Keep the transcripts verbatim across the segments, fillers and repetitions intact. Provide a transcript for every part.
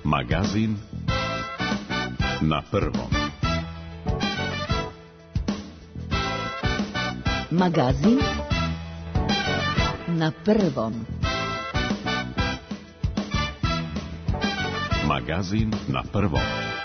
Magazin na prvom. Magazin na prvom. Magazin na prvom.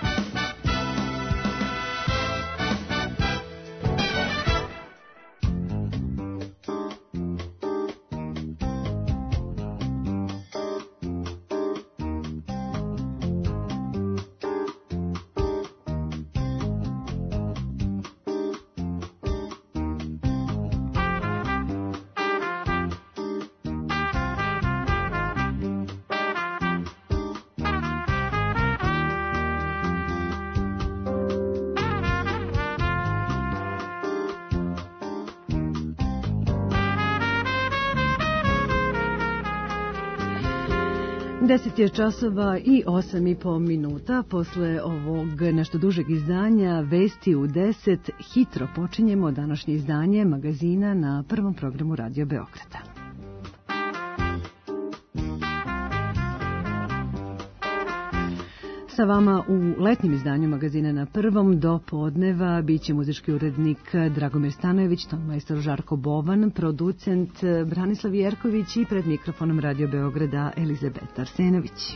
Deset je časova i osam i po minuta. Posle ovog nešto dužeg izdanja Vesti u deset hitro počinjemo današnje izdanje magazina na prvom programu Radio Beograda. Sa vama u letnjem izdanju magazina na prvom do podneva biće muzički urednik Dragomir Stanojević, tonmajstor Žarko Bovan, producent Branislav Jerković i pred mikrofonom Radio Beograda Elizabeta Arsenović.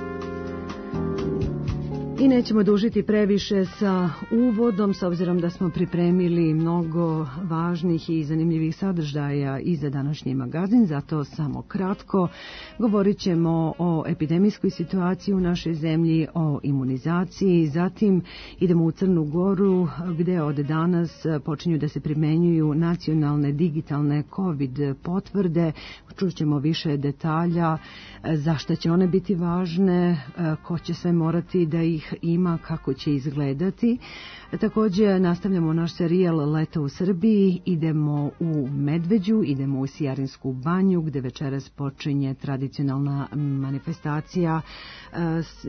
I nećemo dužiti previše sa uvodom, s obzirom da smo pripremili mnogo važnih i zanimljivih sadržaja i za današnji magazin, zato samo kratko govorit ćemo o epidemijskoj situaciji u našoj zemlji, o imunizaciji, zatim idemo u Crnu Goru gde od danas počinju da se primenjuju nacionalne digitalne COVID potvrde, čućemo više detalja, zašto će one biti važne, ko će sve morati da ih ima, kako će izgledati. Također nastavljamo naš serijal Leta u Srbiji, idemo u Medveđu, idemo u Sijarinsku banju gde večeras počinje tradicionalna manifestacija s,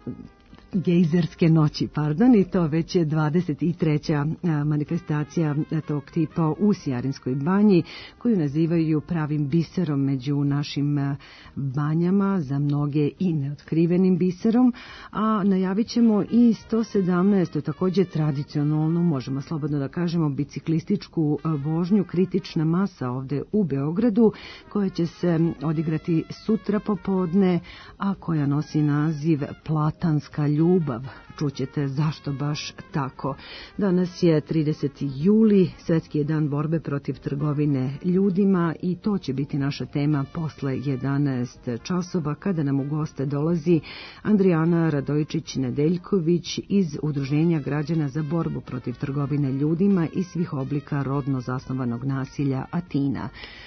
gejzerske noći, pardon, i to već je dvadeset treća manifestacija tog tipa u Sijarinskoj banji, koju nazivaju pravim biserom među našim banjama, za mnoge i neotkrivenim biserom, a najavit ćemo i sto sedamnaestu također tradicionalnu, možemo slobodno da kažemo, biciklističku vožnju Kritična masa ovde u Beogradu, koja će se odigrati sutra popodne, a koja nosi naziv Platanska ljubav. Ljubav. Čućete zašto baš tako. Danas je trideseti juli, svetski je dan borbe protiv trgovine ljudima i to će biti naša tema posle jedanaest časova kada nam u goste dolazi Andrijana Radojičić-Nedeljković iz Udruženja građana za borbu protiv trgovine ljudima i svih oblika rodno zasnovanog nasilja Atina.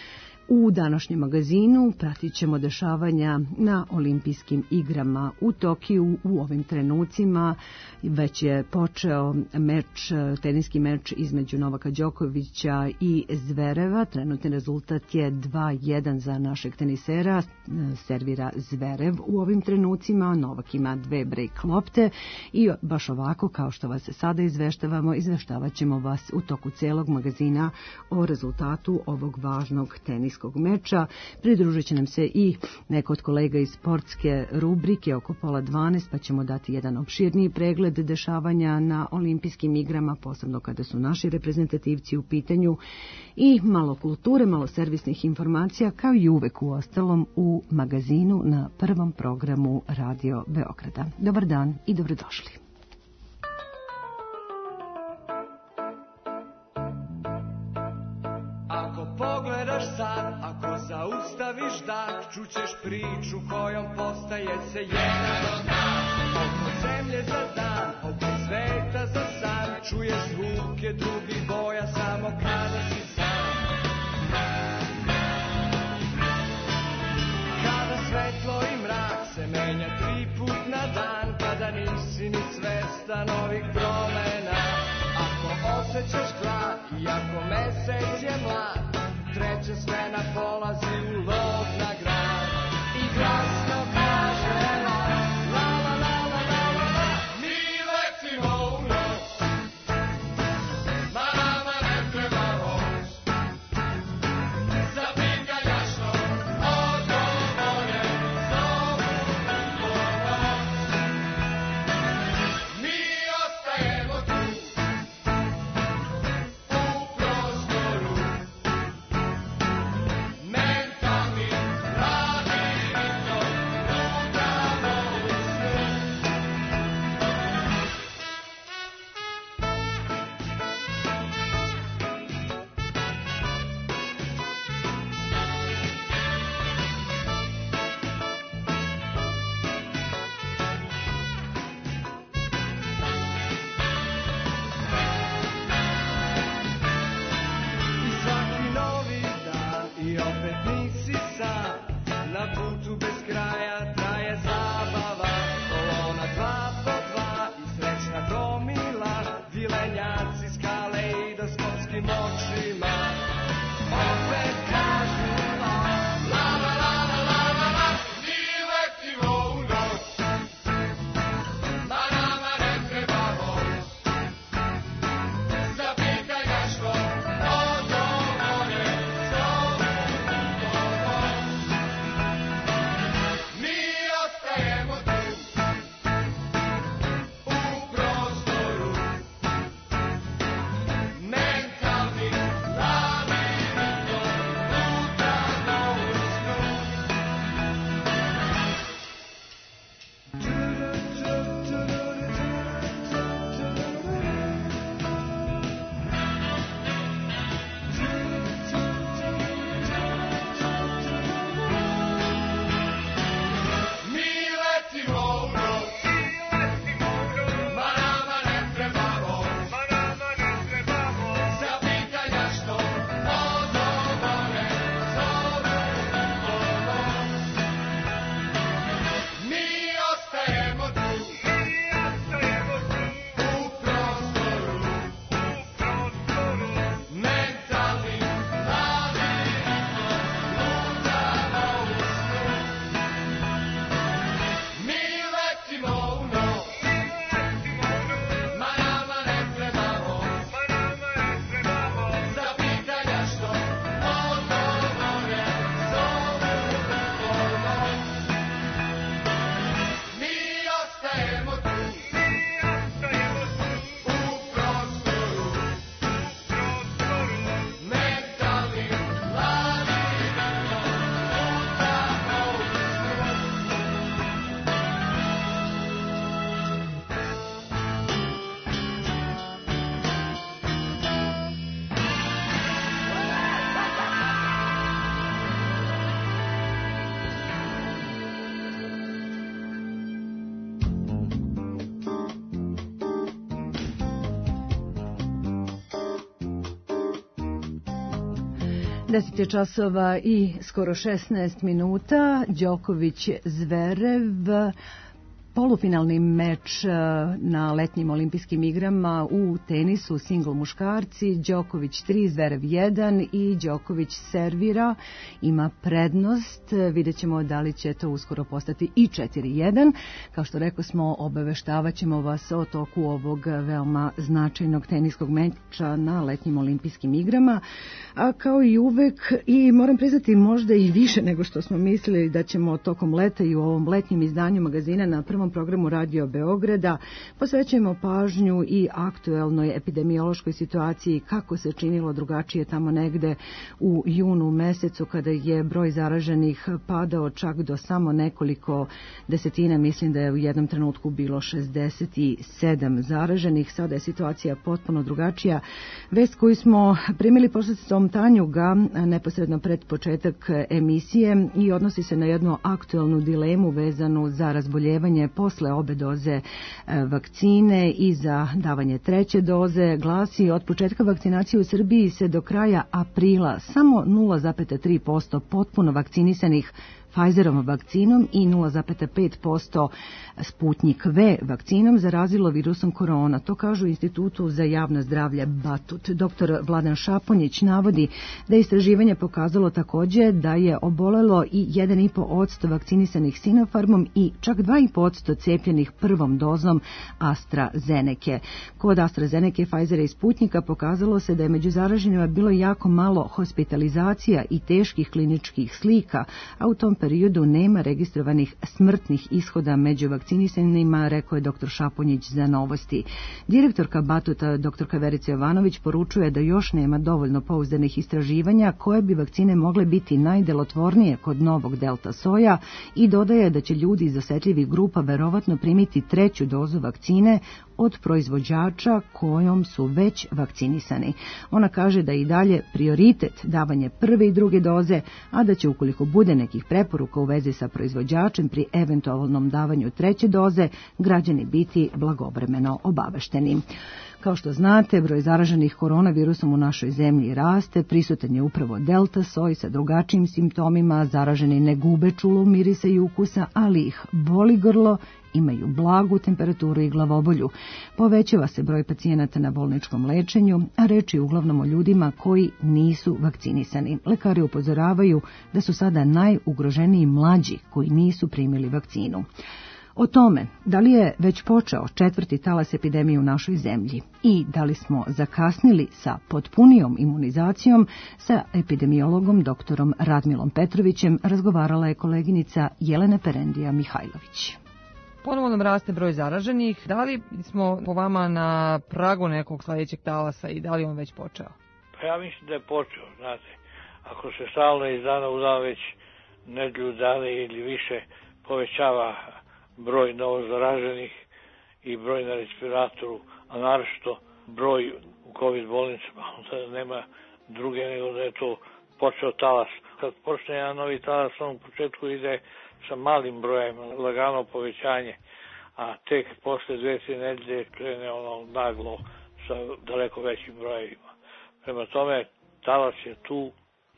U današnjem magazinu pratit ćemo dešavanja na olimpijskim igrama u Tokiju. U ovim trenucima već je počeo meč, teniski meč između Novaka Đokovića i Zvereva. Trenutni rezultat je dva jedan za našeg tenisera. Servira Zverev u ovim trenucima. Novak ima dve brejk lopte i baš ovako, kao što vas sada izveštavamo, izveštavat ćemo vas u toku celog magazina o rezultatu ovog važnog teniskog meča. Pridružit će nam se i neko od kolega iz sportske rubrike oko pola dvanaest, pa ćemo dati jedan opširniji pregled dešavanja na olimpijskim igrama, posebno kada su naši reprezentativci u pitanju, i malo kulture, malo servisnih informacija, kao i uvek u ostalom u magazinu na prvom programu Radio Beograda. Dobar dan i dobrodošli. Zaustaviš dah, čućeš priču kojom postaje se jedan. Oko zemlje za dan, oko sveta za san, čuješ zvuke drugih boja samo kada si sam. Kada svetlo i mrak se menja tri put na dan, kada nisi ni svestan ovih promena. Ako osjećaš glad i ako mesec je mlad, treća smena polazi u lov na grad i glasno kaže la, la, la, la, la, la, la, la. Mi letimo u noć, ma nama ne treba voz. deset je časova i skoro šesnaest minuta. Đoković Zverev, polufinalni meč na letnjim olimpijskim igrama u tenisu, singl muškarci, Đoković tri, Zverev jedan i Đoković servira, ima prednost. Vidjet ćemo da li će to uskoro postati i četiri jedan. Kao što rekao smo, obaveštavaćemo ćemo vas o toku ovog veoma značajnog teniskog meča na letnjim olimpijskim igrama. A kao i uvek, i moram priznati možda i više nego što smo mislili da ćemo tokom leta i u ovom letnjem izdanju magazina na prvom programu Radio Beograda posvećujemo pažnju i aktuelnoj epidemiološkoj situaciji, kako se činilo drugačije tamo negde u junu mesecu kada je broj zaraženih padao čak do samo nekoliko desetina. Mislim da je u jednom trenutku bilo šezdeset sedam zaraženih. Sada je situacija potpuno drugačija. Vest koju smo primili poštovicom Tanjuga neposredno pred početak emisije i odnosi se na jednu aktuelnu dilemu vezanu za razboljevanje posle obe doze vakcine i za davanje treće doze. Glasi: od početka vakcinacije u Srbiji se do kraja aprila samo nula zarez tri posto potpuno vakcinisanih Pfizerovom vakcinom i nula zarez pet posto Sputnik V vakcinom zarazilo virusom korona. To kažu Institutu za javno zdravlje Batut. Doktor Vladan Šaponjić navodi da je istraživanje pokazalo takođe da je obolelo i jedan zarez pet posto vakcinisanih Sinopharmom i čak dva zarez pet posto cepljenih prvom dozom AstraZeneke. Kod AstraZeneke, Pfizera i Sputnika pokazalo se da je među zaraženima bilo jako malo hospitalizacija i teških kliničkih slika, a u tom periodu nema registrovanih smrtnih ishoda među vakcinisanima, rekao je doktor Šaponjić za Novosti. Direktorka Batuta, doktorka Verica Jovanović, poručuje da još nema dovoljno pouzdanih istraživanja koje bi vakcine mogle biti najdelotvornije kod novog delta soja i dodaje da će ljudi iz osetljivih grupa verovatno primiti treću dozu vakcine od proizvođača kojom su već vakcinisani. Ona kaže da je i dalje prioritet davanje prve i druge doze, a da će ukoliko bude nekih preporuka u vezi sa proizvođačem pri eventualnom davanju treće doze, građani biti blagovremeno obavešteni. Kao što znate, broj zaraženih koronavirusom u našoj zemlji raste, prisutan je upravo delta soj sa drugačijim simptomima, zaraženi ne gube čulo mirisa i ukusa, ali ih boli grlo, imaju blagu temperaturu i glavobolju. Povećava se broj pacijenata na bolničkom lečenju, a reč je uglavnom o ljudima koji nisu vakcinisani. Lekari upozoravaju da su sada najugroženiji mlađi koji nisu primili vakcinu. O tome da li je već počeo četvrti talas epidemije u našoj zemlji i da li smo zakasnili sa potpunijom imunizacijom, sa epidemiologom doktorom Radmilom Petrovićem razgovarala je koleginica Jelena Perendija Mihajlović. Ponovo nam raste broj zaraženih. Da li smo po vama na pragu nekog sledećeg talasa i da li on već počeo? Pa ja mislim da je počeo, znate. Ako se stalno iz dana u dan već nedelju dana ili više povećava broj novozaraženih i broj na respiratoru, a naročito broj u COVID bolnicama, onda nema druge nego da je to počeo talas. Kad počne jedan novi talas, on u početku ide sa malim brojem, lagano povećanje, a tek posle dve, tri nedelje krene ono naglo sa daleko većim brojevima. Prema tome, talas je tu.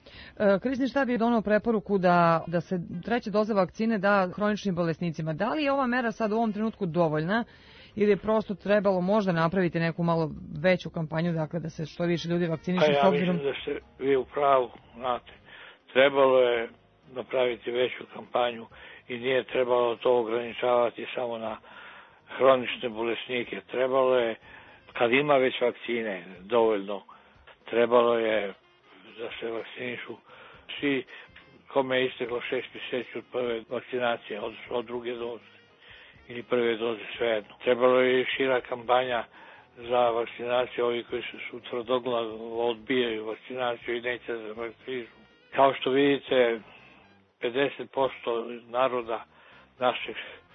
Krizni štab je donao preporuku da, da se treća doza vakcine da hroničnim bolesnicima. Da li je ova mera sad u ovom trenutku dovoljna ili je prosto trebalo možda napraviti neku malo veću kampanju, dakle da se što više ljudi vakciniše? Pa ja mislim da ste vi u pravu, znate. Trebalo je napraviti veću kampanju i nije trebalo to ograničavati samo na hronične bolesnike. Trebalo je, kad ima već vakcine dovoljno, trebalo je da se vakcinišu svi kome je isteklo šest mjeseci od prve vakcinacije, od, od druge doze ili prve doze, svejedno. Trebalo je šira kampanja za vakcinaciju ovih koji su, su tvrdoglavo odbijaju vakcinaciju i neće da vakcinišu. Kao što vidite, pedeset posto naroda naših,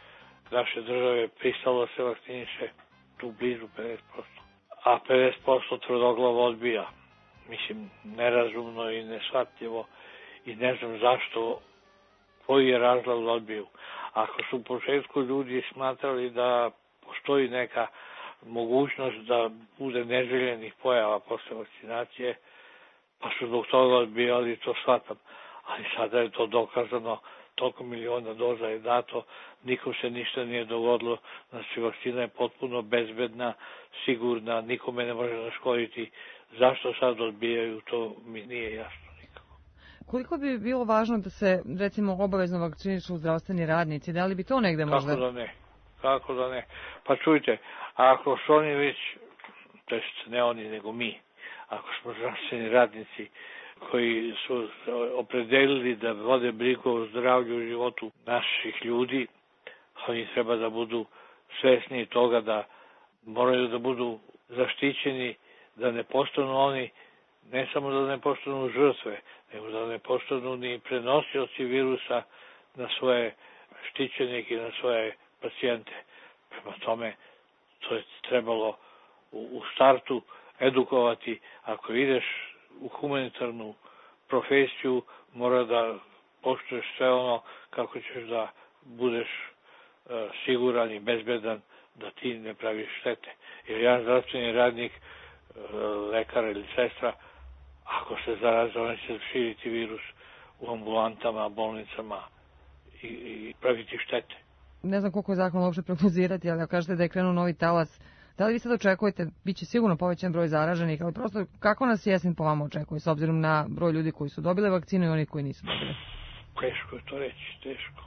naše države pristalo se vakciniše, tu blizu pedeset posto, a pedeset posto tvrdoglavo odbija. Mislim, nerazumno i neshvatljivo i ne znam zašto, koji je razlog da odbiju. Ako su u početku ljudi smatrali da postoji neka mogućnost da bude neželjenih pojava posle vakcinacije, pa su zbog toga odbijali, to shvatam. Ali sada je to dokazano, toliko miliona doza je dato, nikom se ništa nije dogodilo, znači vakcina je potpuno bezbedna, sigurna, nikome ne može naškoditi. Zašto sad odbijaju, to mi nije jasno nikako. Koliko bi bilo važno da se, recimo, obavezno vakcinišu zdravstveni radnici? Da li bi to negde možda... Kako da ne? Kako da ne? Pa čujte, ako su oni već, to jest ne oni nego mi, ako smo zdravstveni radnici koji su opredelili da vode brigu o zdravlju i životu naših ljudi, oni treba da budu svesni toga da moraju da budu zaštićeni, da ne postanu oni, ne samo da ne postanu žrtve, nego da ne postanu ni prenosioci virusa na svoje štićenike i na svoje pacijente. Prema tome, to je trebalo u startu edukovati. Ako ideš u humanitarnu profesiju, mora da poštuješ sve ono kako ćeš da budeš uh, siguran i bezbedan da ti ne praviš štete. Jer jedan zdravstveni radnik, uh, lekar ili sestra, ako se zaraze, on će širiti virus u ambulantama, bolnicama i, i praviti štete. Ne znam koliko je zakon uopšte prognozirati, ali ako kažete da je krenuo novi talas, da li vi sad očekujete, bit će sigurno povećan broj zaraženih, ali prosto kako nas jesen po vama očekuje, s obzirom na broj ljudi koji su dobili vakcinu i oni koji nisu dobili? Teško je to reći, teško.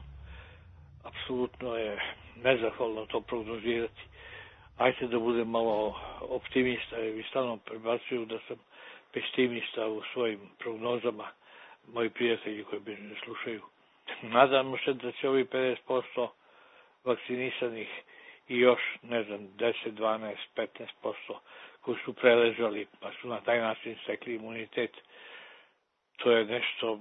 Apsolutno je nezahvalno to prognozirati. Ajde da budem malo optimista, jer vi stalno prebacuju da sam pesimista u svojim prognozama, moji prijatelji koji me ne slušaju. Nadamo se da će ovi pedeset posto vakcinisanih i još, ne znam, deset, dvanaest, petnaest posto koji su preležali, pa su na taj način stekli imunitet. To je nešto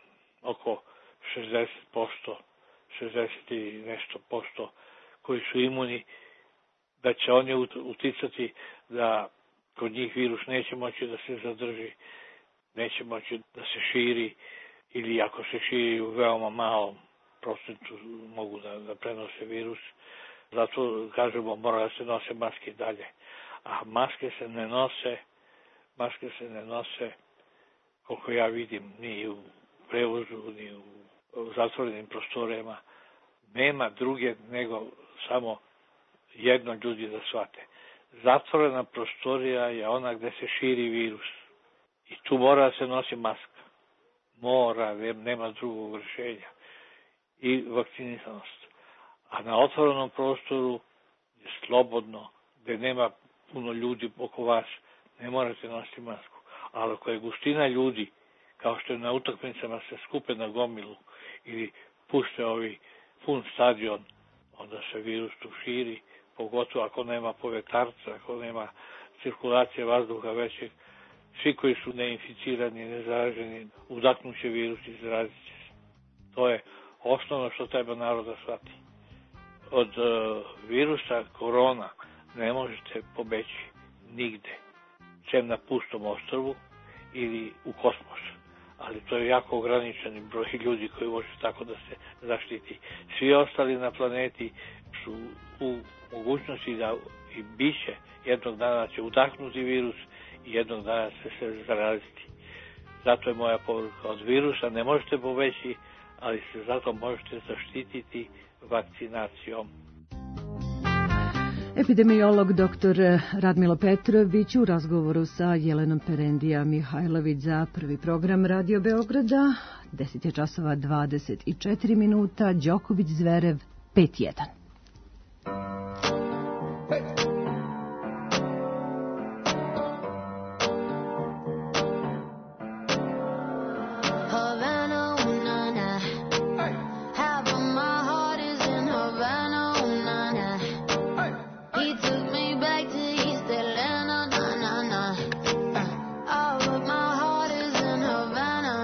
oko šezdeset posto, šezdeset i nešto posto koji su imuni, da će oni uticati da kod njih virus neće moći da se zadrži, neće moći da se širi, ili ako se širi u veoma malom procentu mogu da, da prenose virus. Zato kažemo mora da se nose maske dalje. A maske se ne nose, maske se ne nose, koliko ja vidim, ni u prevozu, ni u, u zatvorenim prostorijama. Nema druge nego samo jedno ljudi da shvate. Zatvorena prostorija je ona gde se širi virus. I tu mora da se nosi maska. Mora, nema drugog rješenja. I vakcinisanost. A na otvorenom prostoru je slobodno, gde nema puno ljudi oko vas, ne morate nositi masku. Ali ako je gustina ljudi, kao što je na utakmicama se skupe na gomilu ili pušte ovi pun stadion, onda se virus tu širi, pogotovo ako nema povetarca, ako nema cirkulacije vazduha većeg. Svi koji su neinficirani, nezaraženi, udahnuće virus i zarazit će se. To je osnovno što treba naroda shvati. Od uh, virusa korona ne možete pobeći nigde, sem na pustom ostrvu ili u kosmos. Ali to je jako ograničeni broj ljudi koji može tako da se zaštiti. Svi ostali na planeti su u mogućnosti da i biće jednog dana će udahnuti virus i jednog dana će se zaraziti. Zato je moja poruka, od virusa ne možete pobeći, ali se zato možete zaštititi vakcinacijom. Epidemiolog doktor Radmilo Petrović u razgovoru sa Jelenom Perendija Mihajlović za Prvi program Radio Beograda. deset je časova dvadeset četiri minuta, Đoković Zverev pet jedan.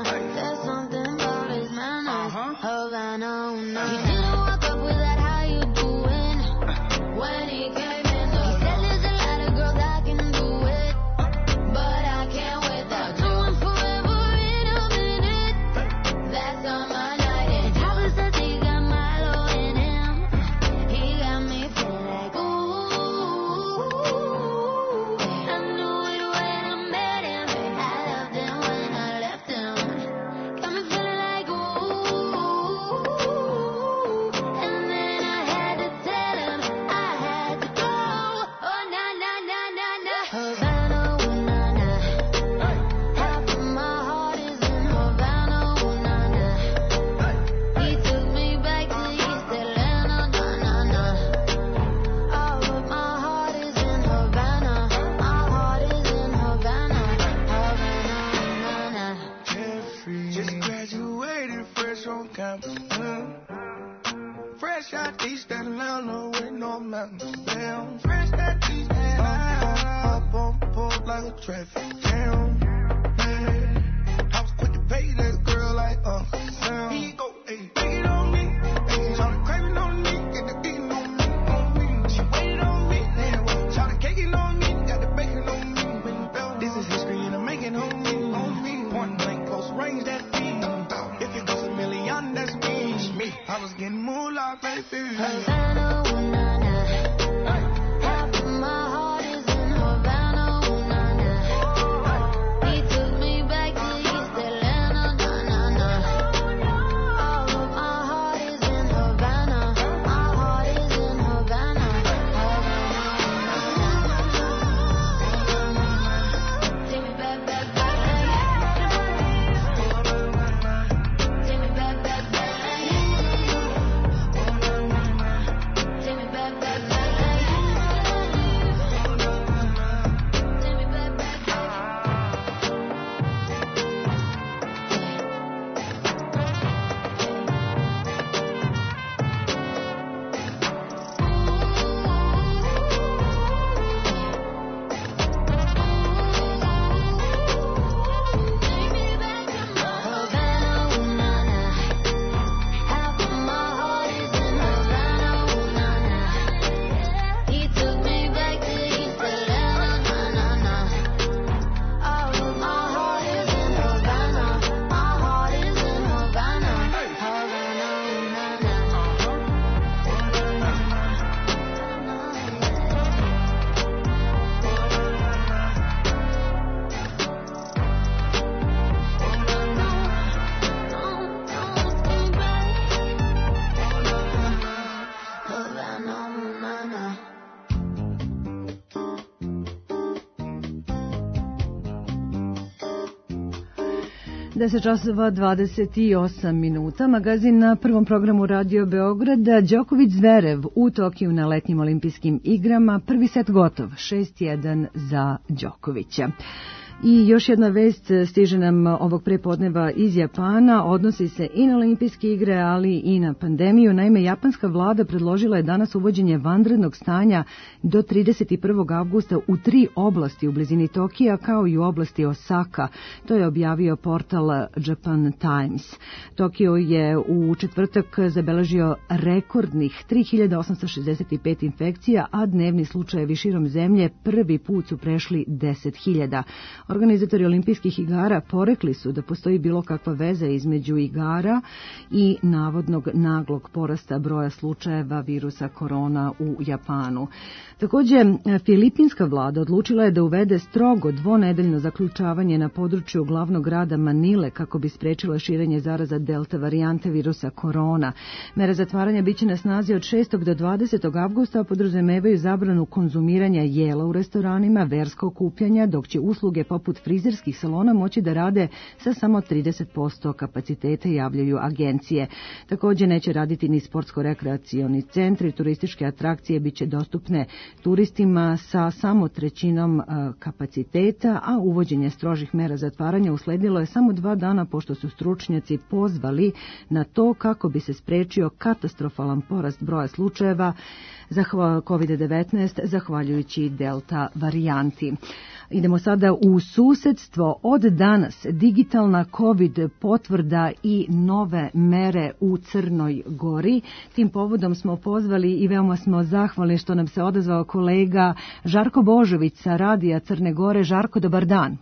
You didn't walk up with that how you fresh on campus. Mm. Fresh out East Atlanta with no mountains. Damn, fresh out East Atlanta. Up on the pole like a traffic jam. Yeah. I was quick to pay that girl like Uncle Sam. He go, ayy, take it on me. Ayy, try to crave it on me. Get the beating on me, on me. She waited on me. Damn, try to cake it on me. Got the bacon on me. This is history and I'm making on me, on me. Point blank, close range, that beat. If it goes a million, that's me. Me. I was getting moolah, baby. Havana, ooh, nah, nah. Half of my heart is in Havana, ooh, nah, nah. He took me back to East Atlanta, nah, nah, nah. All of my heart is in Havana. My heart is in Havana. Havana, take me back, back, back. Take me back, back, back. deset časova dvadeset osam minuta. Magazin na prvom programu Radio Beograda. Đoković Zverev u Tokiju na letnjim olimpijskim igrama. Prvi set gotov. šest jedan za Đokovića. I još jedna vest stiže nam ovog prepodneva iz Japana, odnosi se i na olimpijske igre, ali i na pandemiju. Naime, japanska vlada predložila je danas uvođenje vanrednog stanja do trideset prvog avgusta u tri oblasti u blizini Tokija, kao i u oblasti Osaka. To je objavio portal Japan Times. Tokio je u četvrtak zabeležio rekordnih tri hiljade osamsto šezdeset pet infekcija, a dnevni slučajevi širom zemlje prvi put su prešli deset hiljada. Organizatori olimpijskih igara porekli su da postoji bilo kakva veza između igara i navodnog naglog porasta broja slučajeva virusa korona u Japanu. Također, filipinska vlada odlučila je da uvede strogo dvonedeljno zaključavanje na području glavnog grada Manile kako bi sprečila širenje zaraza delta varijante virusa korona. Mere zatvaranja biće na snazi od šestog do dvadesetog avgusta, a podrazumevaju zabranu konzumiranja jela u restoranima, versko okupljanja, dok će usluge poput frizerskih salona moći da rade sa samo trideset posto kapaciteta, javljaju agencije. Također neće raditi ni sportsko-rekreacioni centri, turističke atrakcije biće dostupne turistima sa samo trećinom kapaciteta, a uvođenje strožih mera zatvaranja usledilo je samo dva dana pošto su stručnjaci pozvali na to kako bi se sprečio katastrofalan porast broja slučajeva za kovid devetnaest zahvaljujući delta varijanti. Idemo sada u susedstvo. Od danas digitalna COVID potvrda i nove mere u Crnoj Gori. Tim povodom smo pozvali i veoma smo zahvalni što nam se odazvao kolega Žarko Božović sa Radija Crne Gore. Žarko, dobar dan.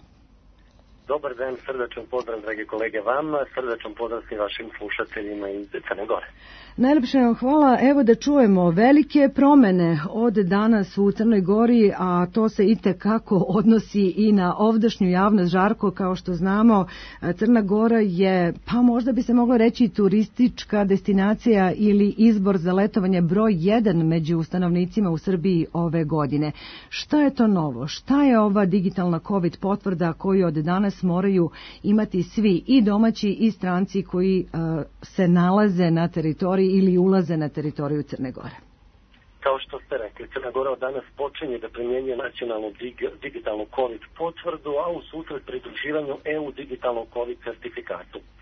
Dobar dan, srdačan pozdrav, dragi kolege, vama, srdačan pozdrav svim vašim slušateljima iz Crne Gore. Najlepše vam hvala. Evo da čujemo velike promene od danas u Crnoj Gori, a to se itekako odnosi i na ovdašnju javnost. Žarko, kao što znamo, Crna Gora je, pa možda bi se moglo reći, turistička destinacija ili izbor za letovanje broj jedan među stanovnicima u Srbiji ove godine. Šta je to novo? Šta je ova digitalna COVID potvrda koju od danas moraju imati svi, i domaći i stranci koji uh, se nalaze na teritoriji ili ulaze na teritoriju Crne Gore? Kao što ste rekli, Crna Gora od danas počinje da primjenjuje nacionalnu dig- digitalnu COVID potvrdu, a u susret pridruživanju E U digitalnom COVID certifikatu.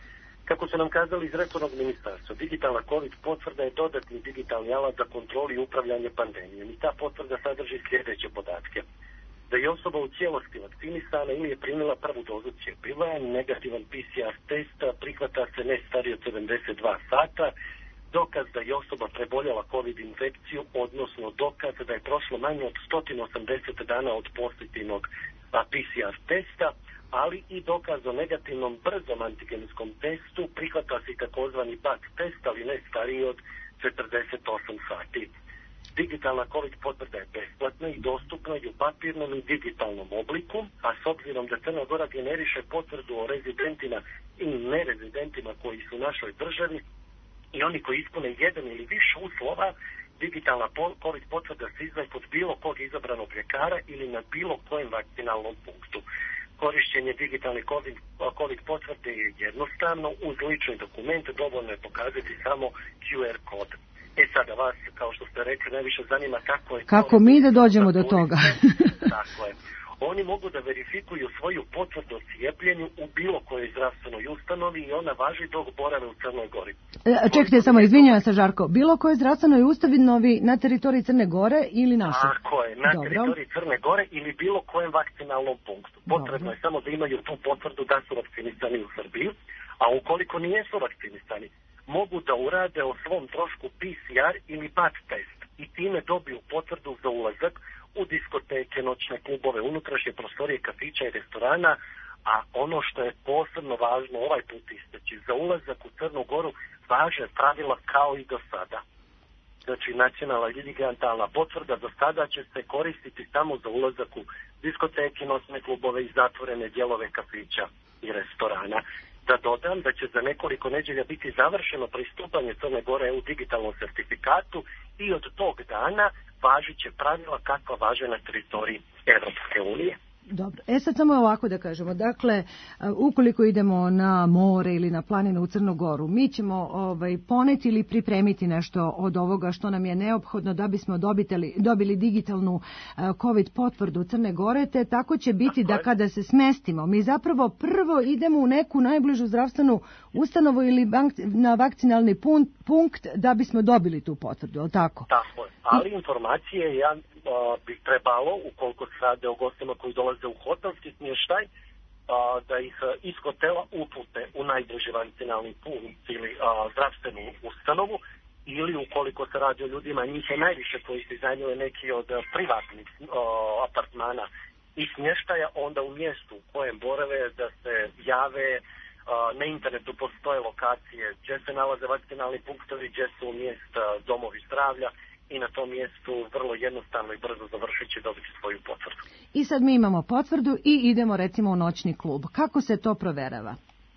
Kako su nam kazali iz resornog ministarstva, digitalna COVID potvrda je dodatni digitalni alat za kontrolu i upravljanje pandemijom i ta potvrda sadrži sljedeće podatke. Da je osoba u cijelosti vakcinisana ili je primila prvu dozu cjepiva, negativan P C R test prihvata se ne stariji od sedamdeset dva sata, dokaz da je osoba preboljela COVID infekciju, odnosno dokaz da je prošlo manje od sto osamdeset dana od pozitivnog P C R testa, ali i dokaz o negativnom brzom antigenskom testu, prihvata se i takozvani B A T test, ali ne stariji od četrdeset osam sati. Digitalna COVID potvrda je besplatna i dostupna i u papirnom i digitalnom obliku, a s obzirom da Crna Gora generiše potvrdu o rezidentima i nerezidentima koji su u našoj državi i oni koji ispune jedan ili više uslova, digitalna COVID potvrda se izdaje kod bilo kog izabranog ljekara ili na bilo kojem vakcinalnom punktu. Korišćenje digitalne COVID, COVID potvrde je jednostavno, uz lični dokument dovoljno je pokazati samo Q R kod. E sada vas, kao što ste rekli, najviše zanima kako je... Kako mi da dođemo do toga? Tako je. Oni mogu da verifikuju svoju potvrdu o cijepljenju u bilo kojoj zdravstvenoj ustanovi i ona važi dok borave u Crnoj Gori. E, čekajte, samo izvinjavam se, Žarko. Bilo kojoj zdravstvenoj ustanovi na teritoriji Crne Gore ili naše? Tako je, na Dobro. teritoriji Crne Gore ili bilo kojem vakcinalnom punktu. Potrebno Dobro. je samo da imaju tu potvrdu da su vakcinisani u Srbiji, a ukoliko nijesu vakcinisani, mogu da urade o svom trošku P C R ili B A T test i time dobiju potvrdu za ulazak u diskoteke, noćne klubove, unutrašnje prostorije, kafića i restorana, a ono što je posebno važno ovaj put isteći, za ulazak u Crnu Goru važe pravila kao i do sada. Znači, nacionalna i digitalna potvrda do sada će se koristiti samo za ulazak u diskoteke, noćne klubove i zatvorene dijelove kafića i restorana. Da dodam da će za nekoliko nedjelja biti završeno pristupanje Crne Gore u digitalnom sertifikatu i od tog dana važit će pravila kakva važe na teritoriji Evropske unije. Dobro. E sad samo ovako da kažemo. Dakle, ukoliko idemo na more ili na planinu u Crnu Goru, mi ćemo ovaj, poneti ili pripremiti nešto od ovoga što nam je neophodno da bismo dobiteli, dobili digitalnu uh, COVID potvrdu Crne Gore, te tako će biti da kada se smestimo, mi zapravo prvo idemo u neku najbližu zdravstvenu ustanovu ili bank, na vakcinalni punkt, punkt da bismo dobili tu potvrdu, je li tako? Tako je. Ali informacije ja uh, bi trebalo, ukoliko se rade o gostima koji dolaze u hotelski smještaj, uh, da ih uh, iz hotela upute u najbliži vakcinalni punkt ili uh, zdravstvenu ustanovu, ili ukoliko se radi o ljudima, njih je najviše koji se iznajmljuje neki od uh, privatnih uh, apartmana i smještaja, onda u mjestu u kojem borave da se jave. Uh, na internetu postoje lokacije gdje se nalaze vakcinalni punktovi, gdje su mjest uh, domovi zdravlja, i na tom mjestu vrlo jednostavno i brzo završit će dobiti svoju potvrdu. I sad mi imamo potvrdu i idemo recimo u noćni klub. Kako se to proverava?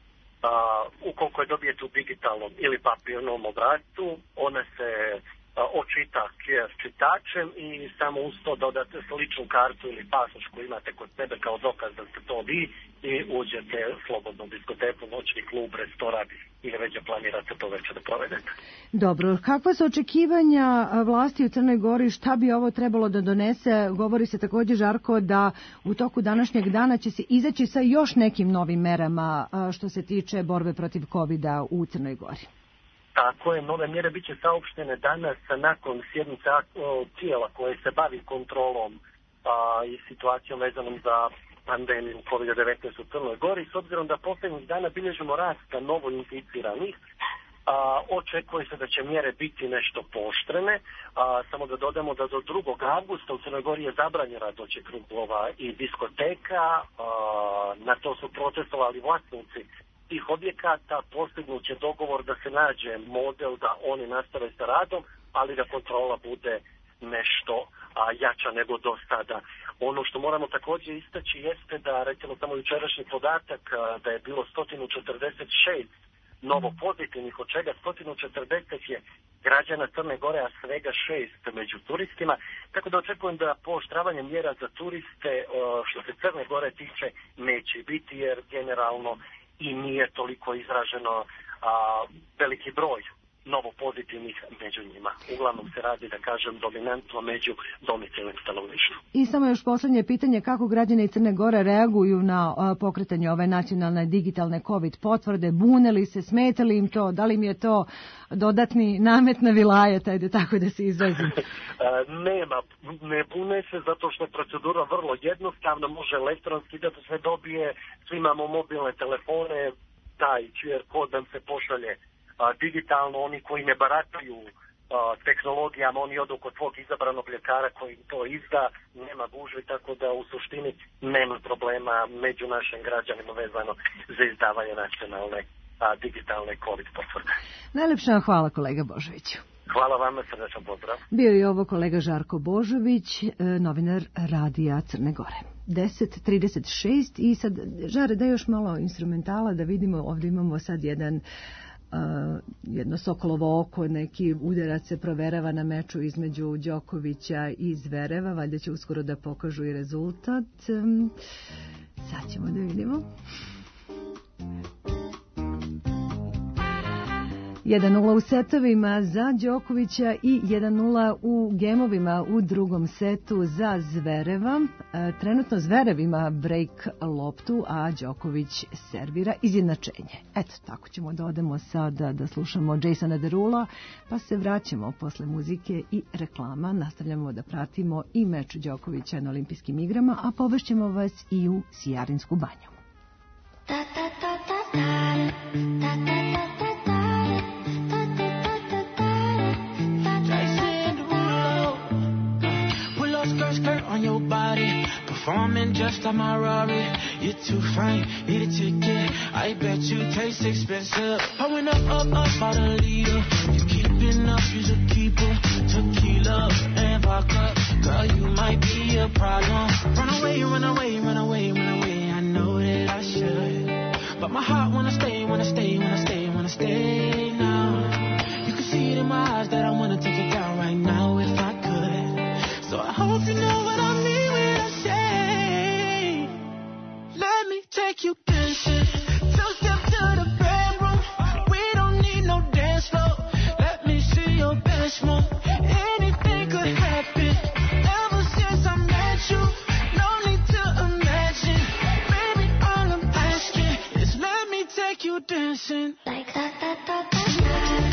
Uh, ukoliko je dobijete u digitalnom ili papirnom obrascu, ona se uh, očita Q R čitačem i samo uz to dodate ličnu kartu ili pasoš koju imate kod sebe kao dokaz da ste to vi i uđete slobodno u diskoteku, noćni klub, restoran ili već planirate to već da provedete. Dobro, kakva su očekivanja vlasti u Crnoj Gori, šta bi ovo trebalo da donese? Govori se također, Žarko, da u toku današnjeg dana će se izaći sa još nekim novim merama što se tiče borbe protiv kovida u Crnoj Gori. Tako je, nove mjere bit će saopštene danas nakon sjednice tijela koje se bavi kontrolom a, i situacijom vezanom za pandemiju kovid devetnaest u Crnoj Gori. S obzirom da posljednjih dana bilježimo rasta novo inficiranih, a, očekuje se da će mjere biti nešto pooštrene. A, samo da dodamo da do drugog avgusta u Crnoj Gori je zabranjen rad noćnih klubova i diskoteka. A, na to su protestovali vlasnici tih objekata, postignut će dogovor da se nađe model da oni nastave sa radom, ali da kontrola bude nešto a, jača nego do sada. Ono što moramo također istaći jeste da, recimo, samo jučerašnji podatak a, da je bilo sto četrdeset šest novo pozitivnih, od čega sto četrdeset je građana Crne Gore, a svega šest među turistima, tako da očekujem da pooštravanje mjera za turiste, a, što se Crne Gore tiče, neće biti, jer generalno i nije toliko izraženo a, veliki broj novopozitivnih među njima. Uglavnom se radi, da kažem, dominantno među domicilnim stanovništvom. I samo još posljednje pitanje, kako građani Crne Gore reaguju na a, pokretanje ove nacionalne digitalne COVID potvrde? Bune li se, smeta li im to? Da li im je to dodatni namet na vilajet, ajde tako da se izrazim? Nema, ne bune se zato što je procedura vrlo jednostavna, može elektronski da se dobije, svi imamo mobilne telefone, taj Q R kod nam se pošalje a, digitalno, oni koji ne barataju a, tehnologijama, oni odu kod svog izabranog ljekara koji to izda, nema gužvi, tako da u suštini nema problema među našim građanima vezano za izdavanje nacionalne a, digitalne COVID potvrde. Najlepša hvala, kolega Božoviću. Hvala vama, srdečan pozdrav. Bio je ovo kolega Žarko Božović, novinar Radija Crne Gore. deset trideset šest i sad, Žare, da još malo instrumentala da vidimo, ovdje imamo sad jedan Uh, jedno sokolovo oko, neki udarac se proverava na meču između Đokovića i Zvereva, valjda će uskoro da pokažu i rezultat. Um, sad ćemo da vidimo. jedan nula u setovima za Đokovića i jedan nula u gemovima u drugom setu za Zvereva. E, trenutno Zverev ima break loptu, a Đoković servira izjednačenje. Eto, tako ćemo da odemo sada da slušamo Jasona Derula, pa se vraćamo posle muzike i reklama. Nastavljamo da pratimo i meč Đokovića na olimpijskim igrama, a povešćemo vas i u Sijarinsku banju. Ta ta ta ta ta ta ta ta ta. Skirt on your body, performing just like my Rari. You're too fine, need a ticket. I bet you taste expensive. Pouring up, up, up for the leader. You keeping up, you should keep 'em. Tequila and vodka, girl, you might be a problem. Run away, run away, run away, run away. I know that I should, but my heart wanna stay, wanna stay, wanna stay, wanna stay now. You can see it in my eyes that I wanna take it down right now if I could. So I hope you know what I mean when I say, let me take you dancing. Two step to the bedroom. We don't need no dance floor. Let me see your best move. Anything could happen. Ever since I met you, no need to imagine. Baby, all I'm asking is let me take you dancing. Like that, that, that, that, that.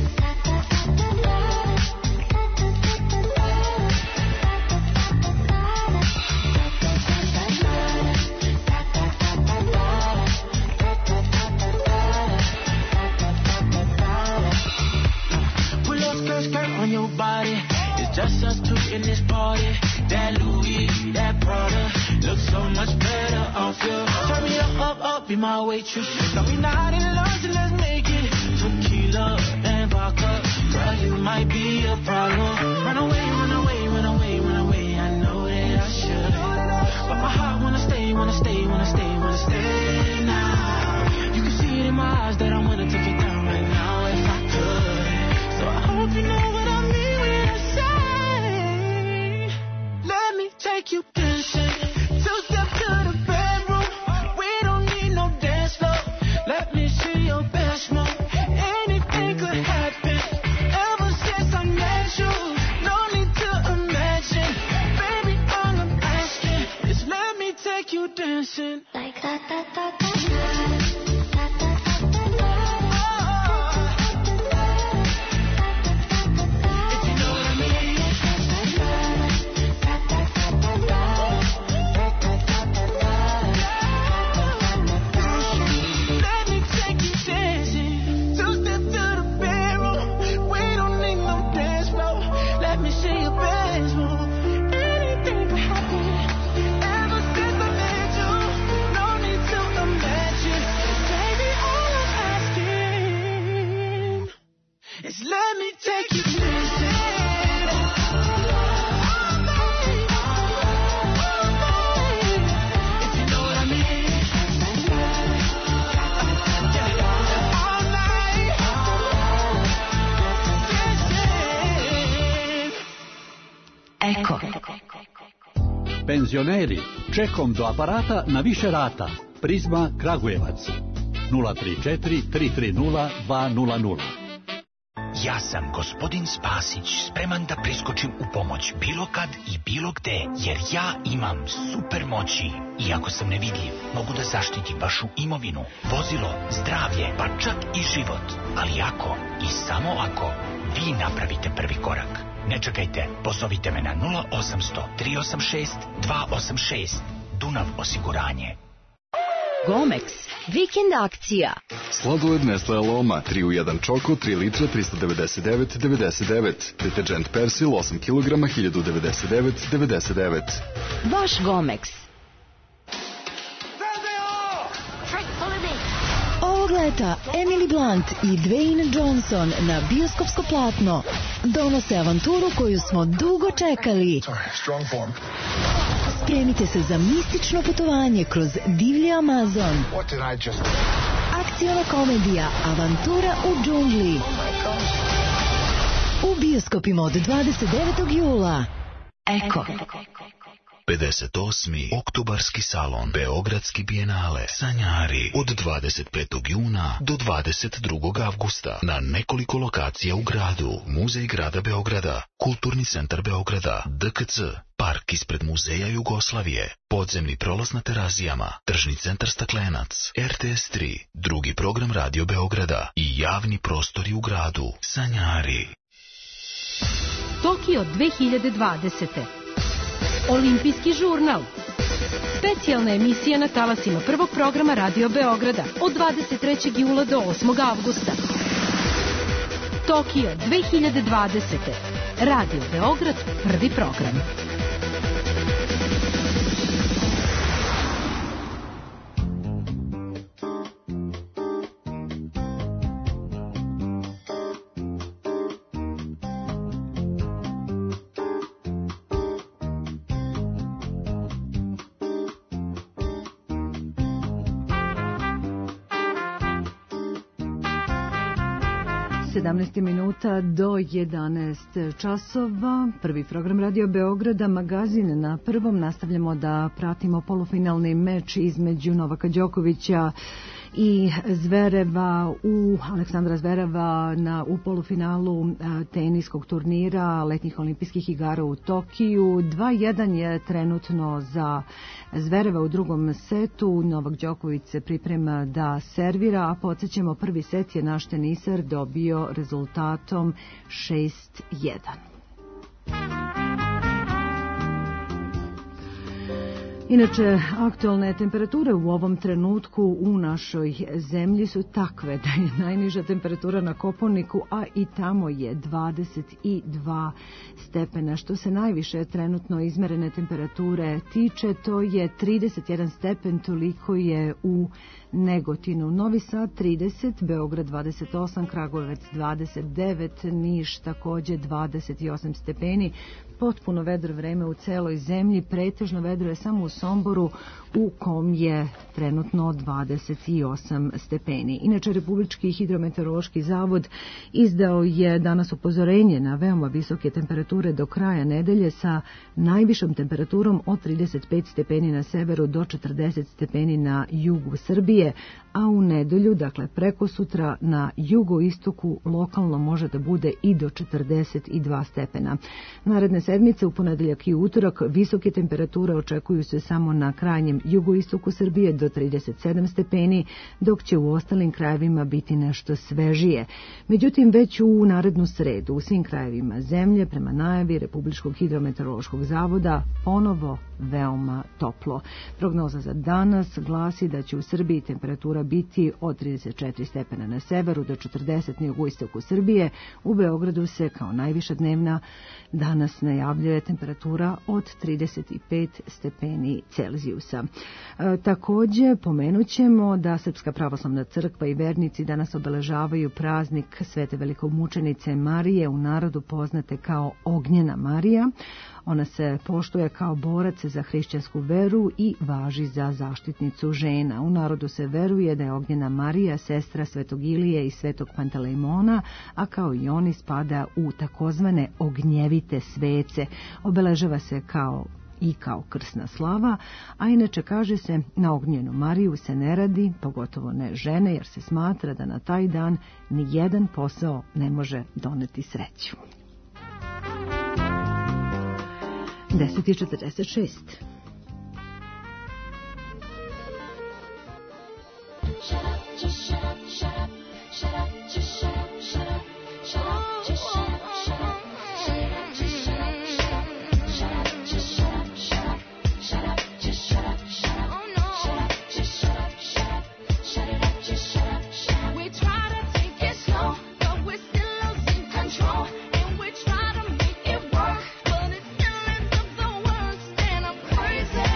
Skirt on your body, it's just us two in this party. That Louis, that Prada, looks so much better off you. Turn me up, up, up, be my waitress. No, we not in love, so let's make it. Tequila and vodka, girl, you might be a problem. Run away, run away, run away, run away. I know that I should, but my heart wanna stay, wanna stay, wanna stay, wanna stay now. You can see it in my eyes that I wanna take it down right now if I could. So I hope you know what I mean when I say, let me take you dancing. Two step to the bedroom. We don't need no dance floor. Let me see your best move. Anything could happen. Ever since I met you, no need to imagine. Baby, all I'm asking is let me take you dancing. Like that, that, that, that, that. Let me take you dancing. If you know what I mean. All night. Eko. Penzioneri, čekom do aparata na više rata. Prizma Kragujevac. nula tri četiri tri tri nula dva nula nula. Ja sam gospodin Spasić, spreman da priskočim u pomoć bilo kad i bilo gde, jer ja imam super moći. Iako sam nevidljiv, mogu da zaštitim vašu imovinu, vozilo, zdravlje, pa čak i život. Ali ako i samo ako vi napravite prvi korak. Ne čekajte, pozovite me na nula osamsto tri osam šest dva osam šest. Dunav osiguranje. Gomex, vikend akcija. Sladoled Nestle Aloma, tri u jedan čoko, tri litre, tristo devedeset devet devedeset devet. Deterđent Persil, osam kilograma, hiljadu devedeset devet devedeset devet. Vaš Gomex. Ovog leta Emily Blunt i Dwayne Johnson na bioskopsko platno donose avanturu koju smo dugo čekali. Spremite se za mistično putovanje kroz divlji Amazon. Akciona komedija Avantura u džungli. U bioskopima od dvadeset devetog jula. Eko. pedeset osmi Oktobarski salon Beogradski bijenale Sanjari od dvadeset petog juna do dvadeset drugog avgusta na nekoliko lokacija u gradu. Muzej grada Beograda, Kulturni centar Beograda, D K C, park ispred Muzeja Jugoslavije, podzemni prolaz na Terazijama, tržni centar Staklenac, R T S tri, drugi program Radio Beograda i javni prostori u gradu. Sanjari. Tokio dve hiljade dvadesete. Olimpijski žurnal. Specijalna emisija na talasima prvog programa Radio Beograda od dvadeset trećeg jula do osmog avgusta. Tokio dve hiljade dvadesete. Radio Beograd, prvi program. sedamnaest minuta do jedanaest časova. Prvi program Radio Beograda, magazin na prvom. Nastavljamo da pratimo polufinalni meč između Novaka Đokovića i Zvereva u Aleksandra Zvereva na, u polufinalu teniskog turnira letnjih olimpijskih igara u Tokiju. dva jedan je trenutno za Zvereva u drugom setu. Novak Đoković se priprema da servira, a podsjećamo, prvi set je naš tenisar dobio rezultatom šest jedan. Inače, aktualne temperature u ovom trenutku u našoj zemlji su takve da je najniža temperatura na Kopaoniku, a i tamo je dvadeset dva stepena. Što se najviše trenutno izmerene temperature tiče, to je trideset jedan stepen, toliko je u Negotinu. Novi Sad trideset, Beograd dvadeset osam, Kragujevac dvadeset devet, Niš takođe dvadeset osam stepeni. Potpuno vedro vreme u celoj zemlji, pretežno vedro je samo u Somboru u kom je trenutno dvadeset osam stepeni. Inače, Republički hidrometeorološki zavod izdao je danas upozorenje na veoma visoke temperature do kraja nedelje sa najvišom temperaturom od trideset pet stepeni na severu do četrdeset stepeni na jugu Srbije, a u nedelju, dakle preko sutra, na jugoistoku lokalno može da bude i do četrdeset dva stepena. Naredne sedmice, u ponedeljak i utorak, visoke temperature očekuju se samo na krajnjem jugoistoku Srbije do trideset sedam stepeni, dok će u ostalim krajevima biti nešto svežije. Međutim, već u narednu sredu u svim krajevima zemlje, prema najavi Republičkog hidrometeorološkog zavoda, ponovo veoma toplo. Prognoza za danas glasi da će u Srbiji temperatura biti od trideset četiri stepena na severu do četrdeset na jugoistoku Srbije. U Beogradu se kao najviša dnevna danas najavljuje temperatura od trideset pet stepeni Celzijusa. E, takođe, pomenut ćemo da Srpska pravoslavna crkva i vernici danas obeležavaju praznik Svete velikomučenice Marije, u narodu poznate kao Ognjena Marija. Ona se poštuje kao borac za hrišćansku veru i važi za zaštitnicu žena. U narodu se veruje da je Ognjena Marija sestra Svetog Ilije i Svetog Pantelejmona, a kao i oni spada u takozvane ognjevite svece. Obeležava se kao i kao krsna slava, a inače kaže se na ognjenu Mariju se ne radi, pogotovo ne žene, jer se smatra da na taj dan ni jedan posao ne može doneti sreću. deset i četrdeset šest. Shut up, just shut up, shut up, shut up, just shut up, shut up, shut up, just shut up, shut up, shut up, just shut up, shut up, just shut up, shut up, shut up, just shut up, shut up, oh no, shut up, just shut up, shut up, shut it up, just shut up, shut up. We try to take it slow, but we're still losing control, and we try to make it work, but it still ends up the worst, and I'm crazy.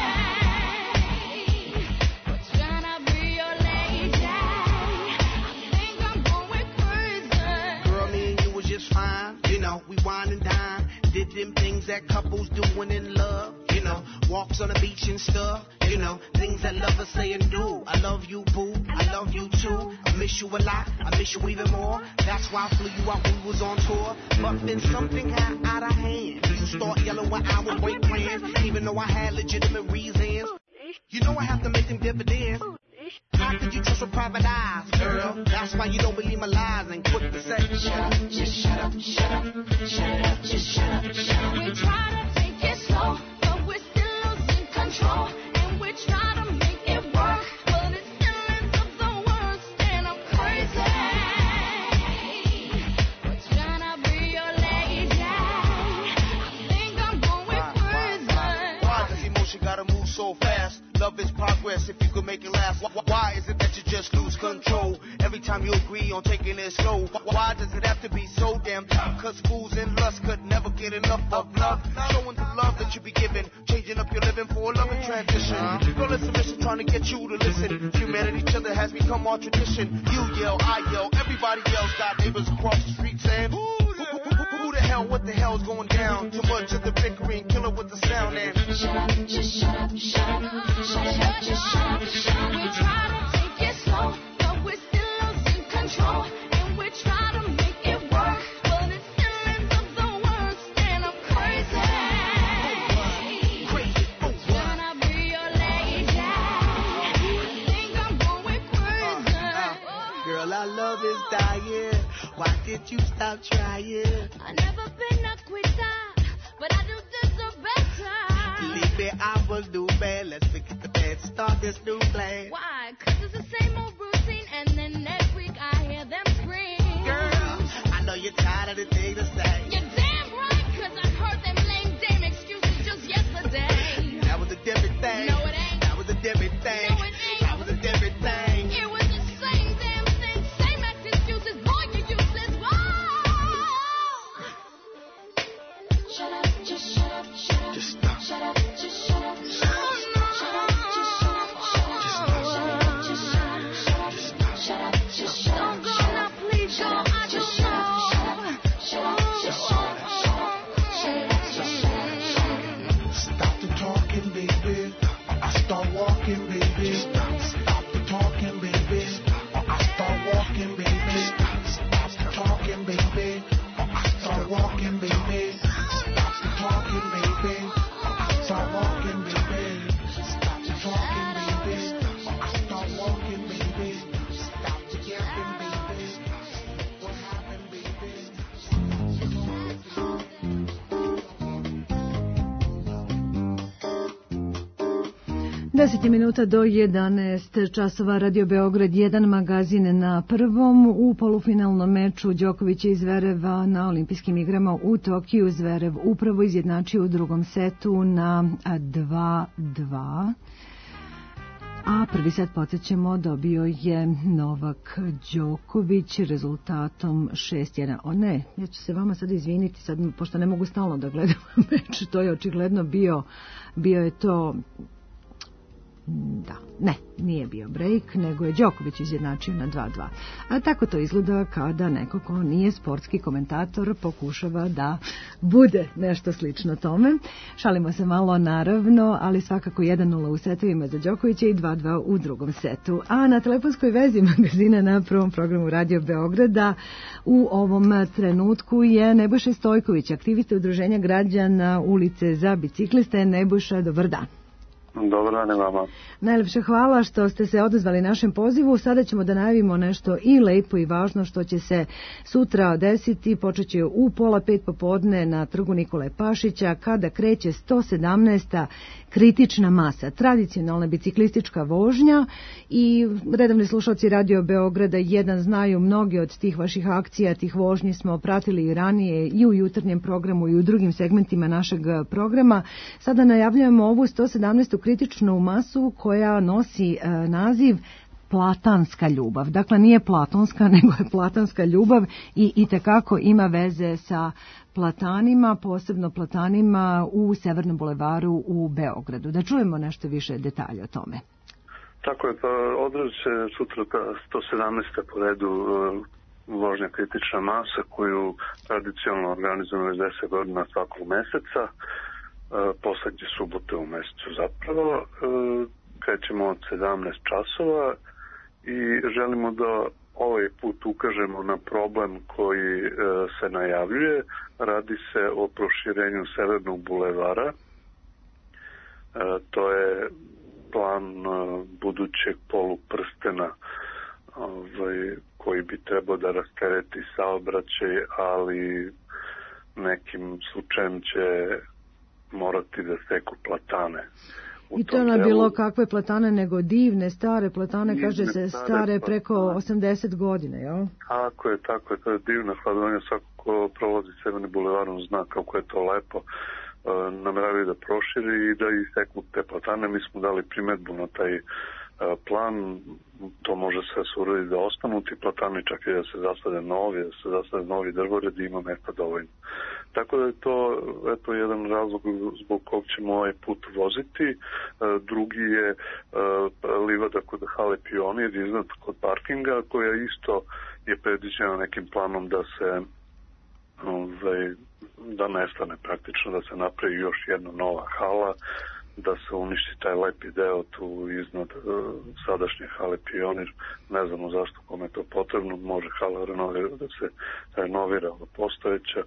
What's gonna be your lady? I think I'm going crazy. Girl, me and you was just fine. You know, we wine and dine. Did them things that couples doing in love. You know, walks on the beach and stuff. You know, things that lovers say and do. I love you, boo. I love you too. I miss you a lot. I miss you even more. That's why I flew you out when we was on tour. But then something got out of hand. You start yelling when I would break plans, even though I had legitimate reasons. You know I have to make them dividends. How could you trust with private eyes, girl? That's why you don't believe my lies and quick to say, shut up, just shut up, shut up, shut it up, just shut up, shut up. We try to take it slow, but we're still losing control, and we try to make it work, but it still ends up the worst, and I'm crazy. What's gonna be your lady? I think I'm going crazy. Why does emotion gotta move so fast? Love is progress if you could make it last. Why is it that you just lose control every time you agree on taking it slow? Why does it have to be so damn tough? Cause fools and lust could never get enough of love. Showing the love that you be giving, changing up your living for a loving transition. Girl, it's a mission trying to get you to listen. Humanity, each other has become our tradition. You yell, I yell, everybody yells. Got neighbors across the street saying, who, who, who, who the hell, what the hell's going down? Too much of the bickering, killer with the sound and shut up, just shut up, shut up, shut up, just shut up, shut up. We try to take it slow, but we're still losing control, and we try to make it work, but it still ends up the worst, and I'm crazy. What's gonna be your lady? I think I'm going crazy. Girl, our love is dying. Why did you stop trying? I've never been a quitter, but I do deserve better. Believe me, I will do bad. Let's pick up the bed, start this new plan. Why? Cause it's the same old routine, and then next week I hear them scream. Girl, I know you're tired of the thing to say. You're damn right, cause I heard them lame damn excuses just yesterday. That was a different thing. No, it ain't. That was a different thing. No, it ain't. That was a different thing. It was the same damn thing, same act excuses. Boy, you useless. Whoa! Shut up, just shut up, shut up. Just stop. Shut up, just shut up. Shut up, shut up, just shut up. Shut up, shut up, just shut up. Shut up, just shut up. Don't go now, please go. I don't know. Shut up, just shut up. Shut up, just shut up. Stop the talking, baby. I start walking, baby. Stop the talking, baby. I start walking, baby. Stop the talking, baby. I start walking, baby. Stop the talking, baby. I start walking, baby. Stop the talking, baby. I start walking, baby. Stop the yapping, baby. What happened, baby? deset minuta do jedanaest časova. Radio Beograd jedan, magazin na prvom. U polufinalnom meču Đokovića i Zvereva na olimpijskim igrama u Tokiju Zverev upravo izjednačio u drugom setu na dva dva. A prvi set, podsjećamo, dobio je Novak Đoković rezultatom šest jedan. O ne, ja ću se vama sad izviniti, sad, pošto ne mogu stalno da gledam meč, to je očigledno bio, bio je to Da, ne, nije bio break, nego je Đoković izjednačio na dva dva. A tako to izgleda kada neko ko nije sportski komentator pokušava da bude nešto slično tome. Šalimo se malo naravno, ali svakako jedan nula u setovima za Đokovića i dva dva u drugom setu. A na telefonskoj vezi magazina na prvom programu Radio Beograda u ovom trenutku je Nebojša Stojković, aktivista Udruženja građana ulice za bicikliste. Nebojša, dobar dan. Dobar dan vama. Najlepše hvala što ste se odazvali našem pozivu. Sada ćemo da najavimo nešto i lepo i važno što će se sutra desiti. Počeće u pola pet popodne na trgu Nikole Pašića kada kreće sto sedamnaesta kritična masa, tradicionalna biciklistička vožnja i redovni slušalci Radio Beograda jedan znaju mnogi od tih vaših akcija, tih vožnji smo pratili i ranije i u jutarnjem programu i u drugim segmentima našeg programa. Sada najavljujemo ovu sto sedamnaestu kritičnu masu koja nosi e, naziv Platanska ljubav. Dakle, nije platonska, nego je platanska ljubav i itekako ima veze sa platanima, posebno platanima u Severnom bulevaru u Beogradu. Da čujemo nešto više detalja o tome. Tako je, pa održat će sutra sto sedamnaesta po redu vožnja kritična masa koju tradicionalno organizujemo već deset godina svakog meseca. Poslednje subote u mesecu zapravo. Krećemo od sedamnaest časova i želimo da ovaj put ukažemo na problem koji e, se najavljuje. Radi se o proširenju Severnog bulevara. E, to je plan e, budućeg poluprstena ovaj, koji bi trebao da rastereti saobraćaj, ali nekim slučajem će morati da steku platane. I to na bilo kakve platane, nego divne, stare platane, divne, kaže se, stare preko osamdeset godina, jel? Tako je, tako je, to je divna hladovanja, svako ko prolazi Severnim bulevarom zna kako je to lepo, e, nameravaju da proširi i da isteknu te platane. Mi smo dali primetbu na taj e, plan, to može sve se uraditi da ostanu ti platani, čak i da se zasade novi, da se zasade novi drvored i ima mesta dovoljno. Tako da je to eto, jedan razlog zbog kog ćemo ovaj put voziti. E, drugi je e, livada kod Hale Pionir iznad kod parkinga, koja isto je predviđena nekim planom da se ovaj, da nestane praktično, da se napravi još jedna nova hala, da se uništi taj lepi deo tu iznad uh, sadašnje hale Pionir. Ne znamo zašto, kome je to potrebno. Može hala renovira, da se renovira postojeća,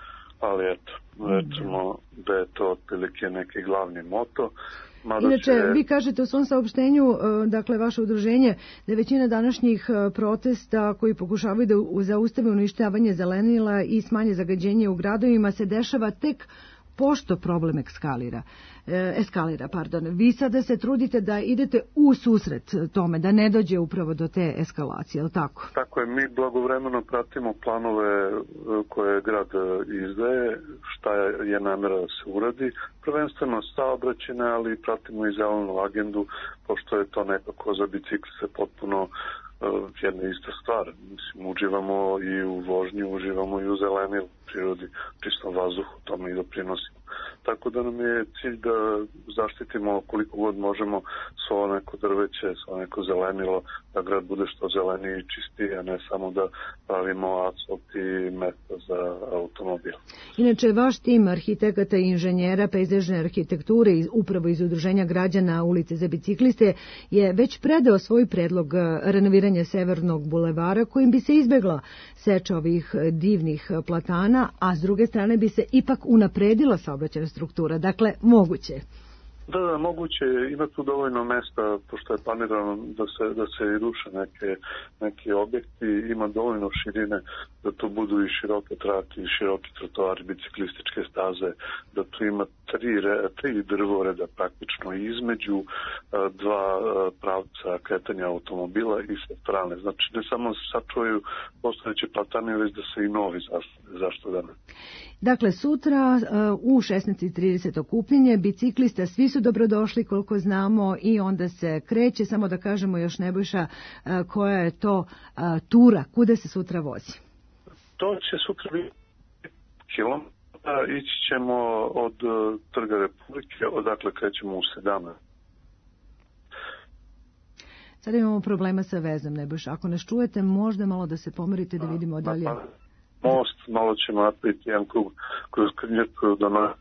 ali eto, recimo da je to otprilike neki glavni moto. Mada Inače, će... vi kažete u svom saopštenju, dakle, vaše udruženje, da većina današnjih protesta koji pokušavaju da zaustave uništavanje zelenila i smanje zagađenje u gradovima se dešava tek pošto problem eskalira. eskalira, pardon. Vi sada se trudite da idete u susret tome, da ne dođe upravo do te eskalacije, je li tako? Tako je, mi blagovremeno pratimo planove koje grad izdaje, šta je namera da se uradi, prvenstveno saobraćajne, ali pratimo i zelenu agendu, pošto je to nekako za bicikliste potpuno jedna ista stvar. Mislim, uživamo i u vožnji, uživamo i u zelenilu, prirodi, čistom vazduhu, tome i doprinosimo. Tako da nam je cilj da zaštitimo koliko god možemo svo neko drveće, svo neko zelenilo, da grad bude što zeleniji i čistiji, a ne samo da pravimo asfalt i mesta za automobil. Inače, vaš tim arhitekata i inženjera pejzažne arhitekture upravo iz Udruženja građana ulice za bicikliste je već predao svoj predlog renoviranja Severnog bulevara kojim bi se izbegla seča ovih divnih platana, a s druge strane bi se ipak unapredila saobraćajna struktura. Dakle, moguće. Da, da, moguće. Ima tu dovoljno mesta, pošto je planirano da se, da se i ruše neke, neki objekti. Ima dovoljno širine da tu budu i široke trake, i široki trotoari, biciklističke staze, da tu ima tri, tri drvoreda praktično između dva pravca kretanja automobila i sa strane. Znači, ne samo se sačuvaju postojeće platane, već da se i novi zašto, zašto da ne. Dakle, sutra u šesnaest i trideset okupljenje biciklista, svi su dobrodošli koliko znamo i onda se kreće, samo da kažemo još Nebojša koja je to tura, kuda se sutra vozi? To će sutra biti kilometra, ići ćemo od Trga Republike, odakle krećemo u sedamnaest. Sada imamo problema sa vezom, Nebojša. Ako nas čujete, možda malo da se pomerite da vidimo da li je... Most, malo ćemo napraviti jedan krug kroz Krnjaču da na...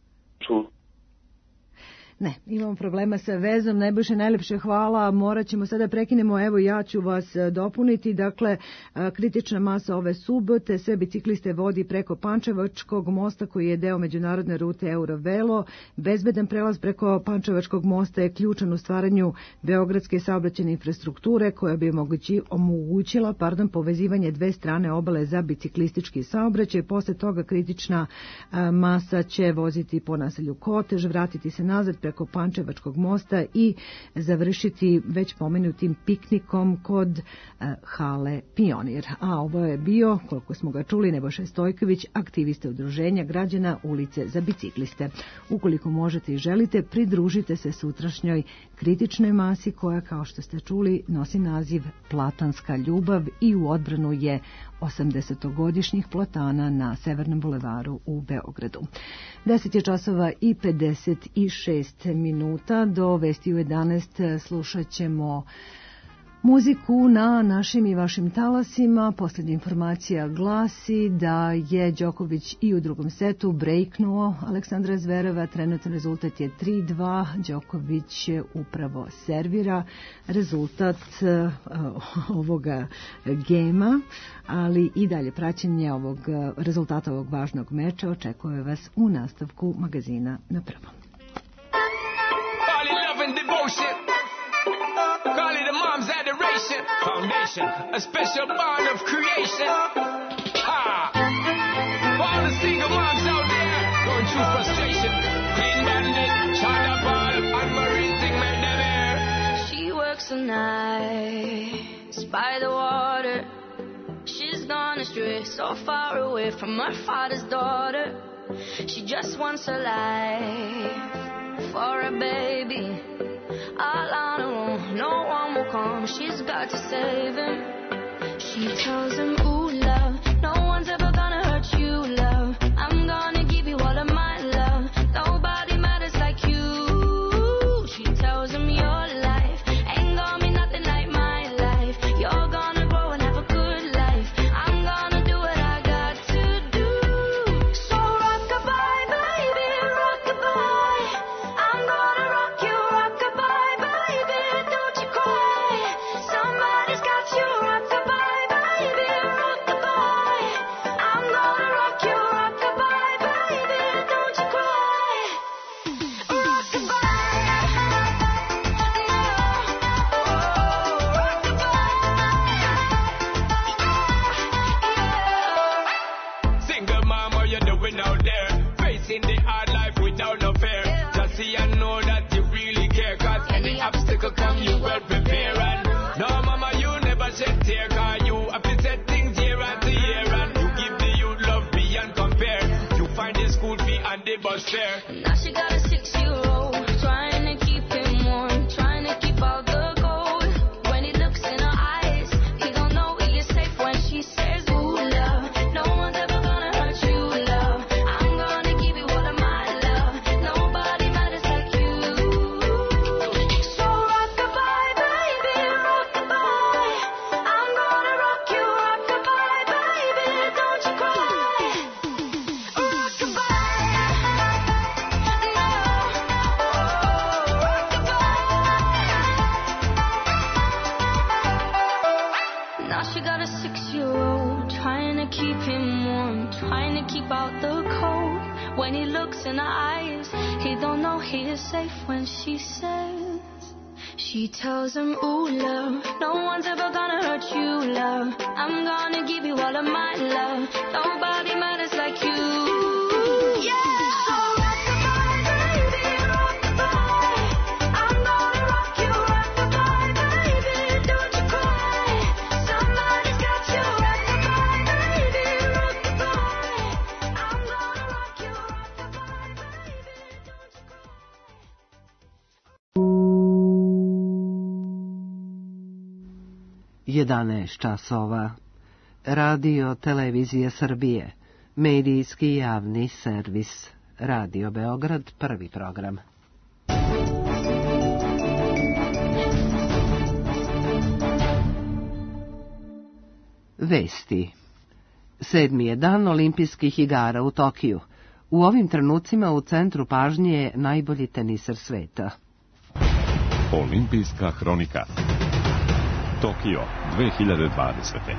Ne, imamo problema sa vezom. Najbolje, najlepše hvala. Morat ćemo sada prekinemo. Evo, ja ću vas dopuniti. Dakle, kritična masa ove subote sve bicikliste vodi preko Pančevačkog mosta koji je deo međunarodne rute Eurovelo. Bezbedan prelaz preko Pančevačkog mosta je ključan u stvaranju beogradske saobraćajne infrastrukture koja bi omogućila pardon, povezivanje dve strane obale za biciklistički saobraćaj. Posle toga kritična masa će voziti po naselju Kotež, vratiti se nazad preko Pančevačkog mosta i završiti već pomenutim piknikom kod uh, hale Pionir. A ovo je bio, koliko smo ga čuli, Nebojša Stojković, aktivista udruženja građana Ulice za bicikliste. Ukoliko možete i želite, pridružite se sutrašnjoj kritičnoj masi koja, kao što ste čuli, nosi naziv Platanska ljubav i u odbranu je osamdesetogodišnjih platana na Severnom bulevaru u Beogradu. deset je časova i pedeset šest minuta. Do vesti u jedanaest slušat ćemo muziku na našim i vašim talasima. Posljednja informacija glasi da je Đoković i u drugom setu breaknuo Aleksandra Zvereva. Trenutno rezultat je tri dva. Đoković upravo servira rezultat uh, ovoga gema, ali i dalje praćenje ovog rezultata ovog važnog meča očekuje vas u nastavku magazina Na prvom. Call it a mom's adoration. Foundation, a special bond of creation. Ha! For all the single moms out there going through frustration. Clean Bandit, China Ball, and Marine thing made them air. She works the nights by the water. She's gone astray, so far away from her father's daughter. She just wants a life for a baby. All on her own, no one will come. She's got to save him. She tells him, ooh, love, no one's ever gonna hurt you, love. I'm gonna give you all of my love. Nobody matters like you. She tells him your life ain't gonna be nothing like my life. You're gonna grow and have a good life. I'm gonna do what I got to do. So rock-a-bye, baby, rock-a-bye. I'm gonna rock you, rock-a-bye. Come you well prepare and no mama you never shed tear cause you have to set things year after year and you give the youth love beyond compare. You find the school fee and the bus fare. Now she got a six-year-old trying to keep him warm, trying to keep out the cold. When he looks in her eyes, he don't know he is safe when she says, ooh, love, no one's ever gonna hurt you, love. I'm gonna give you all of my love. Nobody matters like you. So rock-a-bye, baby, rock-a-bye. I'm gonna rock you, rock-a-bye, baby, don't you cry. Rock-a-bye. Now she got a six-year-old trying to keep him warm, trying to keep out the cold. When he looks in her eyes, he don't know he is safe when she says, she tells him, ooh, love, no one's ever gonna hurt you, love. I'm gonna give you all of my love. Nobody matters like you. Yeah. jedanaest časova. Radio Televizija Srbije. Medijski javni servis. Radio Beograd, prvi program. Vesti. Sedmi je dan olimpijskih igara u Tokiju. U ovim trenucima u centru pažnje je najbolji teniser sveta. Olimpijska hronika. Tokio dve hiljade dvadesete.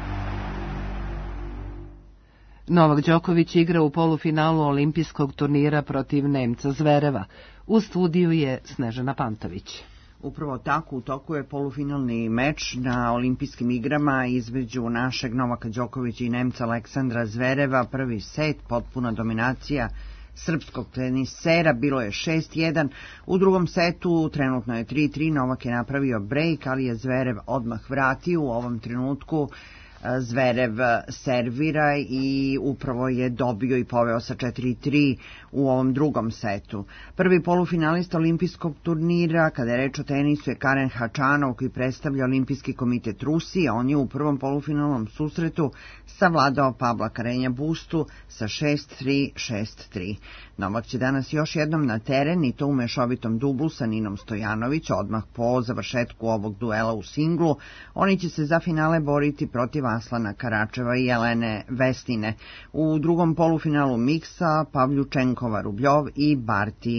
Novak Đoković igra u polufinalu olimpijskog turnira protiv Nemca Zvereva. U studiju je Snežana Pantović. Upravo tako, u toku je polufinalni meč na olimpijskim igrama između našeg Novaka Đokovića i Nemca Aleksandra Zvereva. Prvi set, potpuna dominacija srpskog tenisera, bilo je šest jedan. U drugom setu trenutno je tri tri, Novak je napravio break, ali je Zverev odmah vratio. U ovom trenutku Zverev servira i upravo je dobio i poveo sa četiri tri u ovom drugom setu. Prvi polufinalista olimpijskog turnira, kada je reč o tenisu, je Karen Hačanov, koji predstavlja Olimpijski komitet Rusije. On je u prvom polufinalnom susretu savladao Pabla Karenja Bustu sa šest tri, šest tri. Novak će danas još jednom na teren, i to u mešovitom dublu sa Ninom Stojanović, odmah po završetku ovog duela u singlu. Oni će se za finale boriti protiv Aslana Karačeva i Jelene Vestine. U drugom polufinalu miksa Pavljučenkova Rubljov i Barti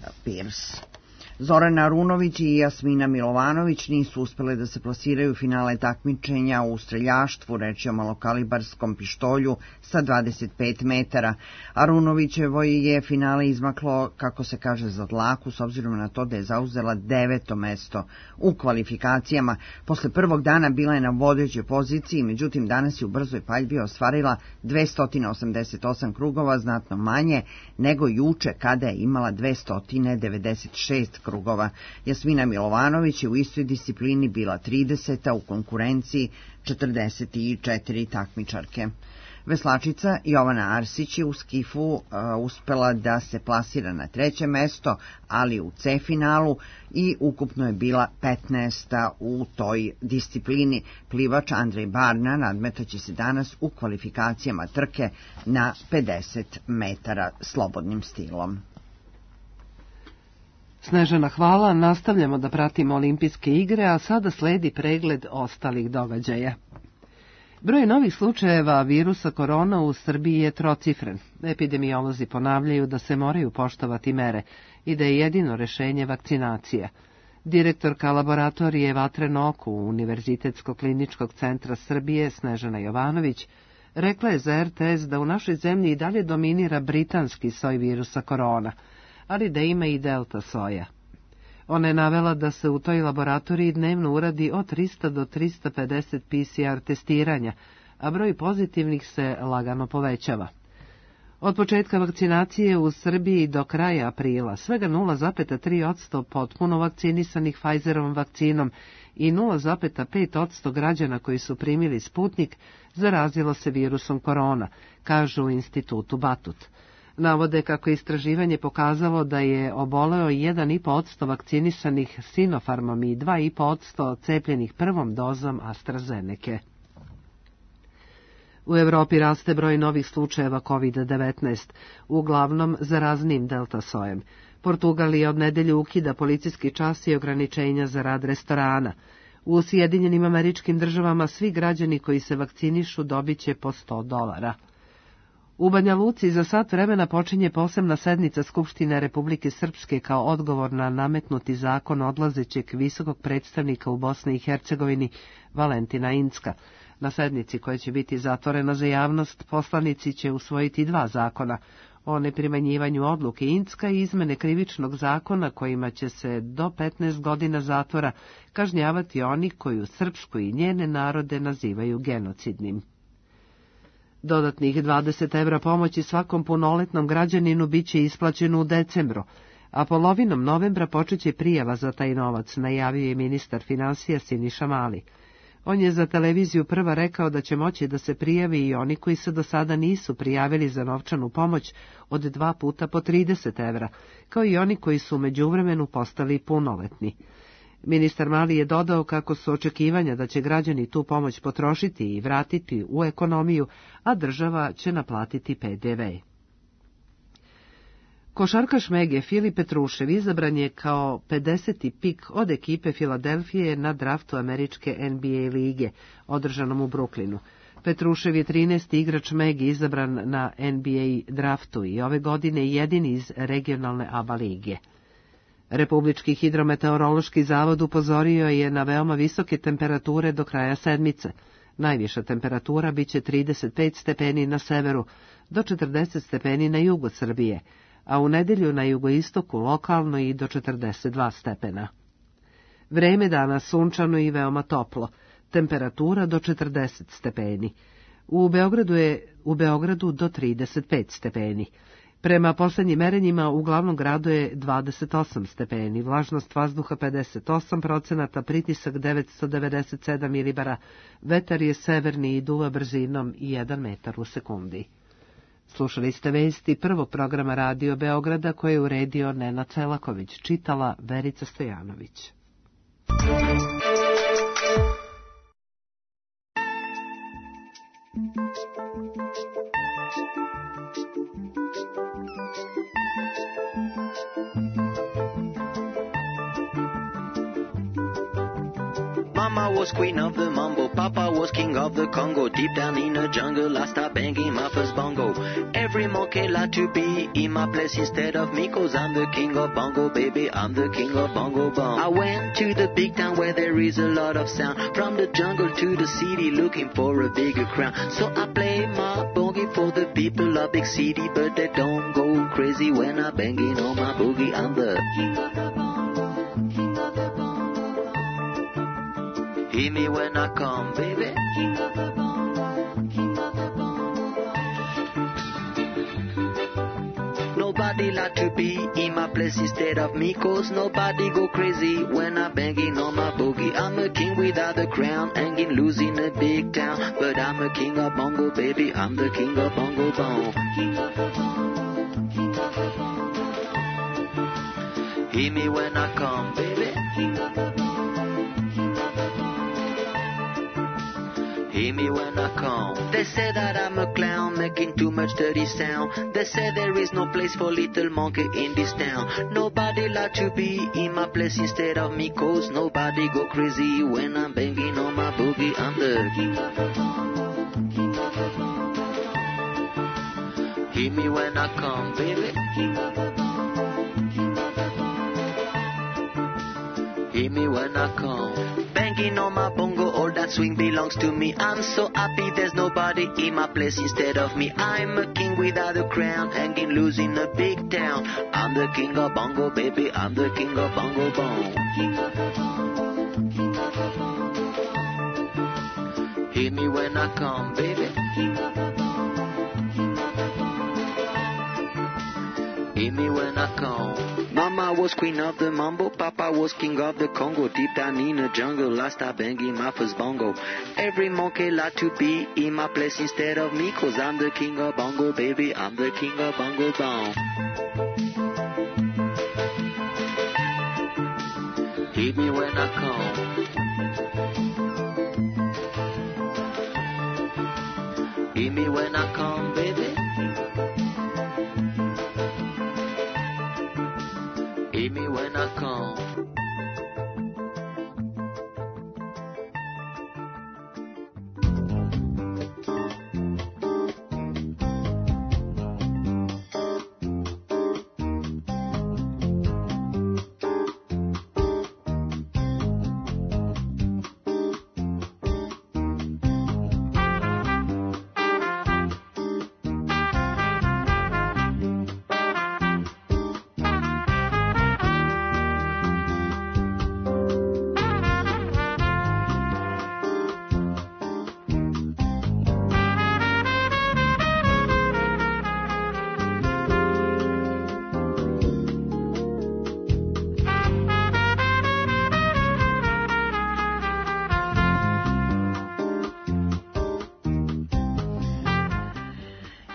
Pirs. Zorana Arunović i Jasmina Milovanović nisu uspjele da se plasiraju u finale takmičenja u streljaštvu, reč je o malokalibarskom pištolju sa dvadeset pet metara. Arunovićevo je finale izmaklo, kako se kaže, za dlaku, s obzirom na to da je zauzela deveto mesto u kvalifikacijama. Posle prvog dana bila je na vodećoj poziciji, međutim danas je u brzoj paljbi ostvarila dvesta osamdeset osam krugova, znatno manje nego juče kada je imala dvesta devedeset šest krugova. Jasmina Milovanović je u istoj disciplini bila trideseta u konkurenciji četrdeset četiri takmičarke. Veslačica Jovana Arsić je u skifu uh, uspela da se plasira na treće mesto, ali u C finalu, i ukupno je bila petnaesta u toj disciplini. Plivač Andrej Barna nadmetaće se danas u kvalifikacijama trke na pedeset metara slobodnim stilom. Snežana, hvala. Nastavljamo da pratimo olimpijske igre, a sada sledi pregled ostalih događaja. Broj novih slučajeva virusa korona u Srbiji je trocifren. Epidemiolozi ponavljaju da se moraju poštovati mere i da je jedino rešenje vakcinacija. Direktorka laboratorije Vatreno oko Univerzitetskog kliničkog centra Srbije Snežana Jovanović rekla je za er te es da u našoj zemlji i dalje dominira britanski soj virusa korona, ali da ima i delta soja. Ona je navela da se u toj laboratoriji dnevno uradi od trista do trista pedeset pe ce er testiranja, a broj pozitivnih se lagano povećava. Od početka vakcinacije u Srbiji do kraja aprila svega nula zarez tri posto potpuno vakcinisanih Pfizerovom vakcinom i nula zarez pet posto građana koji su primili Sputnik zarazilo se virusom korona, kažu u institutu Batut. Navode kako je istraživanje pokazalo da je oboleo jedan i po posto vakcinisanih Sinopharmom i dva i po posto cepljenih prvom dozom AstraZeneke. U Evropi raste broj novih slučajeva kovid devetnaest, uglavnom zaraznim delta sojem. Portugal je od nedelje ukida policijski čas i ograničenja za rad restorana. U Sjedinjenim Američkim Državama svi građani koji se vakcinišu dobit će po sto dolara. U Banja Luci za sat vremena počinje posebna sednica Skupštine Republike Srpske kao odgovor na nametnuti zakon odlazećeg visokog predstavnika u Bosni i Hercegovini Valentina Incka. Na sednici, koja će biti zatvorena za javnost, poslanici će usvojiti dva zakona o neprimenjivanju odluke Incka i izmene krivičnog zakona kojima će se do petnaest godina zatvora kažnjavati oni koji Srpsku i njene narode nazivaju genocidnim. Dodatnih dvadeset evra pomoći svakom punoletnom građaninu bit će isplaćeno u decembru, a polovinom novembra počeće prijava za taj novac, najavio je ministar finansija Siniša Mali. On je za televiziju Prva rekao da će moći da se prijavi i oni koji se do sada nisu prijavili za novčanu pomoć od dva puta po trideset evra, kao i oni koji su u međuvremenu postali punoletni. Ministar Mali je dodao kako su očekivanja da će građani tu pomoć potrošiti i vratiti u ekonomiju, a država će naplatiti pe de ve. Košarkaš Mege Filip Petrušev izabran je kao pedeseti pik od ekipe Filadelfije na draftu američke en be a lige, održanom u Brooklynu. Petrušev je trinaesti igrač Megi izabran na N B A draftu i ove godine jedini iz regionalne A B A lige. Republički hidrometeorološki zavod upozorio je na veoma visoke temperature do kraja sedmice. Najviša temperatura biće trideset pet stepeni na severu, do četrdeset stepeni na jugu Srbije, a u nedelju na jugoistoku lokalno i do četrdeset dva stepena. Vreme danas sunčano i veoma toplo, temperatura do četrdeset stepeni. U Beogradu je u Beogradu do trideset pet stepeni. Prema poslednjim merenjima u glavnom gradu je dvadeset osam stepeni, vlažnost vazduha pedeset osam procenata, pritisak devetsto devedeset sedam milibara, vetar je severni i duva brzinom jedan metar u sekundi. Slušali ste vesti prvog programa Radio Beograda koje je uredio Nenad Selaković, čitala Verica Stojanović. Mama was queen of the mambo, Papa was king of the Congo. Deep down in the jungle, I start banging my first bongo. Every monkey like to be in my place instead of me, cause I'm the king of bongo, baby, I'm the king of bongo bong. I went to the big town where there is a lot of sound, from the jungle to the city looking for a bigger crown. So I play my boogie for the people of big city, but they don't go crazy when I'm banging on my boogie. I'm the king of the bongo, king of the bongo. Hear me when I come, baby. King of the bongo, king of the bongo. Nobody like to be in my place instead of me, cause nobody go crazy when I'm banging on my boogie. I'm a king without a crown, hanging loose in a big town, but I'm a king of bongo, baby. I'm the king of bongo bong. King of the bongo, king of the bongo. Hear me when I come, baby. King of the bongo. Hear me when I come. They say that I'm a clown making too much dirty sound. They say there is no place for little monkey in this town. Nobody like to be in my place instead of me, cause nobody go crazy when I'm banging on my boogie. I'm the king of the bongo, king of the bongo. Hear me when I come, baby. King of the bongo, king of the bongo. Hear me when I come. Banging on my bongo, all that swing belongs to me. I'm so happy there's nobody in my place instead of me. I'm a king without a crown, hanging loose in a big town. I'm the king of bongo, baby, I'm the king of bongo bong. King of the bongo, king of the bongo. Hear me when I come, baby. King of the bongo, king of the bongo. Hear me when I come. Mama was queen of the mambo, Papa was king of the Congo. Deep down in the jungle, I start banging my first bongo. Every monkey like to be in my place instead of me, cause I'm the king of bongo, baby, I'm the king of bongo bong. Hear me when I come. Hear me when I come, baby. Hear me when I come.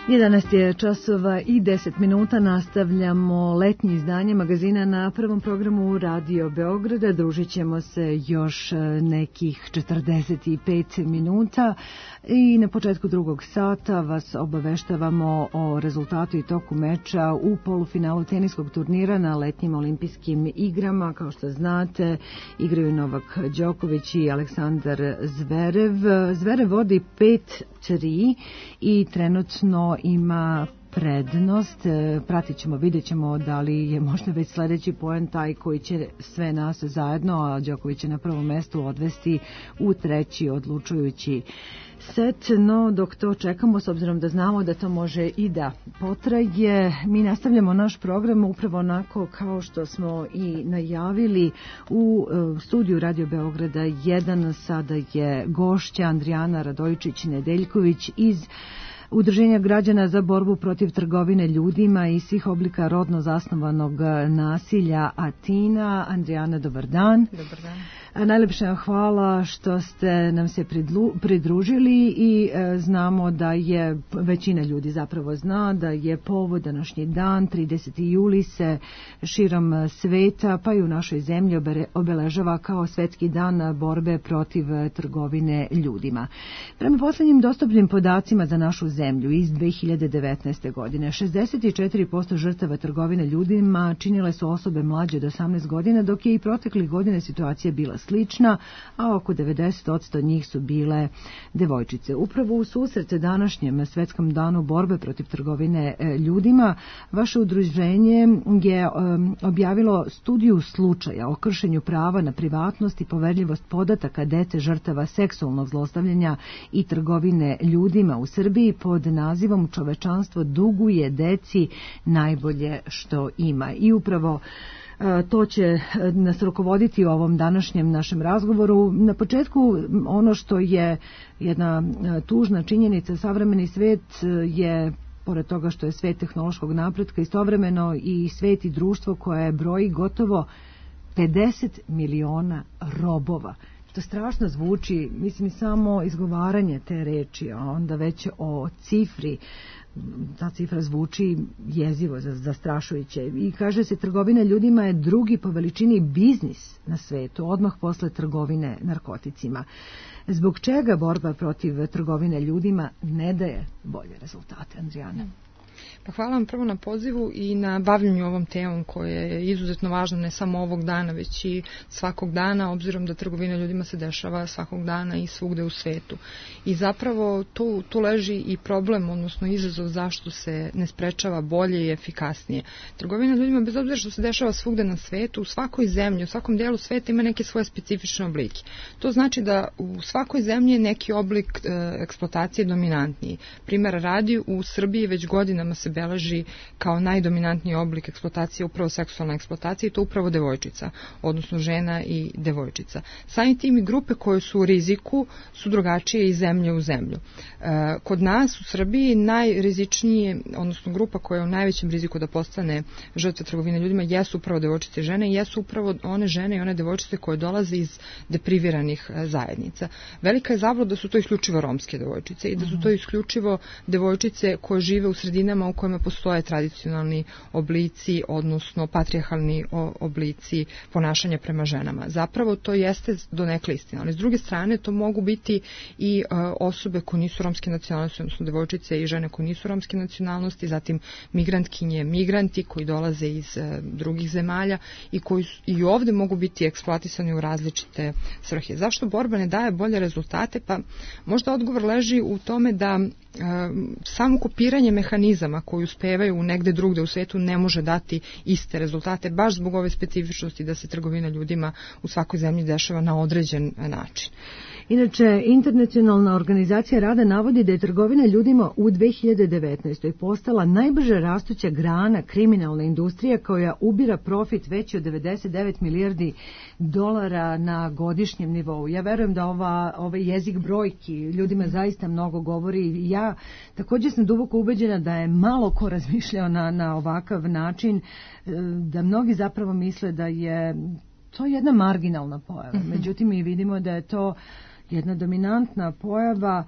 jedanaest je časova i deset minuta, nastavljamo letnje izdanje magazina na prvom programu Radio Beograda. Družit ćemo se još nekih četrdeset pet minuta i na početku drugog sata vas obaveštavamo o rezultatu i toku meča u polufinalu teniskog turnira na letnjim olimpijskim igrama. Kao što znate, igraju Novak Đoković i Aleksandar Zverev. Zverev vodi pet tri i trenutno ima prednost. Pratit ćemo, vidjet ćemo da li je možda već sledeći poen taj koji će sve nas zajedno, a Đoković će na prvom mestu odvesti u treći odlučujući set. No, dok to čekamo, s obzirom da znamo da to može i da potraje, mi nastavljamo naš program upravo onako kao što smo i najavili u studiju Radio Beograda jedan. Sada je gošća Andrijana Radojičić-Nedeljković iz Udruženja građana za borbu protiv trgovine ljudima i svih oblika rodno zasnovanog nasilja Atina. Andrijana, dobar dan. Dobar dan. Najlepša hvala što ste nam se pridružili i znamo da je većina ljudi zapravo zna da je povod današnji dan, trideseti juli, se širom sveta pa i u našoj zemlji obeležava kao svetski dan borbe protiv trgovine ljudima. Prema posljednjim dostupnim podacima za našu zemlju iz dve hiljade devetnaeste. godine, šezdeset četiri posto žrtava trgovine ljudima činile su osobe mlađe od osamnaest godina, dok je i proteklih godina situacija bila slična, a oko devedeset posto njih su bile devojčice. Upravo u susret današnjem svetskom danu borbe protiv trgovine ljudima, vaše udruženje je objavilo studiju slučaja o kršenju prava na privatnost i poverljivost podataka dece žrtava seksualnog zlostavljanja i trgovine ljudima u Srbiji pod nazivom Čovečanstvo duguje deci najbolje što ima. I upravo to će nas rukovoditi u ovom današnjem našem razgovoru. Na početku, ono što je jedna tužna činjenica, savremeni svet je, pored toga što je svet tehnološkog napretka, istovremeno i svet i društvo koje broji gotovo pedeset miliona robova. To strašno zvuči, mislim, samo izgovaranje te reči, a onda već o cifri. Ta cifra zvuči jezivo, zastrašujuće. I kaže se, trgovina ljudima je drugi po veličini biznis na svetu, odmah posle trgovine narkoticima. Zbog čega borba protiv trgovine ljudima ne daje bolje rezultate, Andrijana? Pa hvala vam prvo na pozivu i na bavljenju ovom temom koja je izuzetno važna ne samo ovog dana, već i svakog dana, obzirom da trgovina ljudima se dešava svakog dana i svugde u svetu. I zapravo tu, tu leži i problem, odnosno izazov zašto se ne sprečava bolje i efikasnije. Trgovina ljudima, bez obzira što se dešava svugde na svetu, u svakoj zemlji, u svakom delu sveta ima neke svoje specifične oblike. To znači da u svakoj zemlji je neki oblik e, eksploatacije dominantniji. Primer radi, u Srbiji već godinama se beleži kao najdominantniji oblik eksploatacije upravo seksualna eksploatacija i to upravo devojčica, odnosno žena i devojčica. Samim tim i grupe koje su u riziku su drugačije iz zemlje u zemlju. E, kod nas u Srbiji najrizičnije, odnosno grupa koja je u najvećem riziku da postane žrtva trgovine ljudima jesu upravo devojčice i žene i jesu upravo one žene i one devojčice koje dolaze iz depriviranih zajednica. Velika je zabluda da su to isključivo romske devojčice i da su to isključivo devojčice koje žive u sredinama u kojima postoje tradicionalni oblici, odnosno patrijarhalni oblici ponašanja prema ženama. Zapravo to jeste donekle istina, ali s druge strane to mogu biti i uh, osobe koje nisu romske nacionalnosti, odnosno devojčice i žene koje nisu romske nacionalnosti, zatim migrantkinje, migranti koji dolaze iz uh, drugih zemalja i koji su, i ovde mogu biti eksploatisani u različite svrhe. Zašto borba ne daje bolje rezultate? Pa možda odgovor leži u tome da uh, samo kopiranje mehanizama koji uspevaju negde drugde u svetu ne može dati iste rezultate, baš zbog ove specifičnosti da se trgovina ljudima u svakoj zemlji dešava na određen način. Inače, Internacionalna organizacija rada navodi da je trgovina ljudima u dve hiljade devetnaestoj. postala najbrže rastuća grana kriminalne industrije koja ubira profit veći od devedeset devet milijardi dolara na godišnjem nivou. Ja verujem da ova, ovaj jezik brojki ljudima zaista mnogo govori. Ja također sam duboko ubeđena da je malo ko razmišljao na, na ovakav način, da mnogi zapravo misle da je to jedna marginalna pojava. Međutim, mi vidimo da je to jedna dominantna pojava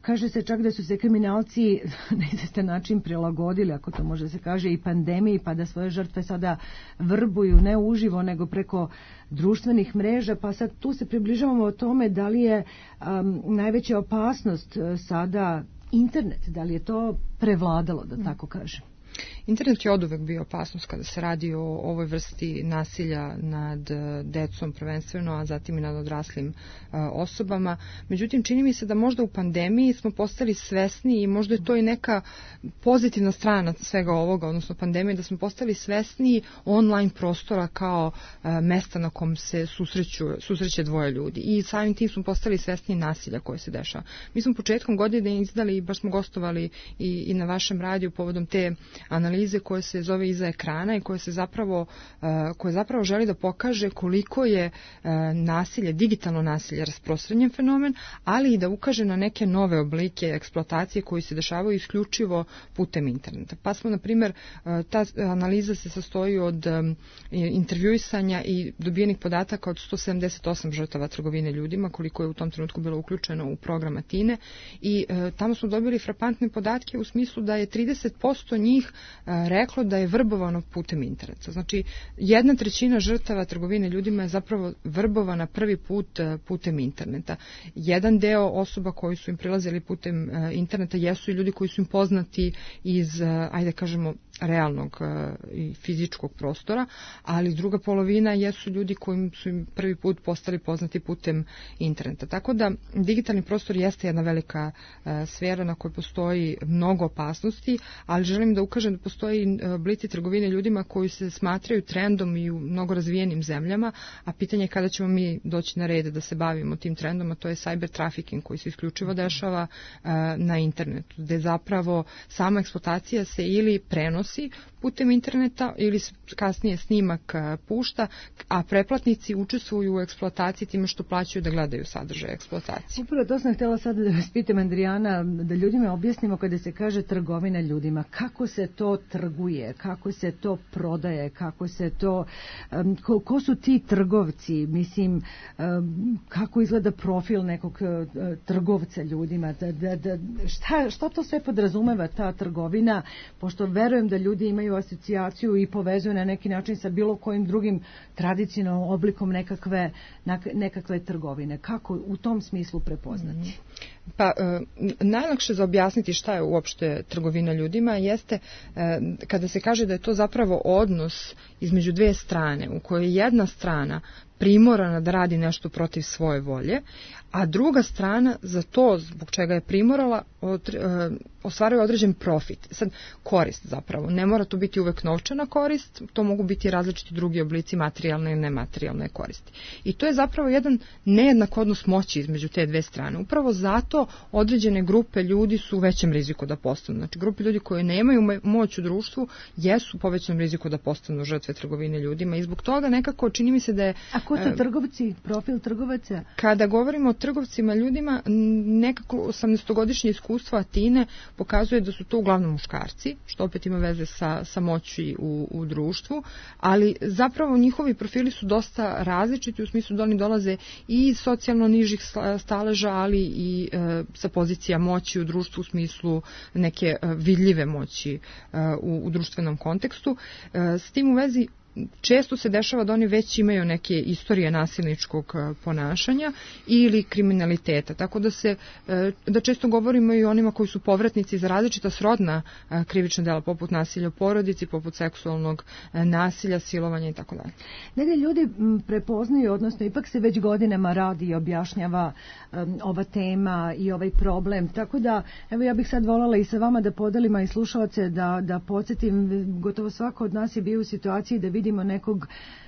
kaže se čak da su se kriminalci na izvestan način prilagodili, ako to može se kaže, i pandemiji, pa da svoje žrtve sada vrbuju ne uživo, nego preko društvenih mreža, pa sad tu se približavamo o tome da li je um, najveća opasnost uh, sada internet, da li je to prevladalo, da tako kažem. Internet je oduvek bio opasnost kada se radi o ovoj vrsti nasilja nad decom prvenstveno, a zatim i nad odraslim osobama. Međutim, čini mi se da možda u pandemiji smo postali svesni i možda je to i neka pozitivna strana svega ovoga, odnosno pandemije, da smo postali svesni online prostora kao mesta na kom se susreću, susreće dvoje ljudi. I samim tim smo postali svesni nasilja koje se dešava. Mi smo početkom godine izdali, baš smo gostovali i, i na vašem radiju povodom te analize koje se zove Iza ekrana i koje se zapravo, koje zapravo želi da pokaže koliko je nasilje, digitalno nasilje rasprostranjen fenomen, ali i da ukaže na neke nove oblike eksploatacije koji se dešavaju isključivo putem interneta. Pa smo, na primjer, ta analiza se sastoji od intervjuisanja i dobijenih podataka od sto sedamdeset osam žrtava trgovine ljudima, koliko je u tom trenutku bilo uključeno u program Atine, i tamo smo dobili frapantne podatke u smislu da je trideset posto njih reklo da je vrbovano putem interneta. Znači, jedna trećina žrtava trgovine ljudima je zapravo vrbovana prvi put putem interneta. Jedan deo osoba koji su im prilazili putem interneta jesu i ljudi koji su im poznati iz, ajde kažemo, realnog i fizičkog prostora, ali druga polovina jesu ljudi koji su im prvi put postali poznati putem interneta. Tako da digitalni prostor jeste jedna velika sfera na kojoj postoji mnogo opasnosti, ali želim da ukažem da postoji oblici trgovine ljudima koji se smatraju trendom i u mnogo razvijenim zemljama, a pitanje je kada ćemo mi doći na red da se bavimo tim trendom, a to je cyber trafficking koji se isključivo dešava na internetu, gde zapravo sama eksploatacija se ili prenosi putem interneta ili kasnije snimak pušta, a pretplatnici učestvuju u eksploataciji time što plaćaju da gledaju sadržaj eksploatacije. Upravo to sam htjela sad da vas pitam, Adriana, da ljudima objasnimo kada se kaže trgovina ljudima, kako se to trguje, kako se to prodaje, kako se to, um, ko, ko su ti trgovci, mislim, um, kako izgleda profil nekog uh, trgovca ljudima, da, da, da, šta, što to sve podrazumeva ta trgovina, pošto verujem da ljudi imaju asocijaciju i povezuju na neki način sa bilo kojim drugim tradicionalnim oblikom nekakve, nekakve trgovine. Kako u tom smislu prepoznati? Pa, e, najlakše za objasniti šta je uopšte trgovina ljudima jeste e, kada se kaže da je to zapravo odnos između dve strane u kojoj jedna strana primorana da radi nešto protiv svoje volje, a druga strana za to zbog čega je primorala od, e, ostvaruje određen profit. Sad, korist zapravo. Ne mora to biti uvek novčana korist, to mogu biti različiti drugi oblici materijalne i nematerijalne koristi. I to je zapravo jedan nejednak odnos moći između te dve strane. Upravo zato određene grupe ljudi su u većem riziku da postanu. Znači, grupe ljudi koji nemaju moć u društvu jesu u povećanom riziku da postanu žrtve trgovine ljudima i zbog toga nekako čini mi se da je... A ko su trgovci, profil trgovaca? Kada govorimo o trgovcima ljudima, nekako osamnaestogodišnje iskustvo Atine pokazuje da su to uglavnom muškarci, što opet ima veze sa, sa moći u, u društvu, ali zapravo njihovi profili su dosta različiti u smislu da oni dolaze i iz socijalno nižih staleža, ali i e, sa pozicija moći u društvu u smislu neke e, vidljive moći e, u, u društvenom kontekstu. E, s tim u vezi često se dešava da oni već imaju neke istorije nasilničkog ponašanja ili kriminaliteta, tako da se da često govorimo i o onima koji su povratnici za različita srodna krivična dela poput nasilja u porodici, poput seksualnog nasilja, silovanja i tako dalje. Negdje ljudi prepoznaju, odnosno ipak se već godinama radi i objašnjava um, ova tema i ovaj problem, tako da evo ja bih sad voljela i sa vama da podelimo i slušalce da, da podsjetim, gotovo svako od nas je bio u situaciji da vidi vidimo nekog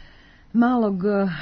malog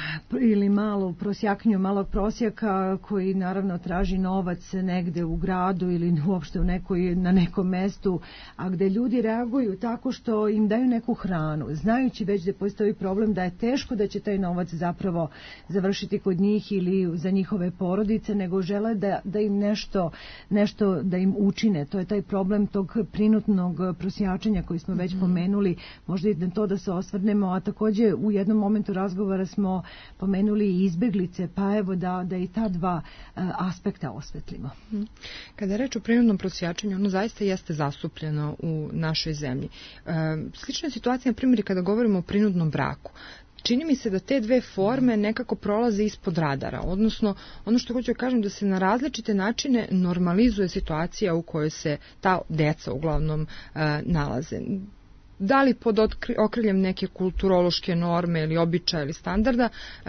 ili malu prosjaknju, malog prosjaka koji naravno traži novac negde u gradu ili uopšte u nekoj, na nekom mestu, a gde ljudi reaguju tako što im daju neku hranu, znajući već da postoji problem da je teško da će taj novac zapravo završiti kod njih ili za njihove porodice, nego žele da, da im nešto, nešto da im učine. To je taj problem tog prinutnog prosjačenja koji smo već mm-hmm. pomenuli, možda i to da se osvrnemo, a takođe u jednom momentu razgovora smo pomenuli i izbeglice, pa evo da, da i ta dva aspekta osvetlimo. Kada je reč o prinudnom prosjačenju, ono zaista jeste zastupljeno u našoj zemlji. Slična je situacija, na primjer, kada govorimo o prinudnom braku. Čini mi se da te dve forme nekako prolaze ispod radara, odnosno ono što hoću da kažem da se na različite načine normalizuje situacija u kojoj se ta deca uglavnom uh, nalaze. Da li pod okriljem neke kulturološke norme ili običaja ili standarda,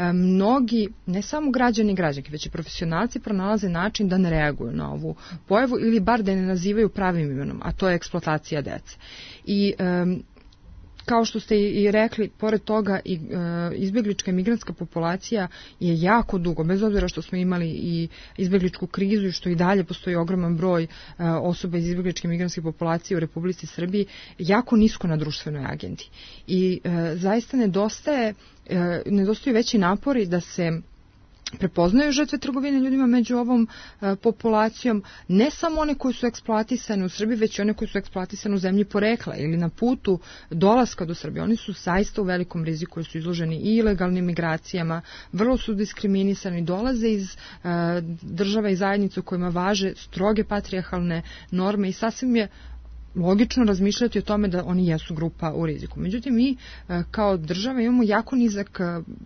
mnogi, ne samo građani i građanke, već i profesionalci pronalaze način da ne reaguju na ovu pojavu ili bar da ne nazivaju pravim imenom, a to je eksploatacija dece. I um, kao što ste i rekli, pored toga i e, izbeglička i migrantska populacija je jako dugo, bez obzira što smo imali i izbegličku krizu i što i dalje postoji ogroman broj e, osoba iz izbegličke i migrantske populacije u Republici Srbiji, jako nisko na društvenoj agendi. I e, zaista nedostaje, e, nedostaju veći napori da se prepoznaju žrtve trgovine ljudima među ovom e, populacijom, ne samo one koji su eksploatisane u Srbiji, već i one koji su eksploatisane u zemlji porekla ili na putu dolaska do Srbije. Oni su zaista u velikom riziku koji su izloženi i ilegalnim migracijama, vrlo su diskriminisani, dolaze iz e, država i zajednica u kojima važe stroge patrijarhalne norme i sasvim je logično razmišljati o tome da oni jesu grupa u riziku. Međutim, mi kao država imamo jako nizak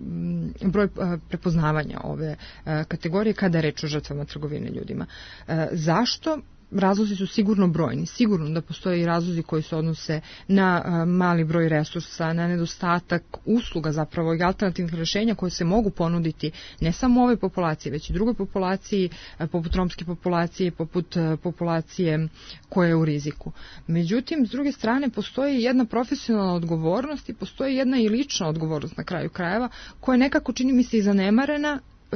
broj prepoznavanja ove kategorije kada je reč o žrtvama trgovine ljudima. Zašto? Razlozi su sigurno brojni. Sigurno da postoje i razlozi koji se odnose na mali broj resursa, na nedostatak usluga zapravo i alternativnih rješenja koje se mogu ponuditi ne samo ovoj populaciji, već i drugoj populaciji, poput romske populacije, poput populacije koja je u riziku. Međutim, s druge strane, postoji jedna profesionalna odgovornost i postoji jedna i lična odgovornost na kraju krajeva, koja nekako čini mi se i zanemarena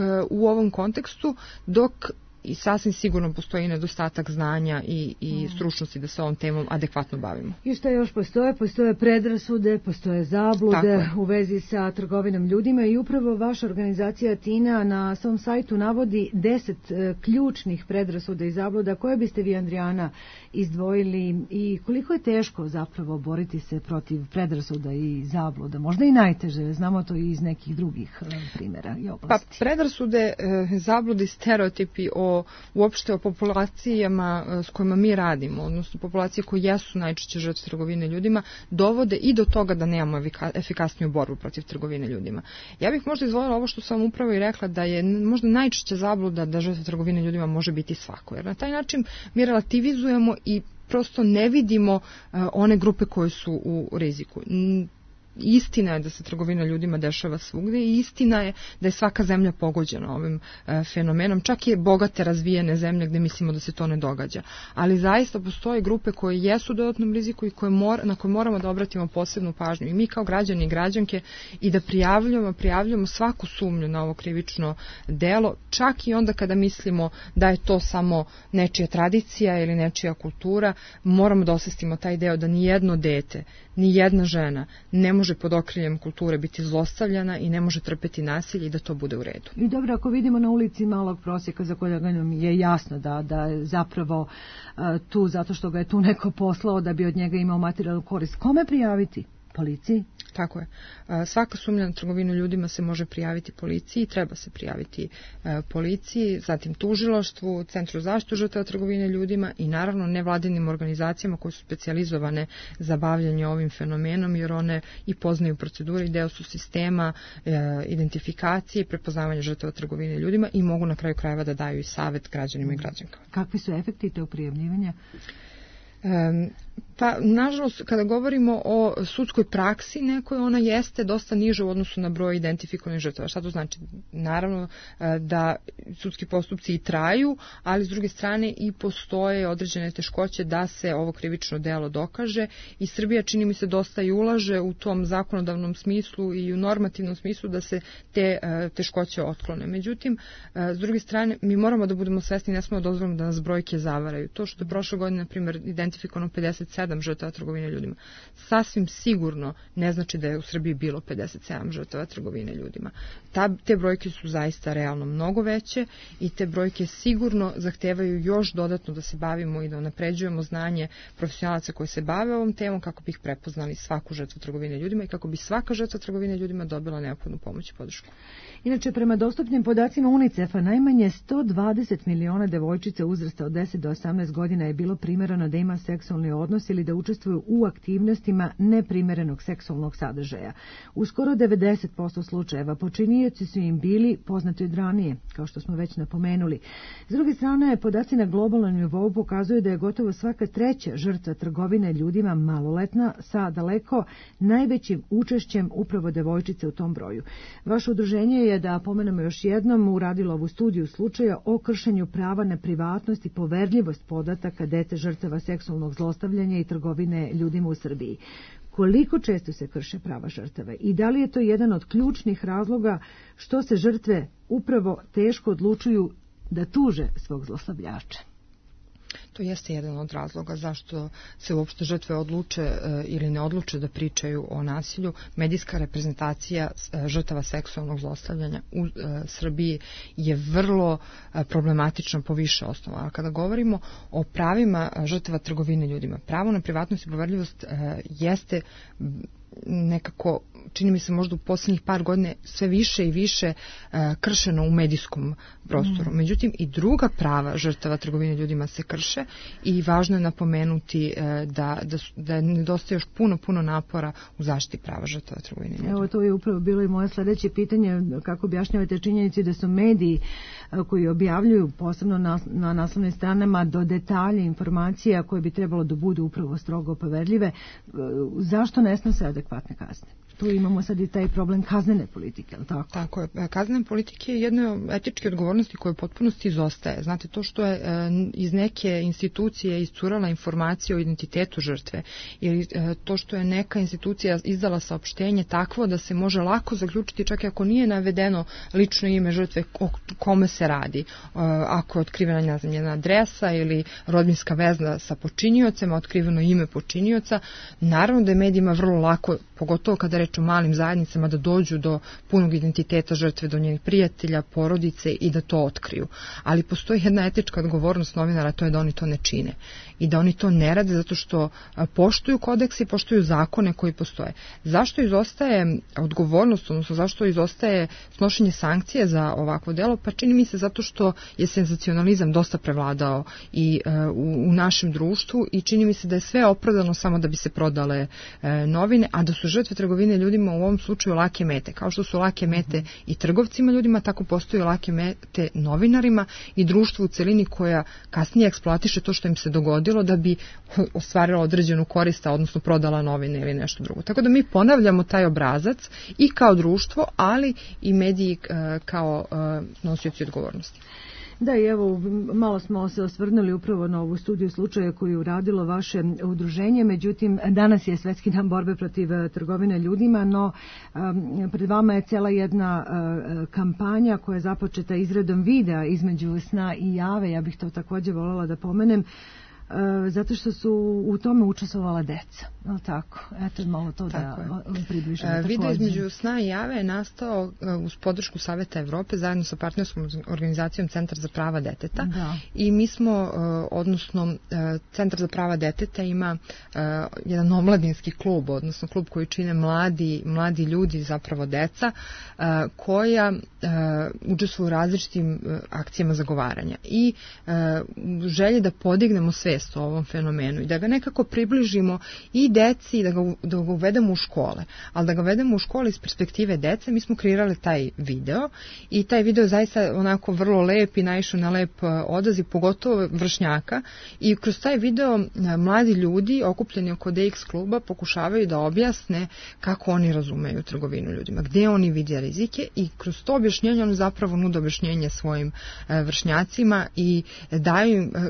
u ovom kontekstu, dok i sasvim sigurno postoji nedostatak znanja i, i stručnosti da se ovom temom adekvatno bavimo. I što još postoje? Postoje predrasude, postoje zablude u vezi sa trgovinom ljudima i upravo vaša organizacija Tina na svom sajtu navodi deset e, ključnih predrasuda i zabluda. Koje biste vi, Andrijana, izdvojili i koliko je teško zapravo boriti se protiv predrasuda i zabluda? Možda i najteže, znamo to i iz nekih drugih e, primjera i oblasti. Pa predrasude, e, zablude i stereotipi o uopšte o populacijama s kojima mi radimo, odnosno populacije koje jesu najčešće žrtve trgovine ljudima, dovode i do toga da nemamo efikasniju borbu protiv trgovine ljudima. Ja bih možda izvolila ovo što sam upravo i rekla, da je možda najčešća zabluda da žrtve trgovine ljudima može biti svako, jer na taj način mi relativizujemo i prosto ne vidimo one grupe koje su u riziku. Istina je da se trgovina ljudima dešava svugde i istina je da je svaka zemlja pogođena ovim e, fenomenom, čak i bogate razvijene zemlje gde mislimo da se to ne događa. Ali zaista postoje grupe koje jesu u dodatnom riziku i koje mora, na koje moramo da obratimo posebnu pažnju. I mi kao građani i građanke i da prijavljamo, prijavljamo svaku sumnju na ovo krivično delo, čak i onda kada mislimo da je to samo nečija tradicija ili nečija kultura, moramo da osvestimo taj deo da ni jedno dete, ni jedna žena ne može pod okriljem kulture biti zlostavljana i ne može trpeti nasilje i da to bude u redu. I dobro, ako vidimo na ulici malog prosjeka za kojega nam je jasno da, da je zapravo uh, tu zato što ga je tu neko poslao da bi od njega imao materijalnu korist, kome prijaviti? Policiji? Tako je. Svaka sumnja na trgovinu ljudima se može prijaviti policiji, treba se prijaviti policiji, zatim tužilaštvu, Centru za zaštitu žrtava trgovine ljudima i naravno nevladinim organizacijama koje su specijalizovane za bavljanje ovim fenomenom, jer one i poznaju procedure i deo su sistema identifikacije i prepoznavanja žrtava trgovine ljudima i mogu na kraju krajeva da daju i savjet građanima i građankama. Kakvi su efekti tog prijavljivanja? Um, pa, nažalost, kada govorimo o sudskoj praksi, nekoj ona jeste dosta niža u odnosu na broj identifikovanih žrtava. Šta to znači? Naravno da sudski postupci i traju, ali s druge strane i postoje određene teškoće da se ovo krivično delo dokaže i Srbija, čini mi se, dosta i ulaže u tom zakonodavnom smislu i u normativnom smislu da se te teškoće otklone. Međutim, s druge strane, mi moramo da budemo svesni, ne smemo da dozvolimo da nas brojke zavaraju. To što je prošle godine, na primjer, identifikovano pedeset sedam sedam žrtava trgovine ljudima. Sasvim sigurno ne znači da je u Srbiji bilo pedeset sedam žrtava trgovine ljudima. Ta, te brojke su zaista realno mnogo veće i te brojke sigurno zahtevaju još dodatno da se bavimo i da unapređujemo znanje profesionalaca koji se bave ovom temom kako bi ih prepoznali svaku žrtvu trgovine ljudima i kako bi svaka žrtva trgovine ljudima dobila neophodnu pomoć i podršku. Inače, prema dostupnim podacima UNICEF-a, najmanje sto dvadeset miliona devojčica uzrasta od deset do osamnaest godina je bilo primerano da ima seksualni odnos ili da učestvuju u aktivnostima neprimerenog seksualnog sadržaja. U skoro devedeset posto slučajeva počinioci su im bili poznati od ranije, kao što smo već napomenuli. S druge strane, podaci na globalnom nivou pokazuju da je gotovo svaka treća žrtva trgovine ljudima maloletna, sa daleko najvećim učešćem upravo devojčice u tom broju. Vaše udruženje je, da pomenemo još jednom, uradilo ovu studiju slučaja o kršenju prava na privatnost i poverljivost podataka dece žrtava seksualnog zlostavljanja i trgovine ljudima u Srbiji. Koliko često se krše prava žrtave i da li je to jedan od ključnih razloga što se žrtve upravo teško odlučuju da tuže svog zlostavljača? To jeste jedan od razloga zašto se uopšte žrtve odluče e, ili ne odluče da pričaju o nasilju. Medijska reprezentacija e, žrtava seksualnog zlostavljanja u e, Srbiji je vrlo e, problematična po više osnova. A kada govorimo o pravima žrtava trgovine ljudima, pravo na privatnost i poverljivost e, jeste nekako, čini mi se možda u posljednjih par godine sve više i više uh, kršeno u medijskom prostoru. Mm. Međutim, i druga prava žrtava trgovine ljudima se krše i važno je napomenuti uh, da, da, da nedostaje još puno, puno napora u zaštiti prava žrtava trgovine ljudima. Evo, to je upravo bilo i moje sljedeće pitanje, kako objašnjavate činjenici da su mediji uh, koji objavljuju posebno na, na naslovnim stranama do detalja informacija koje bi trebalo da budu upravo strogo poverljive, uh, zašto ne snose adekvatne kazne? Tu imamo sad i taj problem kaznene politike, ali tako? Tako je. Kaznene politike je jedna etičke odgovornosti koja u potpunosti izostaje. Znate, to što je e, iz neke institucije iscurala informacija o identitetu žrtve ili e, to što je neka institucija izdala saopštenje takvo da se može lako zaključiti, čak i ako nije navedeno lično ime žrtve, o kome se radi. E, ako je otkrivena, ne znam, njena adresa ili rodbinska veza sa počiniocem, otkriveno ime počinioca, naravno da je medijima vrlo lako, pogotovo kada reč o malim zajednicama, da dođu do punog identiteta žrtve, do njenih prijatelja, porodice i da to otkriju. Ali postoji jedna etička odgovornost novinara, to je da oni to ne čine. I da oni to ne rade zato što poštuju kodeks i poštuju zakone koji postoje. Zašto izostaje odgovornost, odnosno zašto izostaje snošenje sankcije za ovakvo delo? Pa čini mi se zato što je senzacionalizam dosta prevladao i uh, u, u našem društvu i čini mi se da je sve opravdano samo da bi se prodale uh, novine, a da su žrtve trgovine ljudima u ovom slučaju lake mete. Kao što su lake mete mm-hmm. i trgovcima ljudima, tako postoje lake mete novinarima i društvu u celini koja kasnije eksploatiše to što im se dogodilo da bi ostvarila određenu korist, odnosno prodala novine ili nešto drugo. Tako da mi ponavljamo taj obrazac i kao društvo, ali i mediji kao nosioci odgovornosti. Da, i evo, malo smo se osvrnuli upravo na ovu studiju slučaja koju je uradilo vaše udruženje, međutim, danas je Svetski dan borbe protiv trgovine ljudima, no um, pred vama je cijela jedna uh, kampanja koja je započeta izradom videa između sna i jave, ja bih to također voljela da pomenem, zato što su u tome učestvovala deca. No, tako, eto malo to tako da približimo. E, video između sna i jave je nastao uz podršku Saveta Evrope zajedno sa partnerskom organizacijom Centar za prava deteta. Da. I mi smo, odnosno Centar za prava deteta ima jedan omladinski klub, odnosno klub koji čine mladi, mladi ljudi, zapravo deca, koja učestvuju u različitim akcijama zagovaranja. I želje da podignemo sve o ovom fenomenu i da ga nekako približimo i deci i da ga, da ga uvedemo u škole. Ali da ga uvedemo u škole iz perspektive dece, mi smo kreirali taj video i taj video je zaista onako vrlo lep i naišao na lep odaziv, pogotovo vršnjaka, i kroz taj video mladi ljudi okupljeni oko D X kluba pokušavaju da objasne kako oni razumeju trgovinu ljudima, gdje oni vide rizike, i kroz to objašnjenje oni zapravo nude objašnjenje svojim vršnjacima i daju im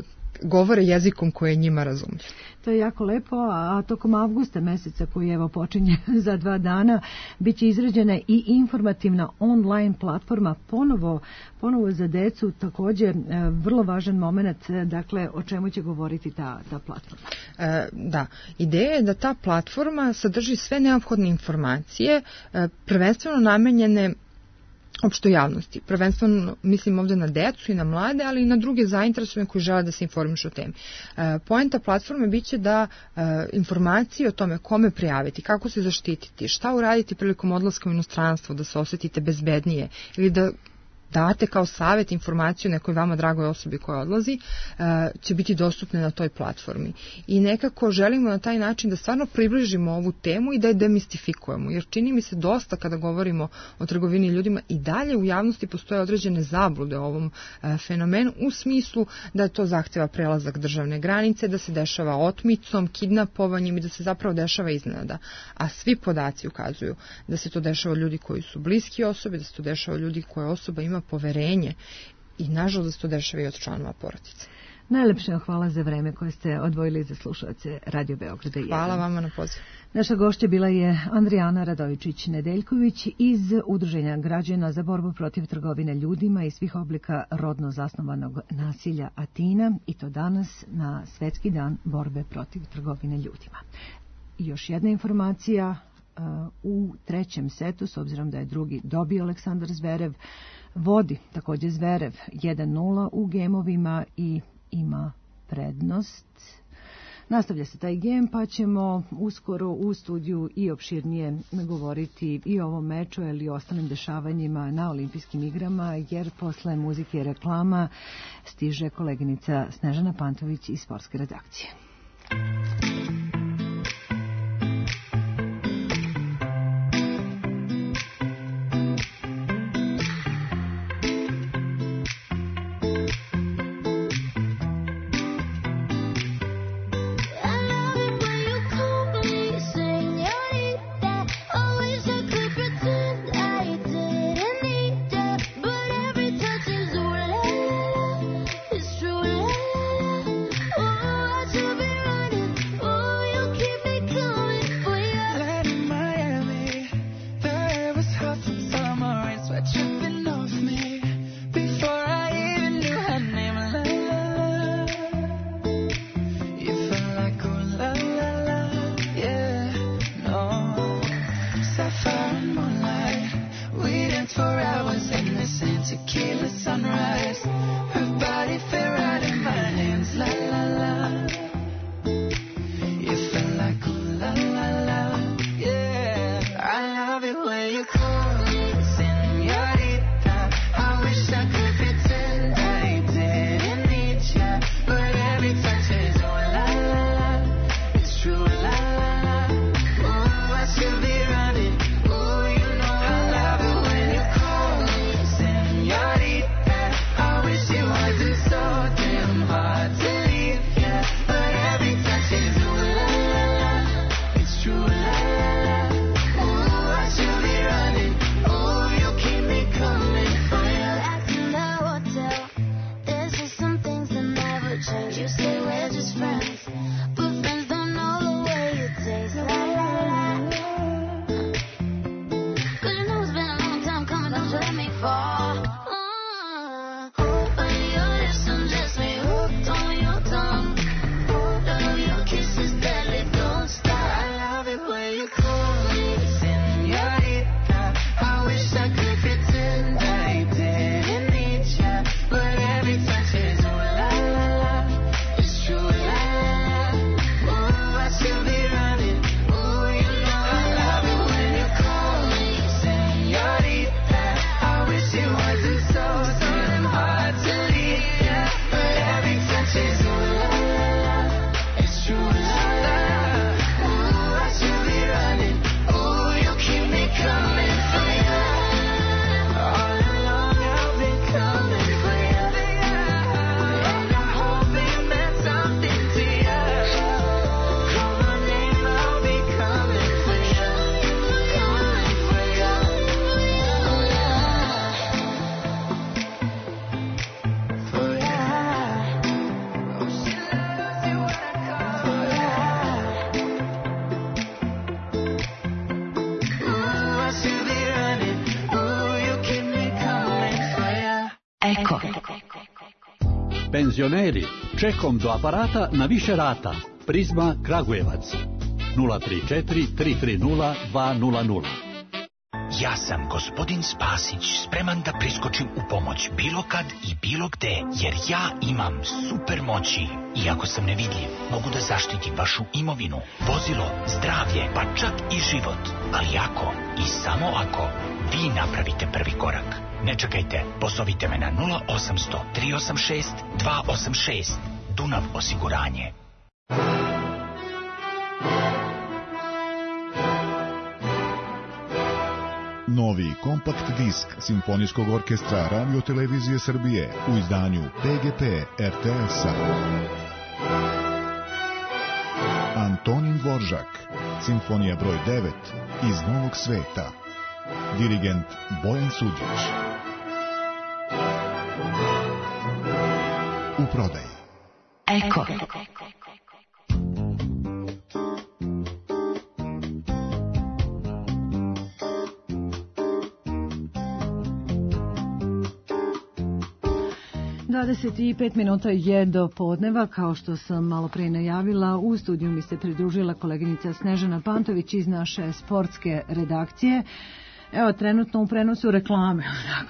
govore jezikom koji je njima razumljiv. To je jako lepo, a tokom avgusta meseca koji evo počinje za dva dana biće izrađena i informativna online platforma ponovo, ponovo za decu, također vrlo važan moment, dakle o čemu će govoriti ta, ta platforma. E, da, ideja je da ta platforma sadrži sve neophodne informacije, e, prvenstveno namenjene opštoj javnosti. Prvenstveno mislim ovdje na decu i na mlade, ali i na druge zainteresovane koji žele da se informišu o temi. E, poenta platforme biće da e, informacije o tome kome prijaviti, kako se zaštititi, šta uraditi prilikom odlaska u inostranstvo, da se osjetite bezbednije ili da date kao savjet informaciju nekoj vama dragoj osobi koja odlazi, će biti dostupne na toj platformi. I nekako želimo na taj način da stvarno približimo ovu temu i da je demistifikujemo, jer čini mi se dosta kada govorimo o trgovini ljudima i dalje u javnosti postoje određene zablude o ovom fenomenu u smislu da to zahtjeva prelazak državne granice, da se dešava otmicom, kidnapovanjem i da se zapravo dešava iznenada. A svi podaci ukazuju da se to dešava ljudi koji su bliski osobi, da se to dešava ljudi koje osoba ima poverenje i nažalost to dešava i od članova porodice. Najlepše hvala za vreme koje ste odvojili za slušalce Radio Beograda. Hvala vama na pozivu. Naša gošća bila je Andrijana Radojičić-Nedeljković iz Udruženja građana za borbu protiv trgovine ljudima i svih oblika rodno zasnovanog nasilja Atina, i to danas na Svetski dan borbe protiv trgovine ljudima. I još jedna informacija, u trećem setu, s obzirom da je drugi dobio Aleksandar Zverev, vodi također Zverev jedan nula u gemovima i ima prednost. Nastavlja se taj gem, pa ćemo uskoro u studiju i opširnije govoriti i o ovom meču ili ostalim dešavanjima na olimpijskim igrama, jer posle muzike i reklama stiže koleginica Snežana Pantović iz sportske redakcije. To be Penzioneri, čekom do aparata na više rata. Prizma Kragujevac. nula tri četiri tri tri nula dva nula nula. Ja sam gospodin Spasić, spreman da priskočim u pomoć bilo kad i bilo gde, jer ja imam super moći. Iako sam nevidljiv, mogu da zaštitim vašu imovinu, vozilo, zdravlje, pa čak i život. Ali ako i samo ako vi napravite prvi korak. Ne čekajte, pozovite me na nula osam sto tri osam šest dva osam šest. Dunav osiguranje. Novi kompakt disk Simfonijskog orkestra Radio-televizije Srbije u izdanju P G P R T S-a. Antonin Dvoržak, Simfonija broj devet, Iz novog sveta. Dirigent Bojan Suđić. U prodaji. Eko. dvadeset pet minuta je do podneva, kao što sam malo pre najavila. U studiju mi se pridružila koleginica Snežana Pantović iz naše sportske redakcije. Evo, trenutno u prenosu reklame,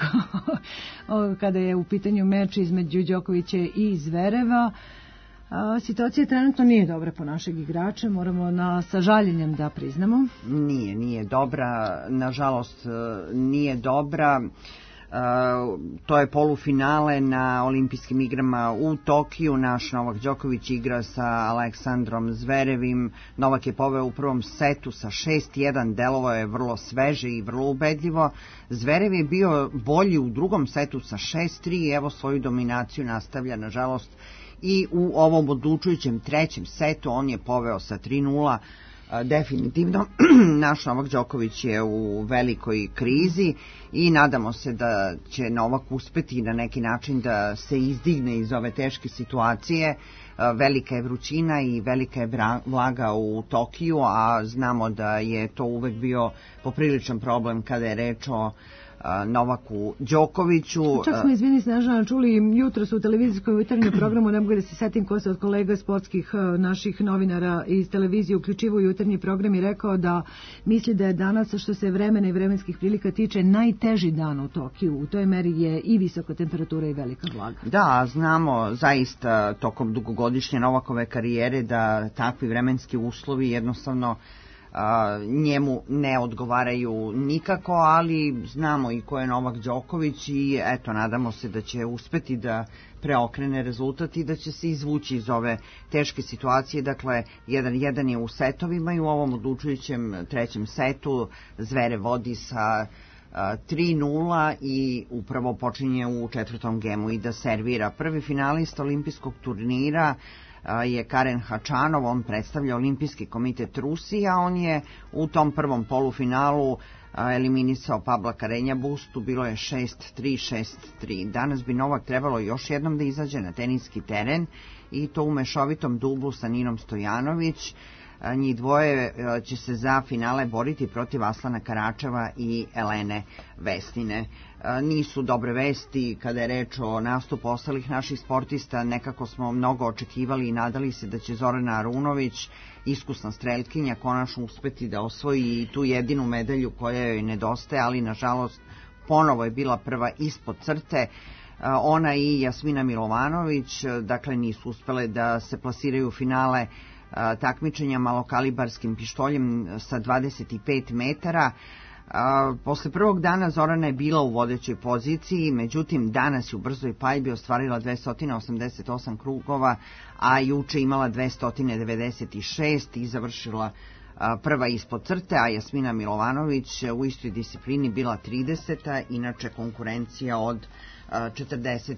kada je u pitanju meč između Đokovića i Zvereva. A, situacija trenutno nije dobra po našeg igrača, moramo na, sa žaljenjem da priznamo. Nije, nije dobra, nažalost nije dobra. Uh, to je polufinale na olimpijskim igrama u Tokiju. Naš Novak Đoković igra sa Aleksandrom Zverevim. Novak je poveo u prvom setu sa šest jedan, delovao je vrlo sveže i vrlo ubedljivo. Zverev je bio bolji u drugom setu sa šest tri i evo svoju dominaciju nastavlja nažalost i u ovom odlučujućem trećem setu. On je poveo sa tri nula. Definitivno naš Novak Đoković je u velikoj krizi i nadamo se da će Novak uspeti na neki način da se izdigne iz ove teške situacije. Velika je vrućina i velika je vlaga u Tokiju, a znamo da je to uvek bio popriličan problem kada je reč o Novaku Đokoviću. Čak smo, izvini Snežana, čuli jutro su u televizijskom jutarnjem programu, ne mogu da se setim ko se od kolega sportskih naših novinara iz televizije uključivo u jutarnji program i rekao da misli da je danas, što se vremena i vremenskih prilika tiče, najteži dan u Tokiju. U toj meri je i visoka temperatura i velika vlaga. Da, znamo zaista tokom dugogodišnje Novakove karijere da takvi vremenski uslovi jednostavno A, njemu ne odgovaraju nikako, ali znamo i ko je Novak Đoković i eto, nadamo se da će uspeti da preokrene rezultat i da će se izvući iz ove teške situacije. Dakle, jedan jedan je u setovima i u ovom odlučujućem trećem setu Zverev vodi sa tri nula i upravo počinje u četvrtom gemu i da servira. Prvi finalista olimpijskog turnira je Karen Hačanov, on predstavlja Olimpijski komitet Rusije, a on je u tom prvom polufinalu eliminisao Pabla Karenja Bustu, bilo je šest tri, šest tri. Danas bi Novak trebalo još jednom da izađe na teniski teren i to u mešovitom dublu sa Ninom Stojanović. Njih dvoje će se za finale boriti protiv Aslana Karačeva i Elene Vesnine. Nisu dobre vesti kada je reč o nastupu ostalih naših sportista. Nekako smo mnogo očekivali i nadali se da će Zorana Arunović, iskusna strelkinja, konačno uspeti da osvoji tu jedinu medalju koja joj nedostaje, ali nažalost ponovo je bila prva ispod crte. Ona i Jasmina Milovanović, dakle, nisu uspele da se plasiraju u finale takmičenja malokalibarskim pištoljem sa dvadeset pet metara. Posle prvog dana Zorana je bila u vodećoj poziciji, međutim danas je u brzoj paljbi ostvarila dvesta osamdeset osam krugova, a juče imala dvesta devedeset šest i završila prva ispod crte, a Jasmina Milovanović u istoj disciplini bila trideseta, inače konkurencija od četrdeset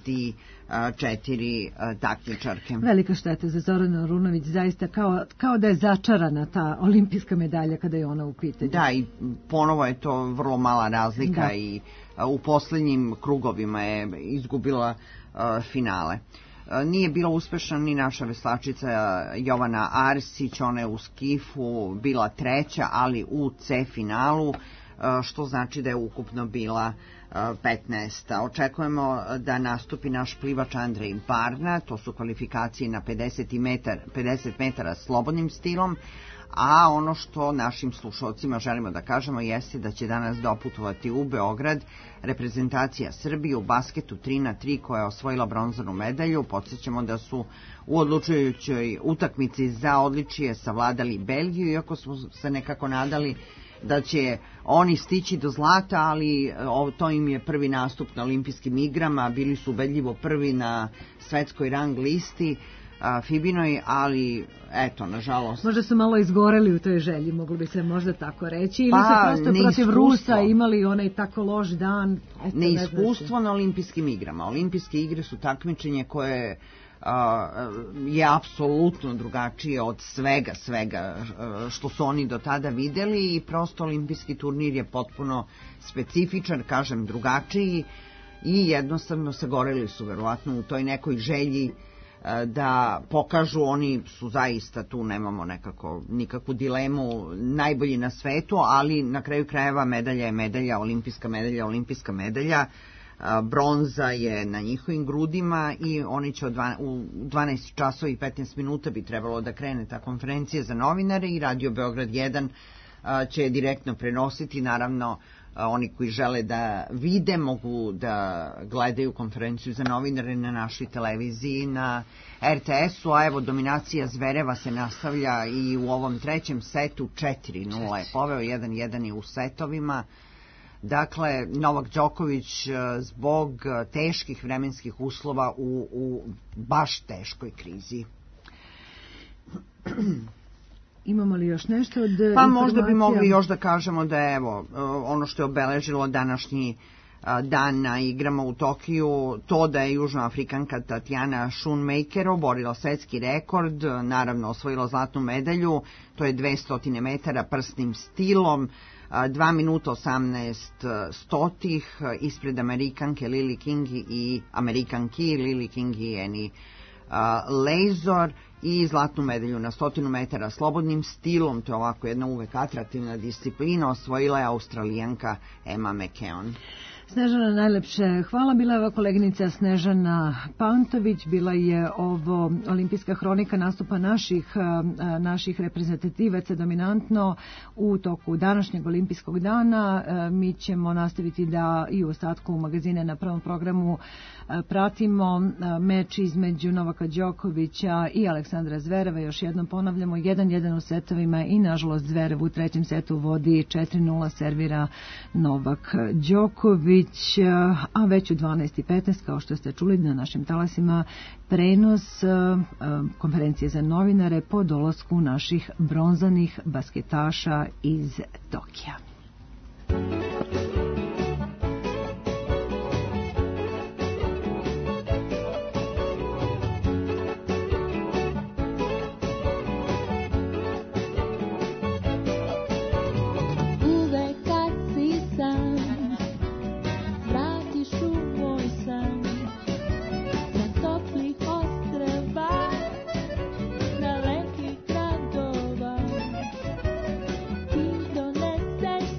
četiri takmičarke. Velika šteta za Zoranu Arunović, zaista kao, kao da je začarana ta olimpijska medalja kada je ona u pitanju. Da, i ponovo je to vrlo mala razlika da. I u poslednjim krugovima je izgubila finale. Nije bila uspešna ni naša veslačica Jovana Arsić, ona je u skifu bila treća, ali u C finalu što znači da je ukupno bila petnaesta. Očekujemo da nastupi naš plivač Andrej Barna, to su kvalifikacije na pedeset metara slobodnim stilom, a ono što našim slušalcima želimo da kažemo jeste da će danas doputovati u Beograd reprezentacija Srbije u basketu tri na tri koja je osvojila bronzanu medalju. Podsjećamo da su u odlučujućoj utakmici za odličije savladali Belgiju, iako smo se nekako nadali da će oni stići do zlata, ali to im je prvi nastup na olimpijskim igrama, bili su ubedljivo prvi na svetskoj rang listi Fibinoj, ali eto, nažalost. Možda su malo izgoreli u toj želji, moglo bi se možda tako reći, ili pa, su prosto protiv Rusa imali onaj tako loš dan. Eto, neiskustvo na olimpijskim igrama. Olimpijske igre su takmičenje koje je apsolutno drugačije od svega, svega što su oni do tada videli i prosto olimpijski turnir je potpuno specifičan, kažem drugačiji i jednostavno sagoreli su verovatno u toj nekoj želji da pokažu, oni su zaista, tu nemamo nekako nikakvu dilemu, najbolji na svetu, ali na kraju krajeva medalja je medalja, olimpijska medalja, olimpijska medalja. Bronza je na njihovim grudima i oni će u dvanaest časova i petnaest minuta bi trebalo da krene ta konferencija za novinare i Radio Beograd jedan će direktno prenositi. Naravno, oni koji žele da vide mogu da gledaju konferenciju za novinare na našoj televiziji na er te esu, a evo dominacija Zvereva se nastavlja i u ovom trećem setu četiri nula je poveo, jedan jedan je u setovima. Dakle, Novak Đoković zbog teških vremenskih uslova u, u baš teškoj krizi. Imamo li još nešto od Pa informacija? Možda bi mogli još da kažemo da je evo, ono što je obeležilo današnji dan na igrama u Tokiju, to da je južnoafrikanka Tatjana Schoonmaker oborila svetski rekord, naravno osvojila zlatnu medalju, to je dvesta metara prsnim stilom, dva minuta osamnaest stotih ispred Amerikanke Lily King i Amerikanki Lily King i Eni Lejzor i zlatnu medalju na stotinu metara slobodnim stilom, to je ovako jedna uvek atraktivna disciplina, osvojila je Australijanka Emma McKeon. Snežana, najlepše hvala. Bila je ova koleginica Snežana Pantović, bila je ovo olimpijska hronika nastupa naših, naših reprezentativaca dominantno u toku današnjeg olimpijskog dana. Mi ćemo nastaviti da i u ostatku magazine na prvom programu pratimo meč između Novaka Đokovića i Aleksandra Zvereva. Još jednom ponavljamo, jedan jedan u setovima i nažalost Zverev u trećem setu vodi četiri nula, servira Novak Đoković. A već u dvanaest i petnaest, kao što ste čuli na našim talasima, prenos konferencije za novinare po dolasku naših bronzanih basketaša iz Tokija. Say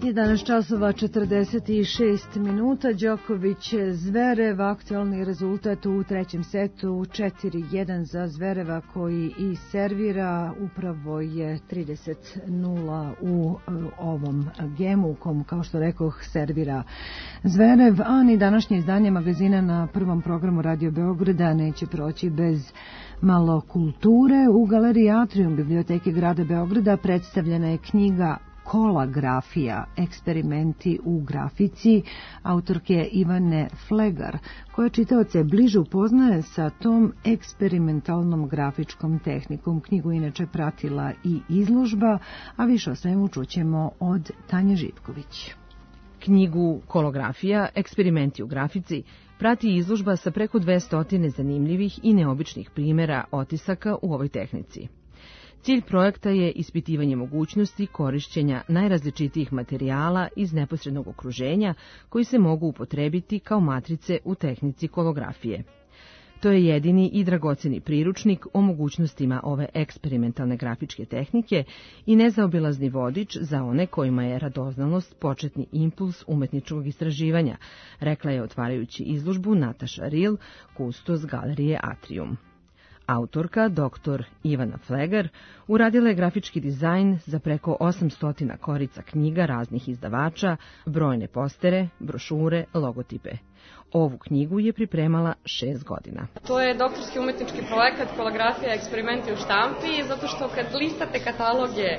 jedanaest časova četrdeset šest minuta, Đoković Zverev, aktualni rezultat u trećem setu četiri jedan za Zvereva koji i servira, upravo je trideset nula u ovom gemu u kom, kao što rekoh, servira Zverev, a ni današnje izdanje magazina na prvom programu Radio Beograda neće proći bez malo kulture. U galeriji Atrium biblioteke grada Beograda predstavljena je knjiga Kolagrafija, eksperimenti u grafici, autorke Ivane Flegar, koja čitaoce bliže upoznaje sa tom eksperimentalnom grafičkom tehnikom. Knjigu inače pratila i izložba, a više o svemu čućemo od Tanje Živković. Knjigu Kolografija, eksperimenti u grafici, prati izložba sa preko dvesta zanimljivih i neobičnih primjera otisaka u ovoj tehnici. Cilj projekta je ispitivanje mogućnosti korišćenja najrazličitijih materijala iz neposrednog okruženja koji se mogu upotrebiti kao matrice u tehnici kolografije. To je jedini i dragoceni priručnik o mogućnostima ove eksperimentalne grafičke tehnike i nezaobilazni vodič za one kojima je radoznalost početni impuls umetničkog istraživanja, rekla je otvarajući izložbu Nataša Ril, kustos galerije Atrium. Autorka, doktor Ivana Flegar, uradila je grafički dizajn za preko osamsto korica knjiga raznih izdavača, brojne postere, brošure, logotipe. Ovu knjigu je pripremala šest godina. To je doktorski umetnički projekat Kolografija, eksperimenti u štampi, zato što kad listate kataloge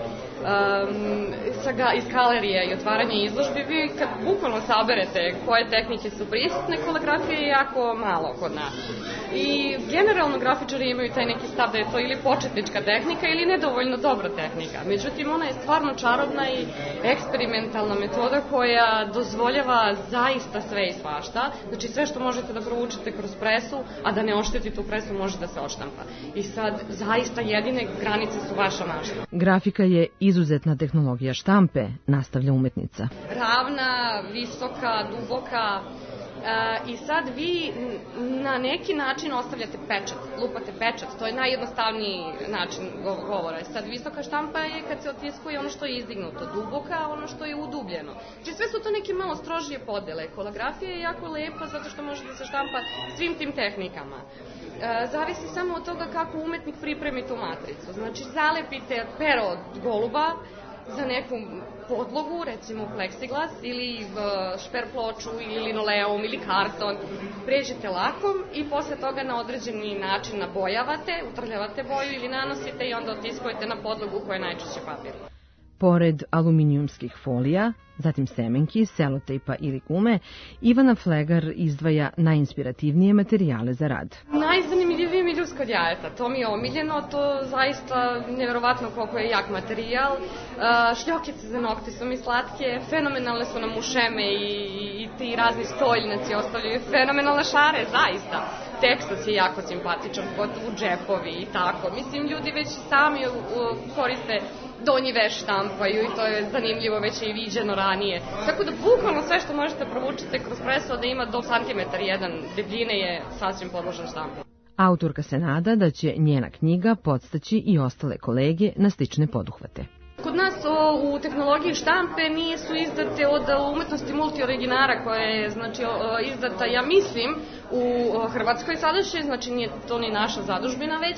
um, iz galerije i otvaranje izložbi, vi kad bukvalno saberete koje tehnike su prisutne, kolografije je jako malo kod nas. I generalno grafičari imaju taj neki stav da je to ili početnička tehnika ili nedovoljno dobra tehnika. Međutim, ona je stvarno čarobna i eksperimentalna metoda koja dozvoljava zaista sve i svašta. Znači sve što možete da provučete kroz presu, a da ne oštetite tu presu, može da se odštampa. I sad, zaista jedine granice su vaša mašta. Grafika je izuzetna tehnologija štampe, nastavlja umetnica. Ravna, visoka, duboka. Uh, I sad vi na neki način ostavljate pečat, lupate pečat, to je najjednostavniji način govora. Sad visoka štampa je kad se otiskuje ono što je izdignuto, duboka ono što je udubljeno. Znači sve su to neke malo strožije podele. Kolografija je jako lepa zato što može da se štampa svim tim tehnikama. Uh, zavisi samo od toga kako umetnik pripremi tu matricu. Znači zalepite pero od goluba za neku podlogu, recimo pleksiglas ili šper ploču ili linoleum ili karton, pređete lakom i posle toga na određeni način nabojavate, utrljavate boju ili nanosite i onda otiskujete na podlogu koja je najčešće papir. Pored aluminijumskih folija, zatim semenki, selotejpa ili gume, Ivana Flegar izdvaja najinspirativnije materijale za rad. Najzanimljivije mi je ljudsko od jajeta, to mi je omiljeno, to zaista nevjerovatno koliko je jak materijal. Šljokice za nokte su mi slatke, fenomenalne su nam ušeme i, i ti razni stoljnaci ostavljaju fenomenalne šare, zaista. Teksas je jako simpatičan, gotovo džepovi i tako. Mislim, ljudi već sami koriste donji veš štampaju i to je zanimljivo, već je i viđeno ranije. Tako da bukvalno sve što možete provučiti kroz presu da ima do santimetar jedan debljine je sasvim podložan štampu. Autorka se nada da će njena knjiga podstaći i ostale kolege na slične poduhvate. Kod nas o, u tehnologiji štampe nisu izdate od umetnosti multioriginara koja je znači, o, izdata, ja mislim, u o, Hrvatskoj sadašnje, znači nije to ni naša zadužbina već.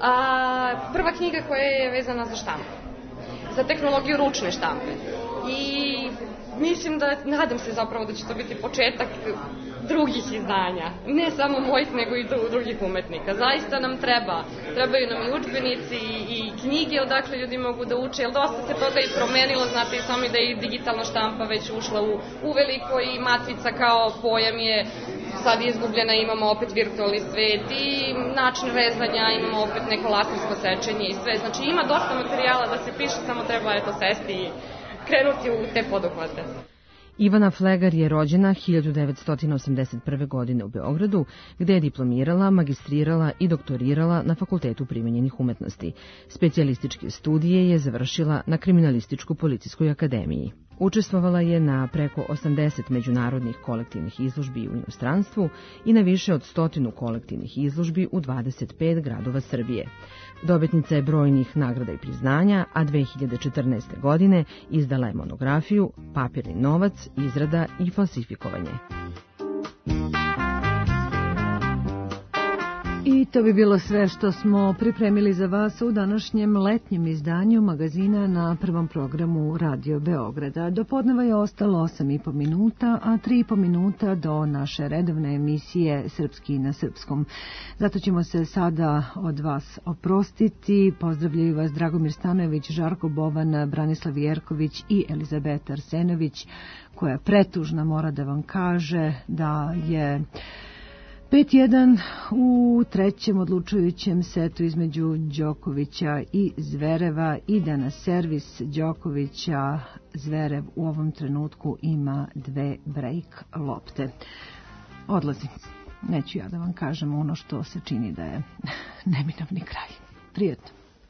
A, prva knjiga koja je vezana za štampu, za tehnologiju ručne štampe. I mislim da, nadam se zapravo da će to biti početak drugih izdanja, ne samo mojih, nego i drugih umetnika. Zaista nam treba, trebaju nam i udžbenici i, i knjige odakle ljudi mogu da uče, jer dosta se toga i promenilo, znate i sami da je i digitalna štampa već ušla u, u veliko i matrica kao pojam je sad izgubljena, imamo opet virtualni svet i način rezanja, imamo opet neko lasersko sečenje i sve. Znači ima dosta materijala da se piše, samo treba eto sesti i krenuti u te poduhvate. Ivana Flegar je rođena hiljadu devetsto osamdeset prve. godine u Beogradu, gde je diplomirala, magistrirala i doktorirala na Fakultetu primenjenih umetnosti. Specijalističke studije je završila na Kriminalističko-policijskoj akademiji. Učestvovala je na preko osamdeset međunarodnih kolektivnih izložbi u inostranstvu i na više od stotinu kolektivnih izložbi u dvadeset pet gradova Srbije. Dobitnica je brojnih nagrada i priznanja, a dve hiljade četrnaeste. godine izdala je monografiju Papirni novac, izrada i falsifikovanje. I to bi bilo sve što smo pripremili za vas u današnjem letnjem izdanju magazina na prvom programu Radio Beograda. Do podneva je ostalo osam i po minuta, a tri i po minuta do naše redovne emisije Srpski na srpskom. Zato ćemo se sada od vas oprostiti. Pozdravljaju vas Dragomir Stanojević, Žarko Boban, Branislav Jerković i Elizabeta Arsenović, koja pretužna mora da vam kaže da je pet jedan u trećem odlučujućem setu između Đokovića i Zvereva i da na servis Đokovića Zverev u ovom trenutku ima dve break lopte. Odlazi. Neću ja da vam kažem ono što se čini da je neminovni kraj. Prijetno.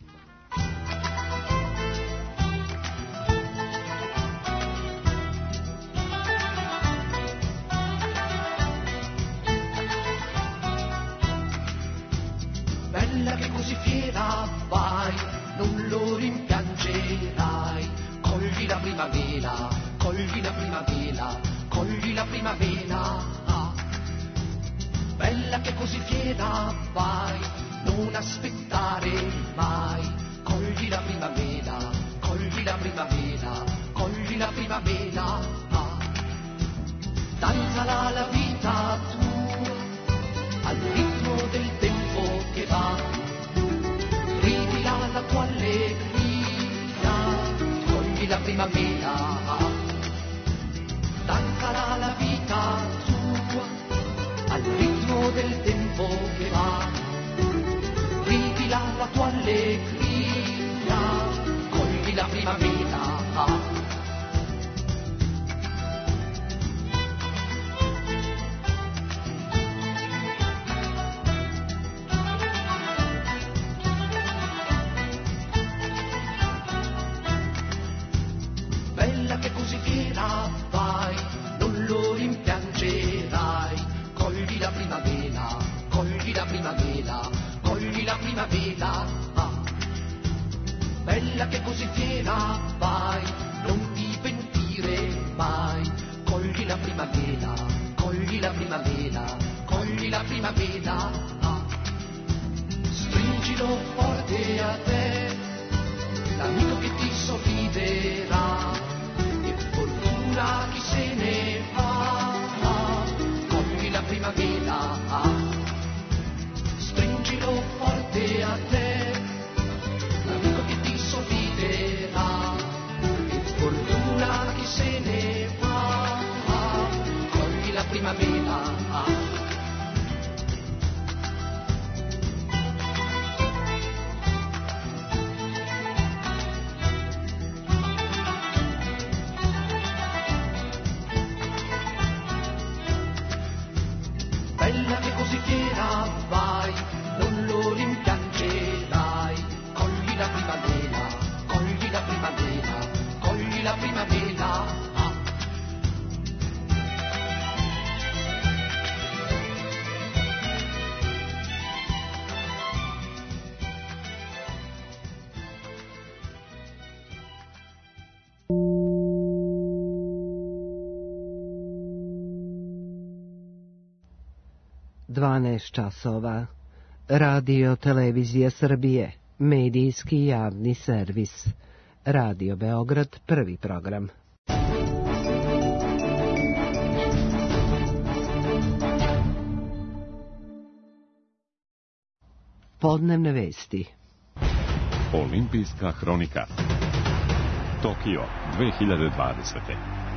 Bella che così fiera vai, non lo rimpiangerai. Cogli la primavera, cogli la primavera, cogli la primavera. Bella che così fiera vai, non aspettare mai. Cogli la primavera, cogli la primavera, cogli la primavera. Danzala la vita tua al ritmo del tempo che va, rivila la tua allegria, cogli la primavera. Danzala la vita tua al ritmo del tempo che va, rivila la tua allegria, cogli la primavera. Bella che così fiera vai, non ti pentire mai. Cogli la primavera, cogli la primavera, cogli la primavera. Stringilo forte a te, l'amico che ti sorriderà. E fortuna chi se ne va, cogli la primavera. Stringilo forte a te, l'amico che ti sorriderà, e fortuna chi se ne va, cogli la primavera. Bella che così fiera vai, non lo rimpiangerai. Cogli la primavera, cogli la primavera, cogli la primavera. dvanaest časova. Radio Televizija Srbije, medijski javni servis. Radio Beograd, prvi program. Podnevne vesti. Olimpijska hronika. Tokio, dve hiljade dvadesete.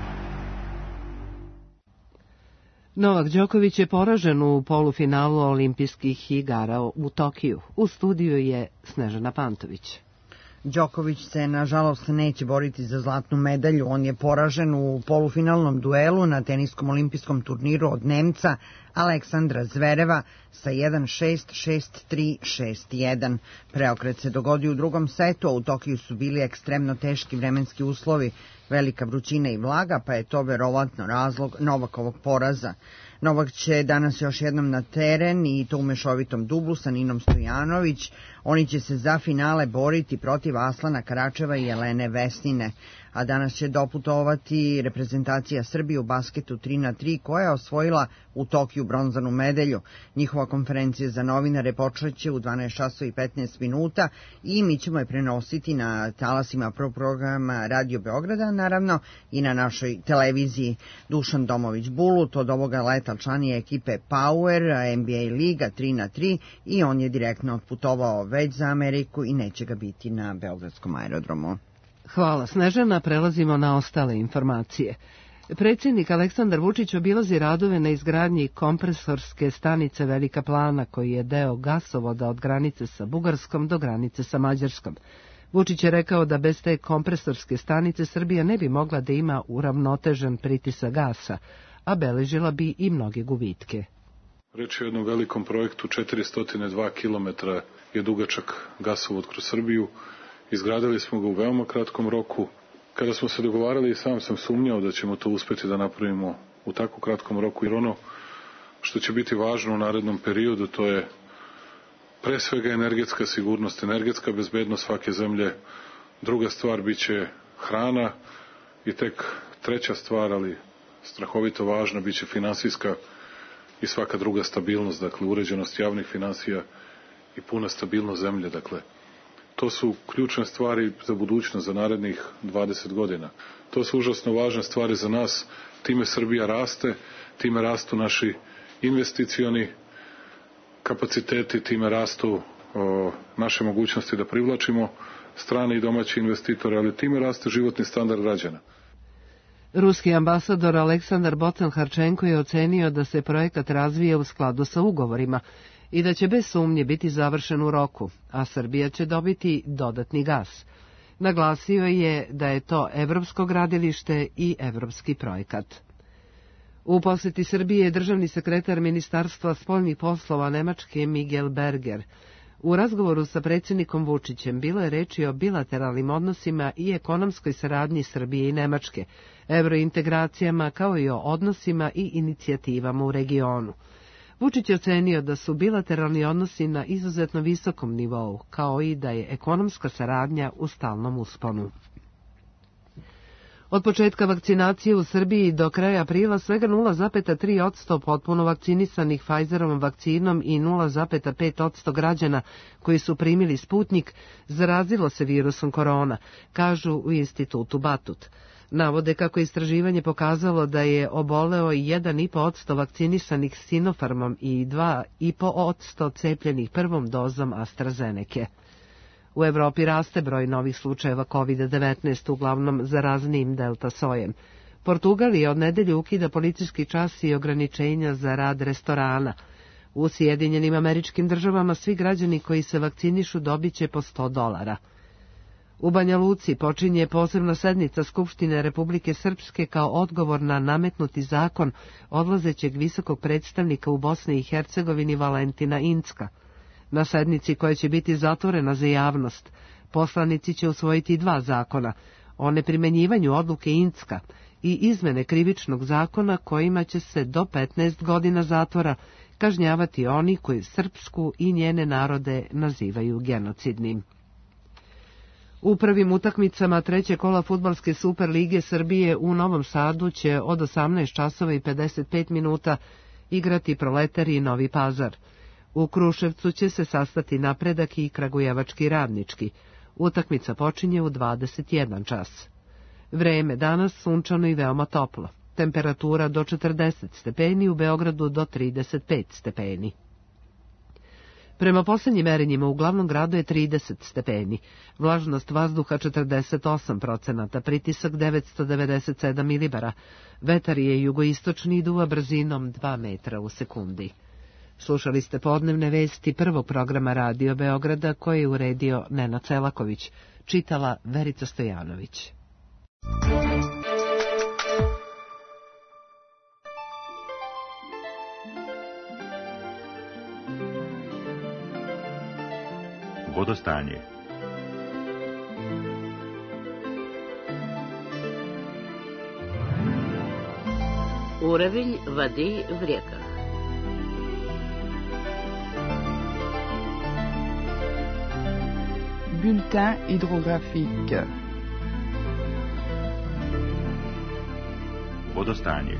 Novak Đoković je poražen u polufinalu olimpijskih igara u Tokiju. U studiju je Snežana Pantović. Đoković se nažalost neće boriti za zlatnu medalju. On je poražen u polufinalnom duelu na teniskom olimpijskom turniru od Nemca Aleksandra Zvereva sa jedan šest, šest tri, šest jedan. Preokret se dogodio u drugom setu, a u Tokiju su bili ekstremno teški vremenski uslovi, velika vrućina i vlaga, pa je to verovatno razlog Novakovog poraza. Novak će danas još jednom na teren i to u mešovitom dublu sa Ninom Stojanović. Oni će se za finale boriti protiv Aslana Karačeva i Jelene Vesnine. A danas će doputovati reprezentacija Srbije u basketu tri na tri koja je osvojila u Tokiju bronzanu medalju. Njihova konferencija za novinare počeće u dvanaest časova i petnaest minuta i mi ćemo je prenositi na talasima prvog programa Radio Beograda, naravno i na našoj televiziji. Dušan Domović Bulut od ovoga leta član je ekipe Power, N B A Liga tri na tri i on je direktno otputovao već za Ameriku i neće ga biti na Beogradskom aerodromu. Hvala Snežana, prelazimo na ostale informacije. Predsjednik Aleksandar Vučić obilazi radove na izgradnji kompresorske stanice Velika Plana, koji je deo gasovoda od granice sa Bugarskom do granice sa Mađarskom. Vučić je rekao da bez te kompresorske stanice Srbija ne bi mogla da ima uravnotežen pritisak gasa, a beležila bi i mnoge gubitke. Reč je o jednom velikom projektu, četiristo dva kilometra je dugačak gasovod kroz Srbiju. Izgradili smo ga u veoma kratkom roku. Kada smo se dogovarali, sam sam sumnjao da ćemo to uspeti da napravimo u tako kratkom roku, jer ono što će biti važno u narednom periodu, to je pre svega energetska sigurnost, energetska bezbednost svake zemlje. Druga stvar biće hrana i tek treća stvar, ali strahovito važna, biće finansijska i svaka druga stabilnost, dakle uređenost javnih finansija i puna stabilnost zemlje, dakle. To su ključne stvari za budućnost, za narednih dvadeset godina. To su užasno važne stvari za nas. Time Srbija raste, time rastu naši investicioni kapaciteti, time rastu o, naše mogućnosti da privlačimo strane i domaće investitore, ali time raste životni standard građana. Ruski ambasador Aleksandar Bocan-Harčenko je ocenio da se projekat razvija u skladu sa ugovorima i da će bez sumnje biti završen u roku, a Srbija će dobiti dodatni gas. Naglasio je da je to evropsko gradilište i evropski projekat. U poseti Srbije je državni sekretar Ministarstva spoljnih poslova Nemačke Miguel Berger. U razgovoru sa predsjednikom Vučićem bilo je reči o bilateralnim odnosima i ekonomskoj saradnji Srbije i Nemačke, evrointegracijama kao i o odnosima i inicijativama u regionu. Vučić je ocenio da su bilateralni odnosi na izuzetno visokom nivou, kao i da je ekonomska saradnja u stalnom usponu. Od početka vakcinacije u Srbiji do kraja aprila svega nula zarez tri posto potpuno vakcinisanih Pfizerovom vakcinom i nula zarez pet posto građana koji su primili Sputnik zarazilo se virusom korona, kažu u institutu Batut. Navode kako je istraživanje pokazalo da je oboleo jedan zarez pet posto vakcinisanih Sinopharmom i dva zarez pet posto cepljenih prvom dozom AstraZeneke. U Evropi raste broj novih slučajeva kovid devetnaest, uglavnom zaraznijim delta sojem. Portugal je od nedelje ukida policijski čas i ograničenja za rad restorana. U Sjedinjenim Američkim Državama svi građani koji se vakcinišu dobit će po sto dolara. U Banja Luci počinje posebna sednica Skupštine Republike Srpske kao odgovor na nametnuti zakon odlazećeg visokog predstavnika u Bosni i Hercegovini Valentina Incka. Na sednici koja će biti zatvorena za javnost, poslanici će usvojiti dva zakona o neprimenjivanju odluke Incka i izmene krivičnog zakona kojima će se do petnaest godina zatvora kažnjavati oni koji Srpsku i njene narode nazivaju genocidnim. U prvim utakmicama treće kola fudbalske Super lige Srbije u Novom Sadu će od osamnaest časova i pedeset pet minuta igrati Proletari i Novi Pazar. U Kruševcu će se sastati Napredak i Kragujevački Radnički. Utakmica počinje u dvadeset jedan čas. Vreme danas sunčano i veoma toplo. Temperatura do četrdeset stepeni, u Beogradu do trideset pet stepeni. Prema posljednjim merenjima u glavnom gradu je trideset stepeni, vlažnost vazduha četrdeset osam procenata, pritisak devetsto devedeset sedam milibara, vetar je jugoistočni i duva brzinom dva metra u sekundi. Slušali ste podnevne vesti prvog programa Radio Beograda koje je uredio Nenad Selaković. čitala Verica Stojanović. Vodostanje. Уровень воды в реках. Bulletin hydrographique. Vodostanje.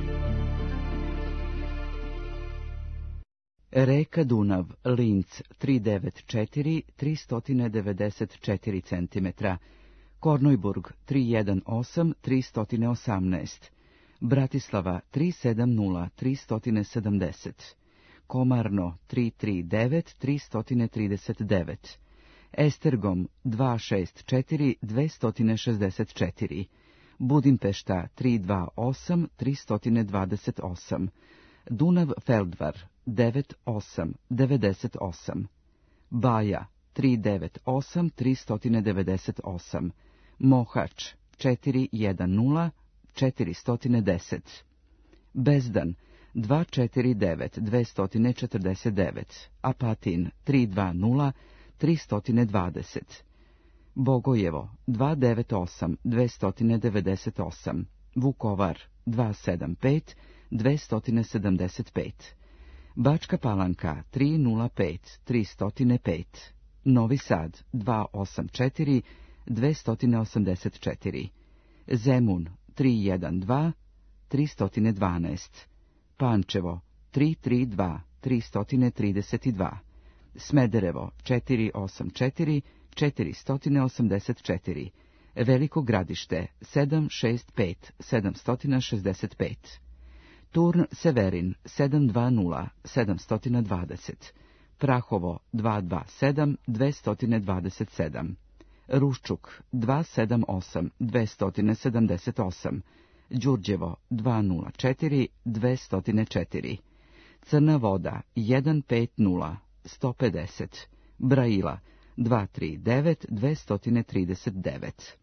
Reka Dunav, Linz tri devet četiri tri devet četiri centimetra, Kornojburg tri jedan osam tri osamnaest, Bratislava tri sedam nula tri sedamdeset, Komarno tri tri devet tri trideset devet, Estergom dva šest četiri dve šezdeset četiri, Budimpešta tri dva osam tri dvadeset osam, Dunav Feldvar devet osam devedeset osam, Baja tri devet osam tri devedeset osam, Mohač četiri jedan nula četiri deset, Bezdan dva četiri devet dve četrdeset devet, Apatin tri dva nula tri dvadeset, Bogojevo dva devet osam dve devedeset osam, Vukovar dva sedam pet dve sedamdeset pet, Bačka Palanka tri nula pet tri zero pet, Novi Sad dva osam četiri dve osamdeset četiri, Zemun tri jedan dva tri dvanaest, Pančevo tri tri dva tri trideset dva, Smederevo četiri osam četiri četiri osamdeset četiri, Veliko Gradište sedam šest pet sedam šezdeset pet, Turn Severin sedam dva nula sedam dvadeset, Prahovo dva dva sedam dve dvadeset sedam, Ruščuk dva sedam osam dve sedamdeset osam, Đurđevo dva nula četiri dve četiri, Crna Voda jedan pet nula sto pedeset, Braila dva tri devet dve trideset devet.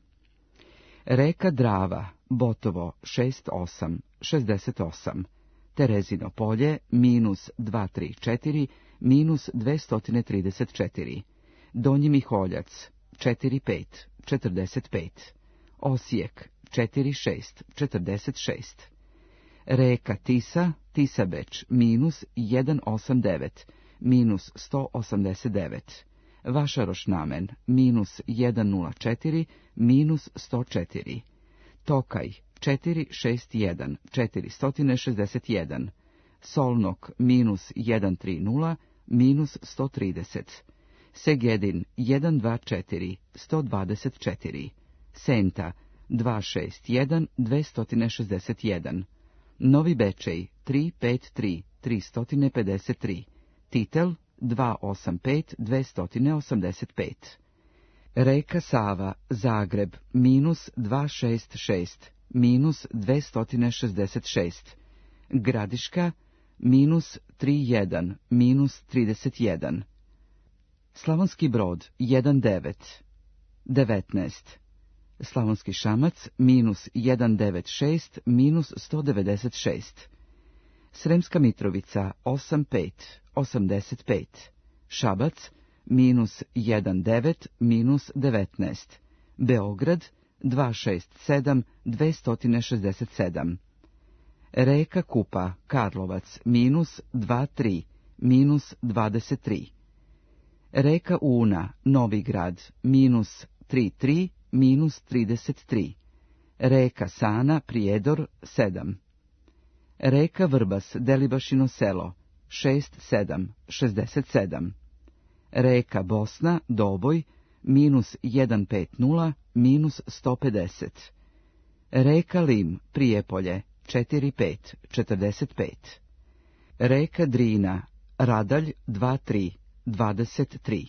Reka Drava, Botovo šest osam šezdeset osam, Terezino Polje minus dva tri četiri minus dve trideset četiri, Donji Miholjac četiri pet četrdeset pet, Osijek četiri šest četrdeset šest, Reka Tisa, Tisabeč minus jedan osam devet minus sto osamdeset devet, Vašaroš Namen minus jedan nula četiri minus sto četiri, Tokaj četiri šest jedan četiri šezdeset jedan, Solnok minus jedan tri nula minus sto trideset, Segedin jedan dva četiri sto dvadeset četiri, Senta dva šest jedan dve šezdeset jedan, Novi Bečej tri pet tri tri pedeset tri, Titel dva osam pet dve osamdeset pet, Reka Sava, Zagreb minus dva šest šest minus dve šezdeset šest, Gradiška minus tri jedan minus trideset jedan, Slavonski Brod jedan devet devetnaest, Slavonski Šamac minus jedan devet šest minus sto devedeset šest, Sremska Mitrovica osam pet osamdeset pet, Šabac minus jedan devet minus devetnaest, Beograd dva šest sedam dve šezdeset sedam, Reka Kupa, Karlovac minus dva tri minus dvadeset tri, Reka Una, Novi Grad minus tri tri minus trideset tri, Reka Sana, Prijedor sedam, Reka Vrbas, Delibašino selo šest sedam šezdeset sedam, Reka Bosna, Doboj minus jedan pet nula minus sto pedeset, Reka Lim, Prijepolje četiri pet četrdeset pet, Reka Drina, Radalj dva tri dvadeset tri,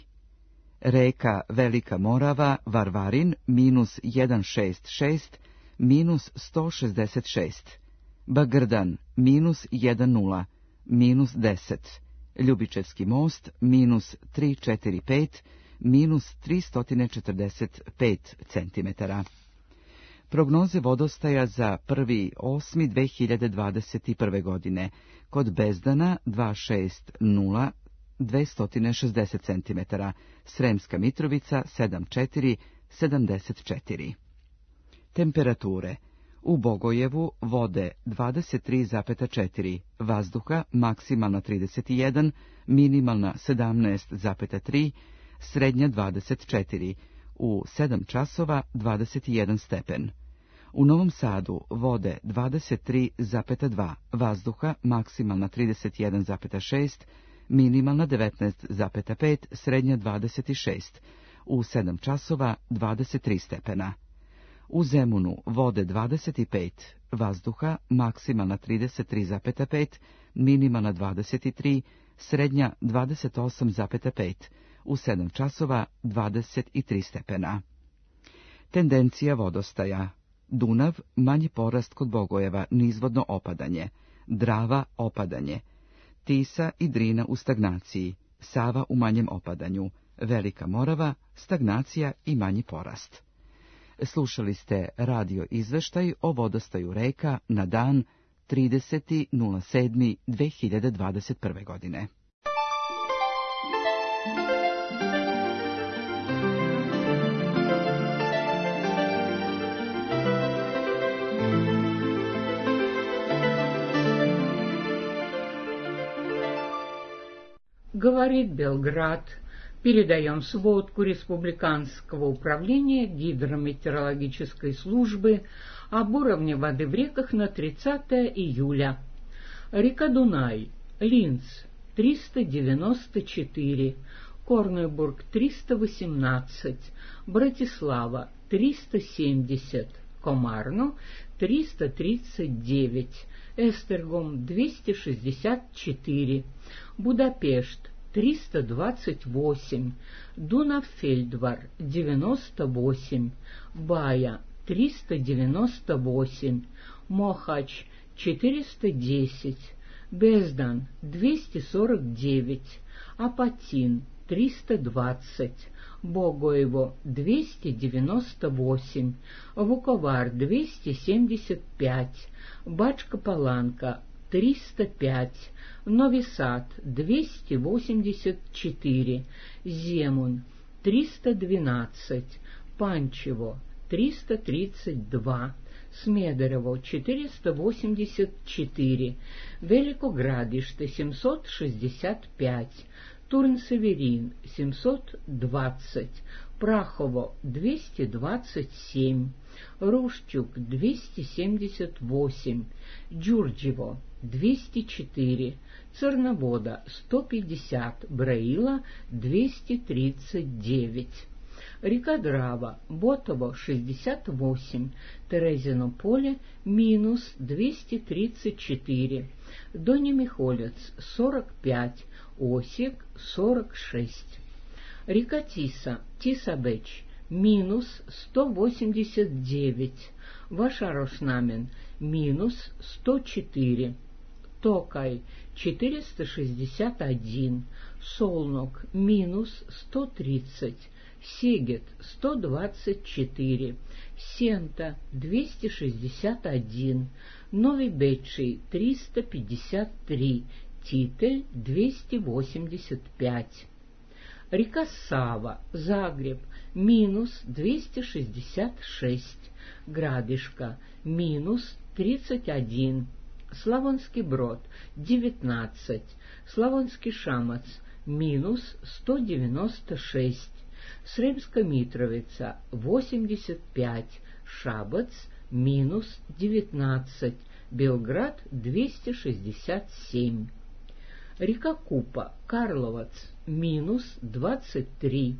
Reka Velika Morava, Varvarin minus jedan šest šest minus sto šezdeset šest, Bagrdan minus jedan nula minus deset, Ljubičevski most minus tri četiri pet minus tristo četrdeset pet centimetara. Prognoze vodostaja za prvi osmi dve hiljade dvadeset prve. godine. Kod Bezdana dvesta šezdeset dvesta šezdeset centimetara, Sremska Mitrovica sedam četiri sedamdeset četiri. Temperature. U Bogojevu vode dvadeset tri zarez četiri, vazduha maksimalna trideset jedan, minimalna sedamnaest zarez tri, srednja dvadeset četiri, u sedam časova dvadeset jedan stepen. U Novom Sadu vode dvadeset tri zarez dva, vazduha maksimalna trideset jedan zarez šest, minimalna devetnaest zarez pet, srednja dvadeset šest, u sedam časova dvadeset tri stepena. U Zemunu vode dvadeset pet, vazduha maksimalna trideset tri zarez pet, minimalna dvadeset tri, srednja dvadeset osam zarez pet, u sedam časova dvadeset tri stepena. Tendencija vodostaja. Dunav manji porast kod Bogojeva, nizvodno opadanje. Drava opadanje. Tisa i Drina u stagnaciji, Sava u manjem opadanju. Velika Morava stagnacija i manji porast. Slušali ste radio izveštaj o vodostaju reka na dan trideseti sedmi dve hiljade dvadeset prve. godine. Говорит Белград. Передаем сводку Республиканского управления гидрометеорологической службы об уровне воды в реках на тридцатое июля. Река Дунай, Линц триста девяносто четыре, Корнойбург триста восемнадцать, Братислава триста семьдесят, Комарно триста тридцать девять, Эстергом двести шестьдесят четыре, Будапешт триста двадцать восемь, Дунафельдвар девяносто восемь, Бая триста девяносто восемь, Мохач четыреста десять, Бездан двести сорок девять, Апатин триста двадцать, Богоево двести девяносто восемь, Вуковар двести семьдесят пять, Бачка-Паланка триста пять, Нови Сад двести восемьдесят четыре, Земун триста двенадцать, Панчево триста тридцать два, Смедерово четыреста восемьдесят четыре, Великоградиште семьсот шестьдесят пять, Турн-Северин семьсот двадцать, Прахово двести двадцать семь, Рущук двести семьдесят восемь, Джурджево двести четыре, Церновода сто пятьдесят, Браила двести тридцать девять. Река Драва, Ботово шестьдесят восемь, Терезино поле минус двести тридцать четыре, Донемихолец сорок пять, Осик сорок шесть. Река Тиса, Тисабеч минус сто восемьдесят девять, Вашарошнамен минус сто четыре, Токай четыреста шестьдесят один, Солнок минус сто тридцать, Сегет сто двадцать четыре, Сента двести шестьдесят один, Новый Бетшей триста пятьдесят три, Титель двести восемьдесят пять. Река Сава, Загреб минус двести шестьдесят шесть, Градишка минус тридцать один, Славонский Брод девятнадцать, Славонский Шамац минус сто девяносто шесть, Сремска Митровица восемьдесят пять, Шабац минус девятнадцать, Белград двести шестьдесят семь. Река Купа, Карловац минус двадцать три,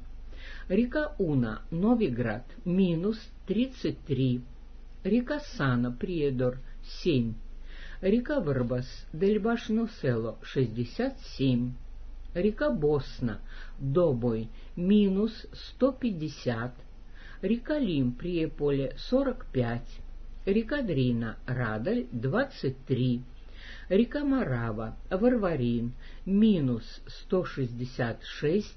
река Уна, Новиград минус тридцать три, река Сана, Приедор семь, река Варбас, Дельбашно-Село шестьдесят семь, река Босна, Добой минус сто пятьдесят, река Лим, Приеполе сорок пять, река Дрина, Радаль двадцать три, река Марава, Варварин минус сто шестьдесят шесть,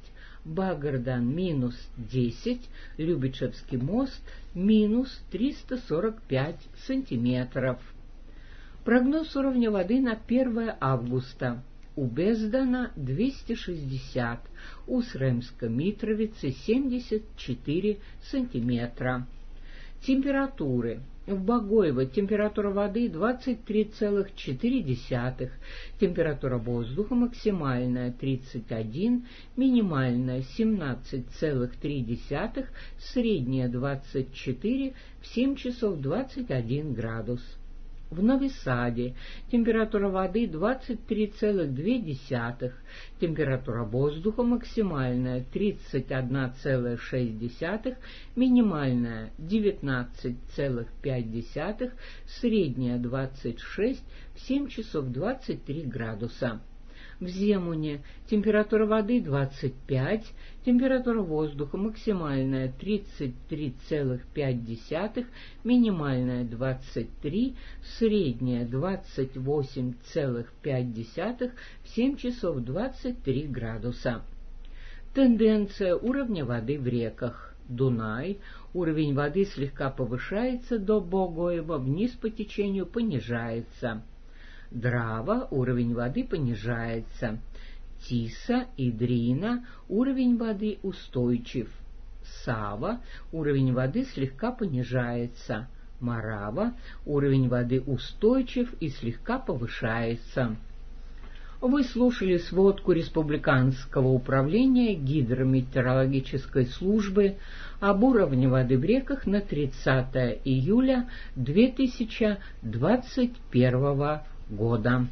Багардан минус десять, Любичевский мост минус триста сорок пять сантиметров. Прогноз уровня воды на первое августа. У Бездана двести шестьдесят, у Сремска-Митровицы семьдесят четыре сантиметра. Температуры. В Богоево температура воды двадцать три целых четыре десятых, температура воздуха максимальная тридцать один, минимальная семнадцать целых три десятых, средняя двадцать четыре, в семь часов двадцать один градус. В Нови Саде температура воды двадцать три целых две десятых, температура воздуха максимальная тридцать один целых шесть десятых, минимальная девятнадцать целых пять десятых, средняя двадцать шесть, в семь часов двадцать три градуса. В Земуне температура воды двадцать пять, температура воздуха максимальная тридцать три целых пять десятых, минимальная двадцать три, средняя двадцать восемь целых пять десятых, в семь часов двадцать три градуса. Тенденция уровня воды в реках. Дунай, уровень воды слегка повышается до Богоева, вниз по течению понижается. Драва, уровень воды понижается. Тиса и Дрина, уровень воды устойчив. Сава, уровень воды слегка понижается. Марава, уровень воды устойчив и слегка повышается. Вы слушали сводку Республиканского управления гидрометеорологической службы об уровне воды в реках на тридцатое июля две тысячи двадцать первого года.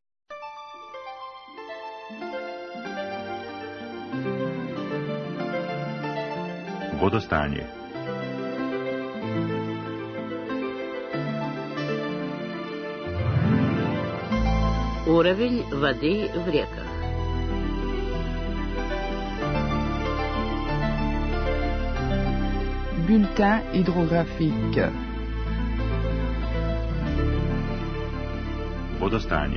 Водостanje. Уровень воды в реках. Bulletin hydrographique. Водостanje.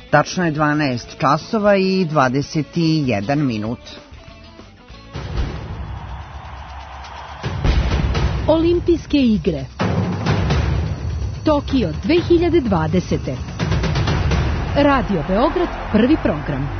Tačno je dvanaest časova i dvadeset jedan minut. Olimpijske igre Tokio dve hiljade dvadesete. Radio Beograd, prvi program.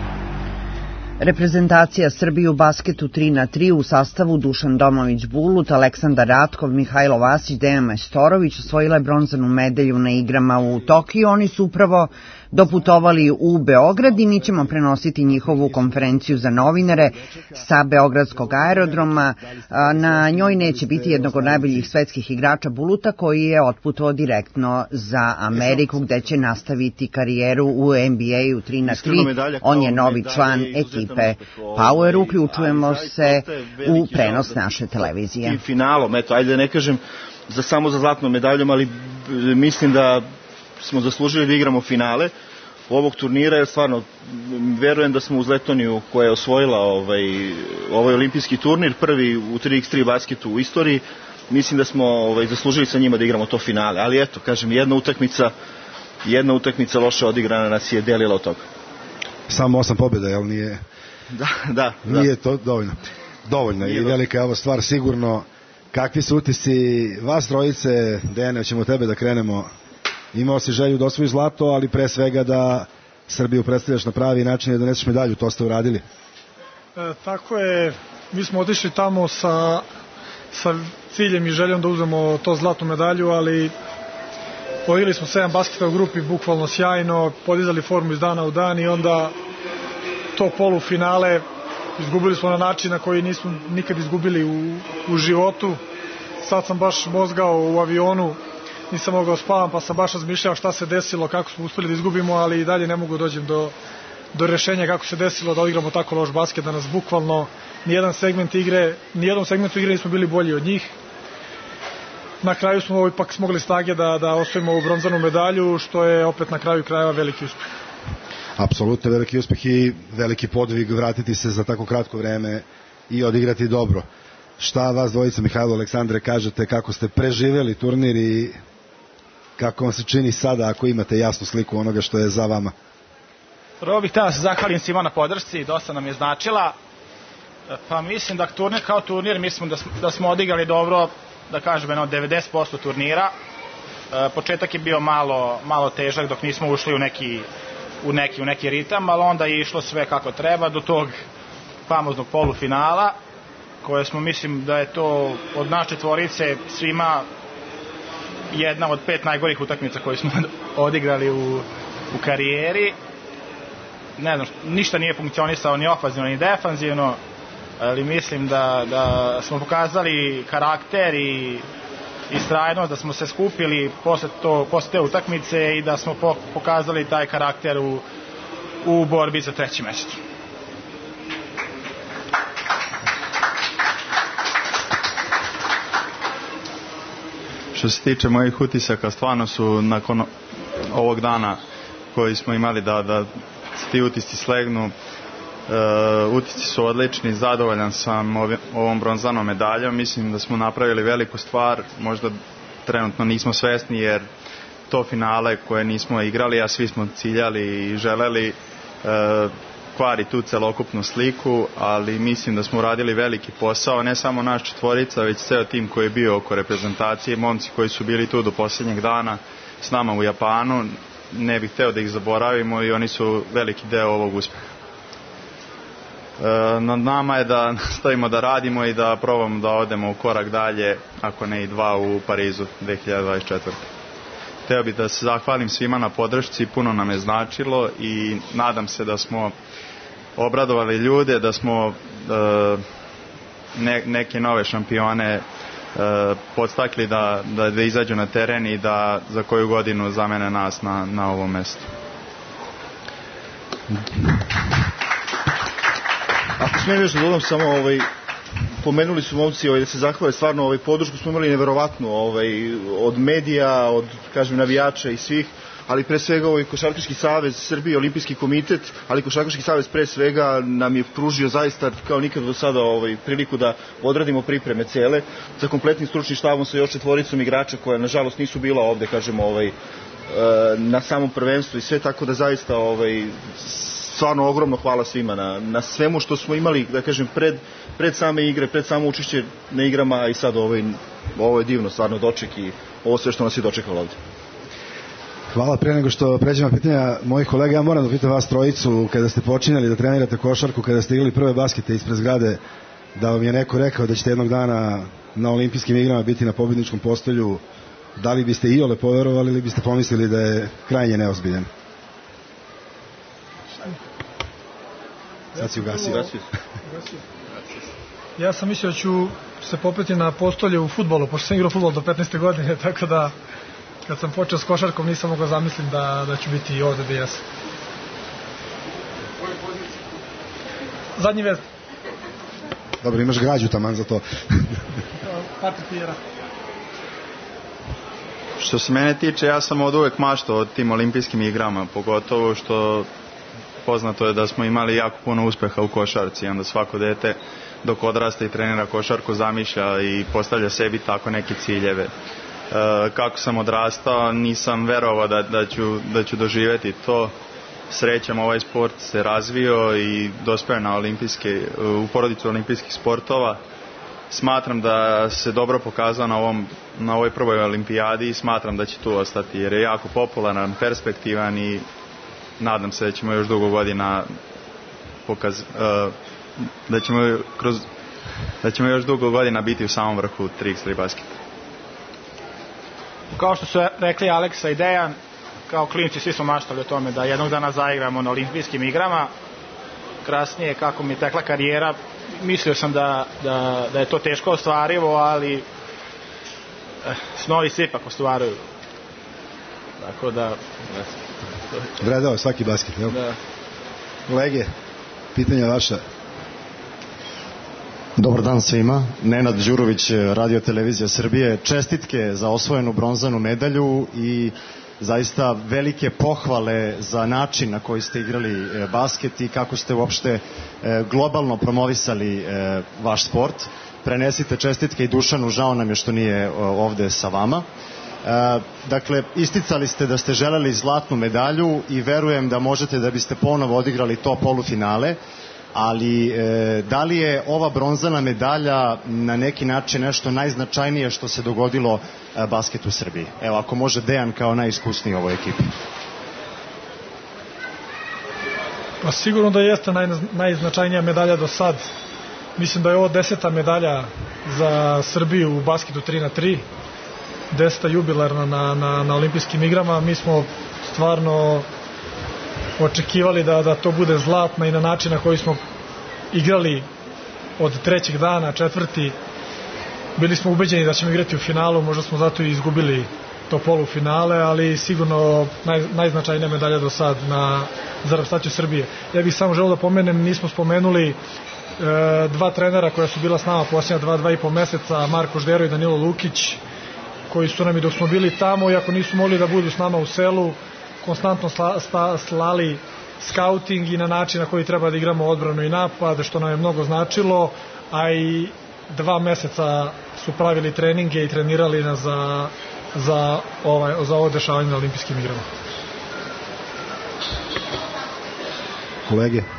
Reprezentacija Srbije u basketu tri na tri u sastavu Dušan Domović Bulut, Aleksandar Ratkov, Mihajlo Vasić, Dejan Majstorović osvojila je bronzanu medalju na igrama u Tokiju. Oni su upravo doputovali u Beograd i mi ćemo prenositi njihovu konferenciju za novinare sa Beogradskog aerodroma. Na njoj neće biti jednog od najboljih svetskih igrača Buluta koji je otputovao direktno za Ameriku gde će nastaviti karijeru u N B A-u tri na tri. On je novi član ekipe Power. Uključujemo se u prenos naše televizije. Finalom, eto, ajde ne kažem za samo za zlatnom medaljom, ali mislim da smo zaslužili da igramo finale ovog turnira, jer stvarno verujem da smo uz Letoniju koja je osvojila ovaj, ovaj olimpijski turnir, prvi u tri na tri basketu u istoriji, mislim da smo ovaj, zaslužili sa njima da igramo to finale, ali eto, kažem, jedna utakmica jedna utakmica loše odigrana nas je delila od toga. Samo osam pobjeda, jel nije? Da, da. Nije to dovoljno. Dovoljno i velika je ovo stvar sigurno. Kakvi su utisci vas trojice, Dejane, hoćemo tebe da krenemo. Imao si želju da osvojiš zlato, ali pre svega da Srbiju predstavljaš na pravi način i da doneseš medalju, to ste uradili. E, tako je, mi smo otišli tamo sa, sa ciljem i željom da uzmemo to zlatnu medalju, ali odigrali smo sedam basketa u grupi, bukvalno sjajno, podizali formu iz dana u dan i onda to polufinale izgubili smo na način na koji nismo nikad izgubili u, u životu. Sad sam baš mozgao u avionu, nisam mogao spavam, pa sam baš razmišljao šta se desilo, kako smo uspeli da izgubimo, ali i dalje ne mogu dođem do, do rešenja kako se desilo da odigramo tako loš basket, da nas bukvalno nijedan segment igre, nijednom segmentu igre nismo bili bolji od njih. Na kraju smo ipak smogli snage da, da osvojimo u bronzanu medalju, što je opet na kraju krajeva veliki uspeh. Apsolutno veliki uspeh i veliki podvig vratiti se za tako kratko vreme i odigrati dobro. Šta vas dvojica, Mihajlo, Aleksandre, kažete kako ste preživjeli turnir i kako vam se čini sada ako imate jasnu sliku onoga što je za vama? Prvo bih htio da se zahvalim svima na podršci, dosta nam je značila. Pa mislim da turnir kao turnir, mislim da smo, da smo odigrali dobro, da kažem, jedno devedeset posto turnira. Početak je bio malo, malo težak dok nismo ušli u neki, u, neki, u neki ritam, ali onda je išlo sve kako treba do tog famoznog polufinala, koje smo, mislim da je to od naše četvorice svima jedna od pet najgorih utakmica koje smo odigrali u, u karijeri. Ne znam, ništa nije funkcionisalo ni ofanzivno ni defanzivno, ali mislim da, da smo pokazali karakter i istrajnost, da smo se skupili posle, to, posle te utakmice i da smo po, pokazali taj karakter u, u borbi za treće mesto. Što se tiče mojih utisaka, stvarno su nakon ovog dana koji smo imali da, da ti utisci slegnu, Uh, utisci su odlični, zadovoljan sam ovim, ovom bronzanom medaljom, mislim da smo napravili veliku stvar, možda trenutno nismo svesni jer to finale koje nismo igrali, a svi smo ciljali i želeli, uh, kvari tu celokupnu sliku, ali mislim da smo uradili veliki posao, ne samo naš četvorica, već ceo tim koji je bio oko reprezentacije, momci koji su bili tu do posljednjeg dana s nama u Japanu, ne bih hteo da ih zaboravimo i oni su veliki deo ovog uspeha. Na nama je da nastavimo da radimo i da probamo da odemo u korak dalje, ako ne i dva, u Parizu dve hiljade dvadeset četvrte. Hteo bih da se zahvalim svima na podršci, puno nam je značilo i nadam se da smo obradovali ljude, da smo ne, neke nove šampione podstakli da, da, da izađu na teren i da za koju godinu zamene nas na, na ovom mestu. Ako smijem još da dodam samo, ovaj, pomenuli su momci ovaj, da se zahvale, stvarno ovaj, podršku smo imali neverovatnu ovaj, od medija, od kažem navijača i svih, ali pre svega ovaj Košarkaški savez Srbije, Olimpijski komitet, ali Košarkaški savez pre svega nam je pružio zaista kao nikad do sada ovaj, priliku da odradimo pripreme cele sa kompletnim stručnim štabom sa još četvoricom igrača koja nažalost nisu bila ovde, kažemo, ovaj, na samom prvenstvu i sve, tako da zaista ovaj, stvarno ogromno hvala svima na, na svemu što smo imali, da kažem, pred, pred same igre, pred samo učešće na igrama i sad ovaj, ovo je divno, stvarno doček i ovo sve što nas je dočekalo ovdje. Hvala. Pre nego što pređemo na pitanja mojih kolega, ja moram da pitam vas trojicu, kada ste počinjali da trenirate košarku, kada ste igrali prve baskete ispred zgrade, da vam je neko rekao da ćete jednog dana na olimpijskim igrama biti na pobjedničkom postolju, da li biste iole poverovali ili biste pomislili da je krajnje neozbiljan? Sad si ugasio. Ja sam mislio da ću se popeti na postolje u fudbalu, pošto sam igrao fudbal do petnaeste godine, tako da kad sam počeo s košarkom nisam mogao zamislim da, da ću biti i ovde da jesam. Zadnji vez. Dobro, imaš građu taman za to. Participira. Što se mene tiče, ja sam od uvek maštao o tim olimpijskim igrama, pogotovo što poznato je da smo imali jako puno uspeha u košarci, onda svako dete dok odrasta i trenira košarku zamišlja i postavlja sebi tako neke ciljeve. E, kako sam odrastao, nisam verovao da, da, ću, da ću doživjeti to. Srećom, ovaj sport se razvio i dospeo na olimpijske, u porodicu olimpijskih sportova. Smatram da se dobro pokazao na, ovom, na ovoj prvoj olimpijadi i smatram da će tu ostati jer je jako popularan, perspektivan i nadam se da ćemo još dugo godina pokaz, uh, da ćemo kroz da ćemo još dugo godina biti u samom vrhu tri iks tri basketa. Kao što su rekli Aleksa i Dejan, kao klinci svi smo maštali o tome da jednog dana zaigramo na olimpijskim igrama. Krasnije kako mi je tekla karijera, mislio sam da, da, da je to teško ostvarivo, ali eh, snovi se ipak ostvaruju. Tako da... Vredao svaki basket, jel? Da. Kolege, pitanja vaša. Dobar dan svima. Nenad Đurović, Radio Televizija Srbije. Čestitke za osvojenu bronzanu medalju i zaista velike pohvale za način na koji ste igrali basket i kako ste uopšte globalno promovisali vaš sport. Prenesite čestitke i Dušanu, žao nam je što nije ovde sa vama. Dakle, isticali ste da ste želeli zlatnu medalju i verujem da možete da biste ponovo odigrali to polufinale, ali e, da li je ova bronzana medalja na neki način nešto najznačajnije što se dogodilo e, basketu u Srbiji? Evo, ako može Dejan kao najiskusniji u ovoj ekipi. Pa sigurno da jeste naj, najznačajnija medalja do sad. Mislim da je ovo deseta medalja za Srbiju u basketu tri na tri. Deseta jubilarna na, na, na olimpijskim igrama. Mi smo stvarno očekivali da, da to bude zlatna i na način na koji smo igrali od trećeg dana, četvrti. Bili smo ubeđeni da ćemo igrati u finalu, možda smo zato i izgubili to polufinale, ali sigurno naj, najznačajnija medalja do sad na, za reprezentaciju Srbije. Ja bih samo želeo da pomenem, nismo spomenuli e, dva trenera koja su bila s nama posljednja dva, dva i po meseca, Marko Ždero i Danilo Lukić, koji su nam i dok smo bili tamo, iako nisu mogli da budu s nama u selu, konstantno sla, sta, slali skauting i na način na koji treba da igramo odbranu i napad, što nam je mnogo značilo, a i dva meseca su pravili treninge i trenirali nas za, za, ovaj, za ovo dešavanje na olimpijskim igrama. Kolege?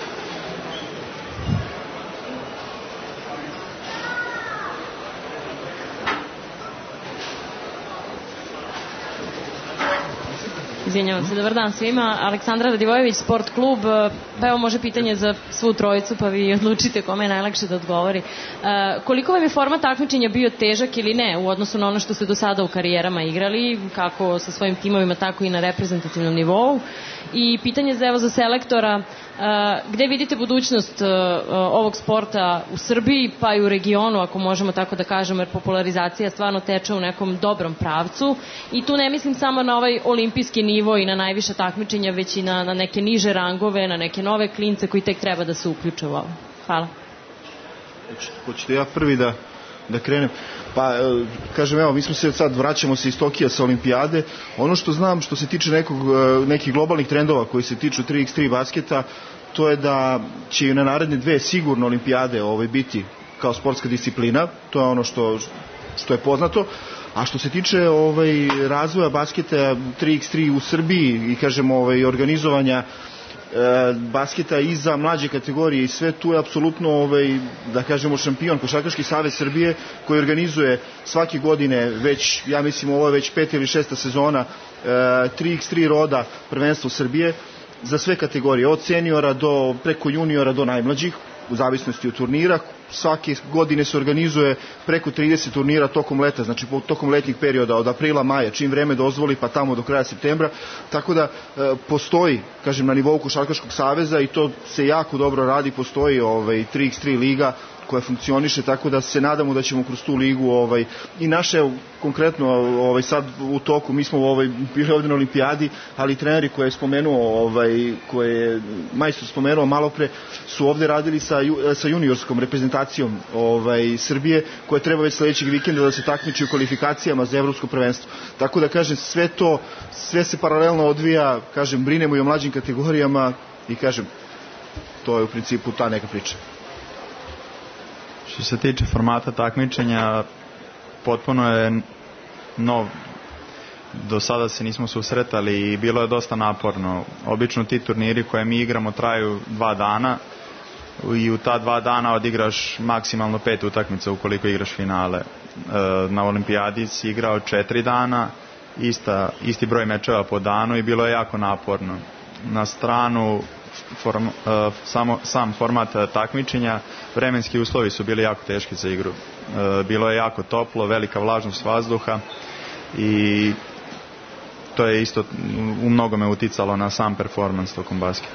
Izvinjavam se, dobar dan svima. Aleksandra Radivojević, Sport klub. Pa evo može pitanje za svu trojicu, pa vi odlučite kome je najlakše da odgovori. E, koliko vam je format takmičenja bio težak ili ne u odnosu na ono što ste do sada u karijerama igrali, kako sa svojim timovima, tako i na reprezentativnom nivou? I pitanje za, evo, za selektora, gde vidite budućnost ovog sporta u Srbiji pa i u regionu, ako možemo tako da kažemo, jer popularizacija stvarno teče u nekom dobrom pravcu i tu ne mislim samo na ovaj olimpijski nivo i na najviša takmičenja, već i na, na neke niže rangove, na neke nove klince koji tek treba da se uključe u ovo. Hvala. Hoćete ja prvi da da krenem. Pa, kažem, evo, mi smo se sad, vraćamo se iz Tokija sa olimpijade. Ono što znam, što se tiče nekog, nekih globalnih trendova koji se tiču tri iks tri basketa, to je da će i na naredne dve sigurno olimpijade ovaj, biti kao sportska disciplina. To je ono što, što je poznato. A što se tiče ovaj, razvoja basketa tri iks tri u Srbiji i kažemo ovaj, organizovanja basketa i za mlađe kategorije i sve, tu je apsolutno ovaj, da kažemo šampion Košarkaški savez Srbije koji organizuje svake godine već, ja mislim ovo je već peta ili šesta sezona tri iks tri roda prvenstvo Srbije za sve kategorije, od seniora do preko juniora do najmlađih u zavisnosti od turnira. Svake godine se organizuje preko trideset turnira tokom leta, znači tokom letnjih perioda od aprila, maja, čim vreme dozvoli, pa tamo do kraja septembra, tako da e, postoji, kažem, na nivou Košarkaškog saveza i to se jako dobro radi, postoji ovaj, tri iks tri liga koja funkcioniše, tako da se nadamo da ćemo kroz tu ligu ovaj, i naše, konkretno ovaj, sad u toku, mi smo ovaj, bili ovdje na olimpijadi, ali treneri koje je spomenuo, ovaj, koje je majstor spomenuo malo pre, su ovdje radili sa, sa juniorskom reprezentacijom ovaj, Srbije, koja treba već sledećeg vikenda da se takmiči u kvalifikacijama za evropsko prvenstvo. Tako da, kažem, sve to, sve se paralelno odvija, kažem, brinemo i o mlađim kategorijama i, kažem, to je u principu ta neka priča. Što se tiče formata takmičenja, potpuno je nov. Do sada se nismo susretali i bilo je dosta naporno. Obično ti turniri koje mi igramo traju dva dana i u ta dva dana odigraš maksimalno pet utakmica ukoliko igraš finale. Na olimpijadi si igrao četiri dana, ista, isti broj mečeva po danu i bilo je jako naporno. Na stranu Form, uh, samo, sam format takmičenja, vremenski uslovi su bili jako teški za igru. Uh, bilo je jako toplo, velika vlažnost vazduha i to je isto u mnogome uticalo na sam performans tokom basketa.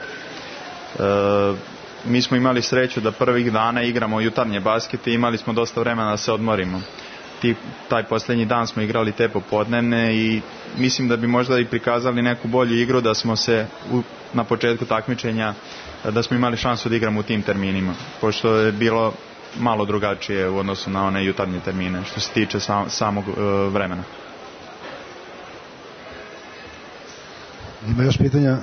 Uh, mi smo imali sreću da prvih dana igramo jutarnje baskete i imali smo dosta vremena da se odmorimo. Ti, taj posljednji dan smo igrali te popodnevne i mislim da bi možda i prikazali neku bolju igru da smo se u, na početku takmičenja da smo imali šansu da igramo u tim terminima, pošto je bilo malo drugačije u odnosu na one jutarnje termine što se tiče sam, samog uh, vremena. Ima još pitanja?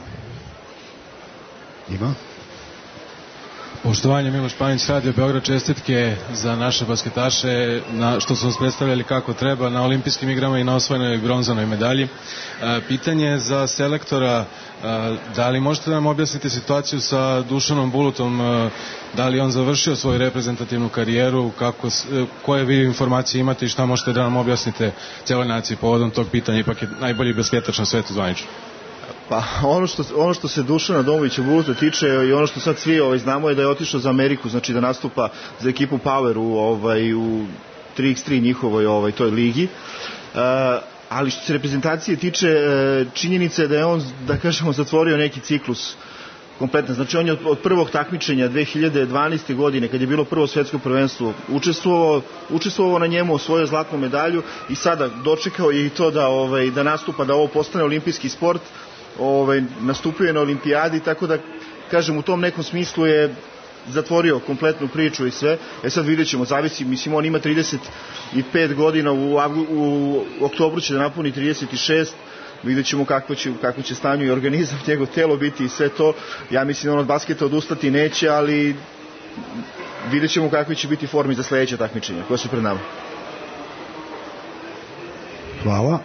Ima? Poštovanje, Miloš Panić, Radio Beograd, čestitke za naše basketaše na, što su nas predstavljali kako treba na olimpijskim igrama i na osvojenoj bronzanoj medalji. E, pitanje za selektora, e, da li možete da nam objasnite situaciju sa Dušanom Bulutom, e, da li on završio svoju reprezentativnu karijeru, kako, e, koje vi informacije imate i šta možete da nam objasnite cijeloj naciji povodom tog pitanja, ipak je najbolji basketač na svetu zvanično. Pa ono što, ono što se Dušana Domovića Buluta tiče i ono što sad svi ovaj, znamo je da je otišao za Ameriku, znači da nastupa za ekipu Power u, ovaj, u tri iks tri njihovoj ovaj, toj ligi. Uh, ali što se reprezentacije tiče, uh, činjenica je da je on, da kažemo, zatvorio neki ciklus kompletno. Znači on je od, od prvog takmičenja dve hiljade dvanaeste. godine, kad je bilo prvo svetsko prvenstvo, učestvovao, učestvovao na njemu, osvojio zlatnu medalju i sada dočekao je i to da, ovaj, da nastupa, da ovo postane olimpijski sport. Ovaj, nastupio je na olimpijadi, tako da, kažem, u tom nekom smislu je zatvorio kompletnu priču i sve. E sad vidjet ćemo, zavisi, mislim, on ima trideset pet godina, u, u oktobru će da napuni trideset šest, vidjet ćemo kako će, kako će stanju i organizam, njegov telo biti i sve to. Ja mislim da on od basketa odustati neće, ali vidjet ćemo kakve će biti formi za sledeće takmičenja koje su pred nama. Hvala.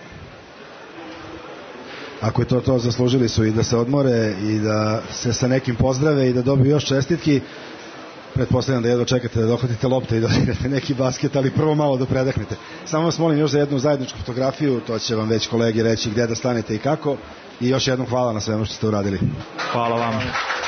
Ako je to to, zaslužili su i da se odmore i da se sa nekim pozdrave i da dobiju još čestitki. Pretpostavljam da jedno čekate da dohvatite lopte i da igrate neki basket, ali prvo malo da predahnete. Samo vas molim još za jednu zajedničku fotografiju, to će vam već kolege reći gde da stanete i kako. I još jednom hvala na svemu što ste uradili. Hvala vam.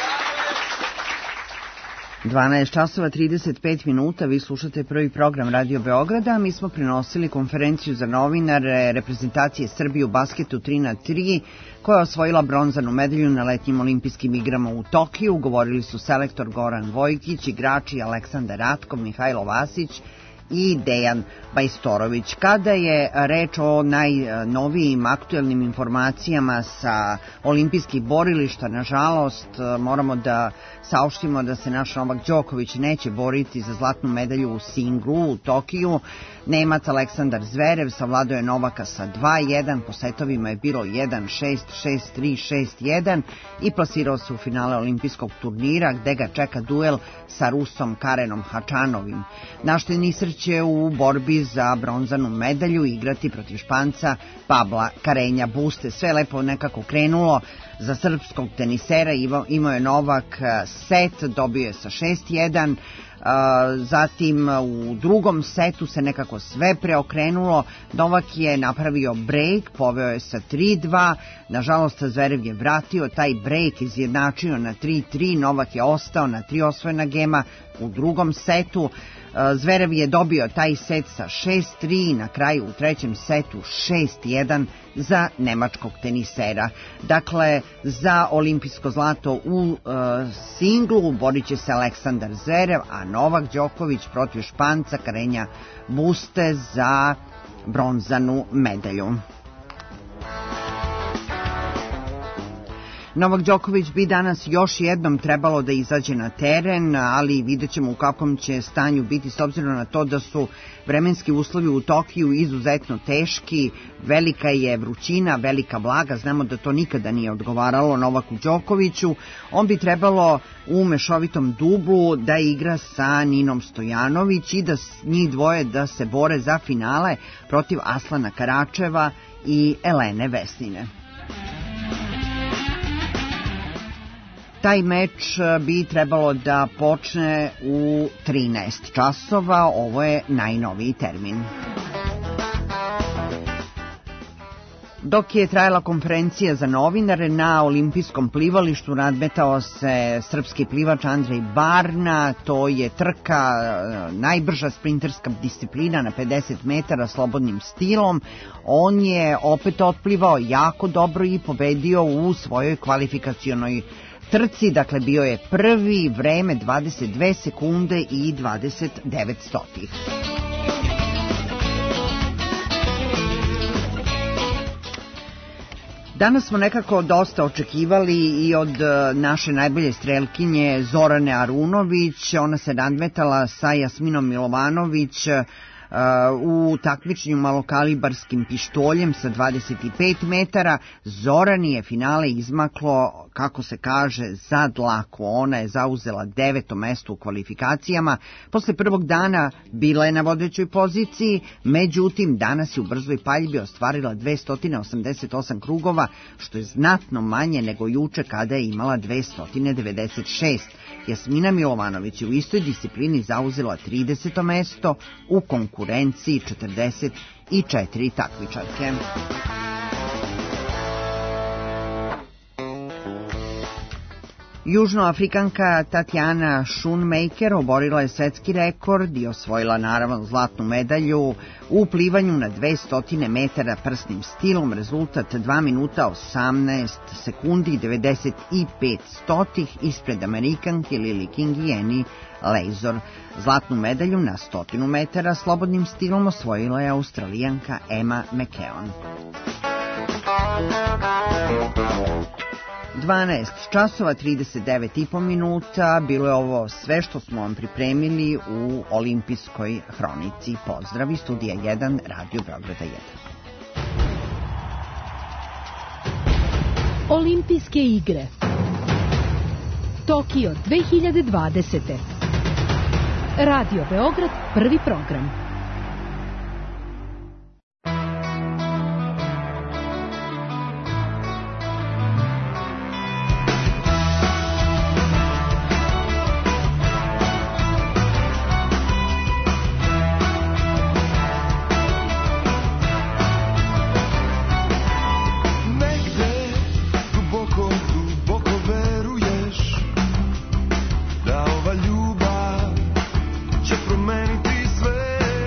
dvanaest časova trideset pet minuta, vi slušate prvi program Radio Beograda, mi smo prenosili konferenciju za novinare reprezentacije Srbije u basketu tri na tri, koja je osvojila bronzanu medalju na letnjim olimpijskim igrama u Tokiju. Govorili su selektor Goran Vojkić, igrači Aleksandar Ratkov, Mihajlo Vasić i Dejan Bajstorović. Kada je reč o najnovijim aktuelnim informacijama sa olimpijskih borilišta, nažalost moramo da saopštimo da se naš Novak Đoković neće boriti za zlatnu medalju u singlu u Tokiju. Nemac Aleksandar Zverev savladao je Novaka sa dva jedan, po setovima je bilo jedan šest, šest tri, šest jedan i plasirao se u finale olimpijskog turnira gde ga čeka duel sa Rusom Karenom Hačanovim. Naš tenisir će u borbi za bronzanu medalju igrati protiv Španca Pabla Carreña Buste. Sve lepo nekako krenulo za srpskog tenisera, imao je Novak set, dobio je sa šest jedan, zatim u drugom setu se nekako sve preokrenulo, Novak je napravio break, poveo je sa tri dva, nažalost Zverev je vratio taj break, izjednačio na tri tri, Novak je ostao na tri osvojena gema u drugom setu. Zverev je dobio taj set sa šest tri i na kraju u trećem setu šest jedan za nemačkog tenisera. Dakle, za olimpijsko zlato u uh, singlu borit će se Aleksandar Zverev, a Novak Đoković protiv Španca Carreña Buste za bronzanu medalju. Novak Đoković bi danas još jednom trebalo da izađe na teren, ali vidjet ćemo u kakvom će stanju biti s obzirom na to da su vremenski uslovi u Tokiju izuzetno teški, velika je vrućina, velika vlaga, znamo da to nikada nije odgovaralo Novaku Đokoviću. On bi trebalo u mešovitom dublu da igra sa Ninom Stojanović i da njih dvoje da se bore za finale protiv Aslana Karačeva i Elene Vesnine. Taj meč bi trebalo da počne u trinaest časova, ovo je najnoviji termin. Dok je trajala konferencija za novinare, na olimpijskom plivalištu nadmetao se srpski plivač Andrej Barna, to je trka, najbrža sprinterska disciplina na pedeset metara slobodnim stilom. On je opet otplivao jako dobro i pobedio u svojoj kvalifikacionoj trci, dakle bio je prvi, vreme dvadeset dve sekunde i dvadeset devet stotih. Danas smo nekako dosta očekivali i od naše najbolje strelkinje Zorane Arunović, ona se nadmetala sa Jasminom Milovanović u takmičenju malokalibarskim pištoljem sa dvadeset pet metara. Zorani je finale izmaklo, kako se kaže, za dlaku. Ona je zauzela deveto mesto u kvalifikacijama. Posle prvog dana bila je na vodećoj poziciji, međutim danas je u brzoj paljbi ostvarila dvesta osamdeset osam krugova, što je znatno manje nego juče kada je imala dvesta devedeset šest. Jasmina Milovanović je u istoj disciplini zauzela trideseto mesto u konkurenciji četrdeset četiri takmičarke. Južnoafrikanka Tatjana Schoonmaker oborila je svetski rekord i osvojila naravno zlatnu medalju u plivanju na dvesta metara prsnim stilom, rezultat dva minuta osamnaest sekundi i devedeset pet stotih ispred Amerikanke Lily King i Annie Lazor. Zlatnu medalju na stotinu metara slobodnim stilom osvojila je Australijanka Emma McKeon. dvanaest časova trideset devet i po minuta, bilo je ovo sve što smo vam pripremili u olimpijskoj hronici. Pozdrav iz studija jedan, Radio Beograda jedan. Olimpijske igre Tokio dve hiljade dvadesete. Radio Beograd, prvi program. Ljubav će promeniti sve.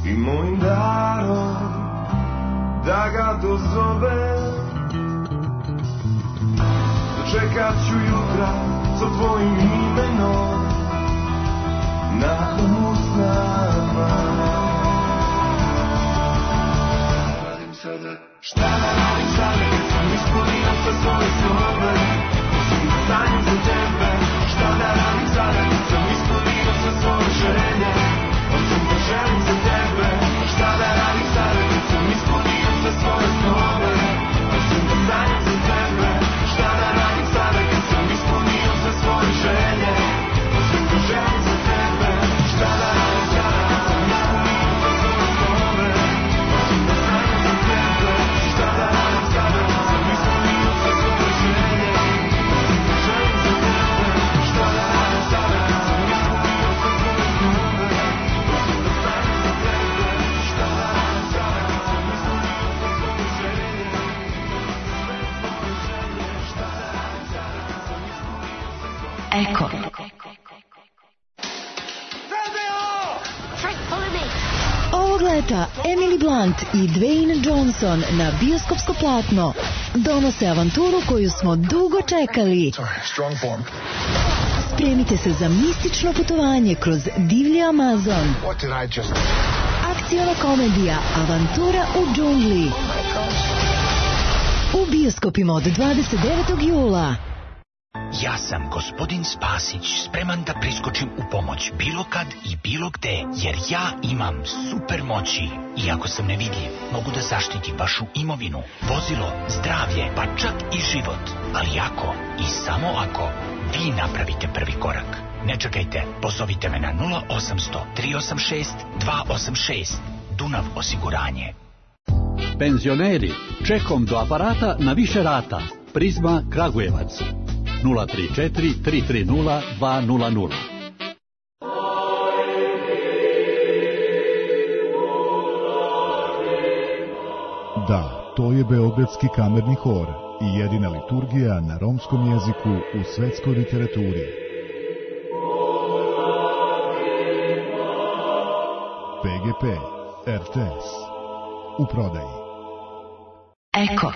i mojim darom da ga dozove. Dočekat ću jutra sa tvojim imenom nakon usnama. Radim sada, šta da radim sada kad sam ispunio sve svoje snove. Osim da sanjam za tebe, šta da radim sada kad sam ispunio sve svoje želje. Osim da želim za tebe, šta da radim sada kad sam ispunio sve svoje snove. Osim da sanjam za tebe, šta da radim sada kad sam ispunio sve svoje želje. Osim da želim za tebe, šta da radim sada kad sam ispunio sve svoje snove. Osim da sanjam za tebe, šta da radim sada kad sam ispunio sve svoje želje. Osim da želim za tebe, šta da radim sada kad sam ispunio sve svoje snove. Osim da sanjam za tebe, šta da radim sada kad sam ispunio sve svoje želje. Eko. Ovog leta Emily Blunt i Dwayne Johnson na bioskopsko platno donose avanturu koju smo dugo čekali. Spremite se za mistično putovanje kroz divlji Amazon. Akciona komedija Avantura u džungli. U bioskopima od dvadeset devetog jula. Ja sam gospodin Spasić, spreman da priskočim u pomoć bilo kad i bilo gde, jer ja imam super moći. Iako sam nevidljiv, mogu da zaštitim vašu imovinu, vozilo, zdravlje, pa čak i život. Ali ako i samo ako vi napravite prvi korak. Ne čekajte, pozovite me na nula osamsto tri osam šest dva osam šest. Dunav osiguranje. Penzioneri, čekom do aparata na više rata. Prizma Kragujevac. nula tri četiri tri tri nula dva nula nula. Da, to je Beogradski kamerni hor i jedina liturgija na romskom jeziku u svetskoj literaturi. P G P, R T S, u prodaji. Eko.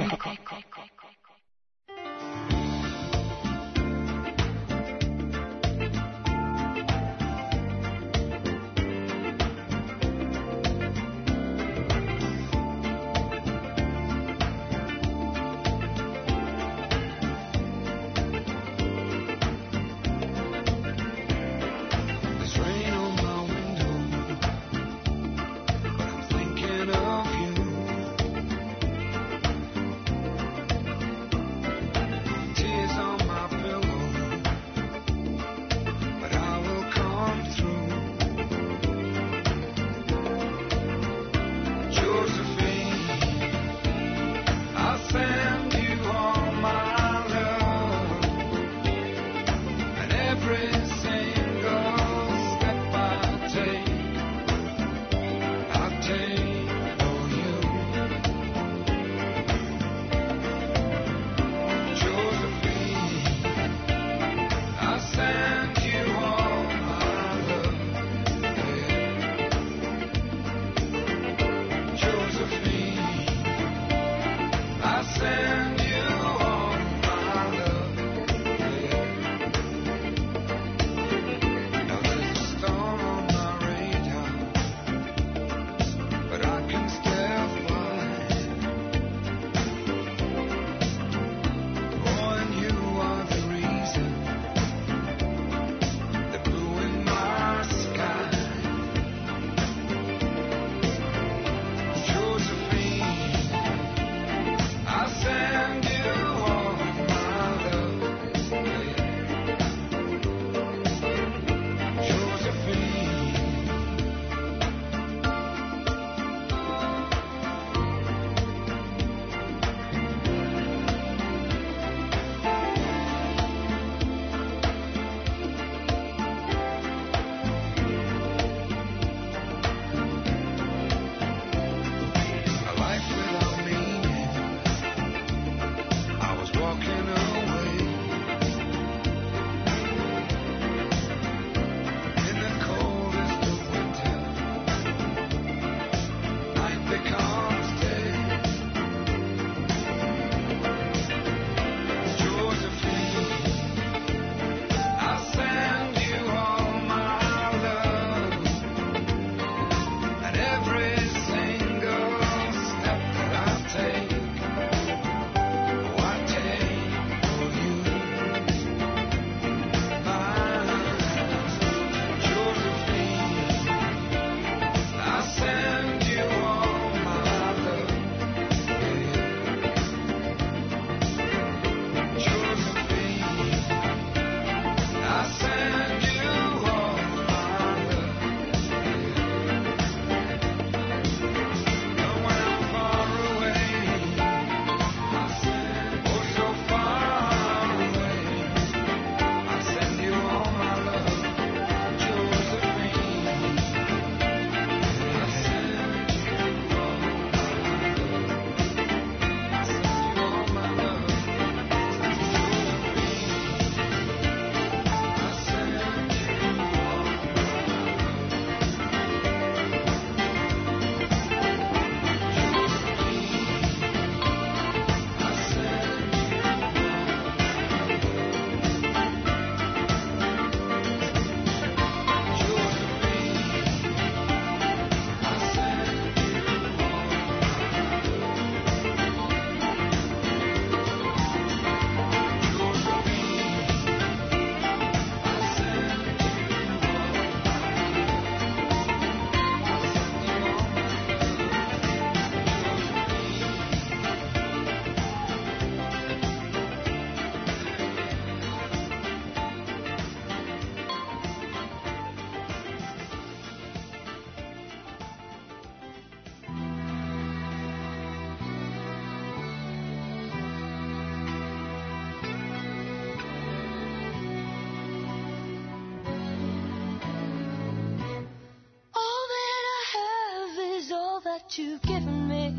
that you've given me.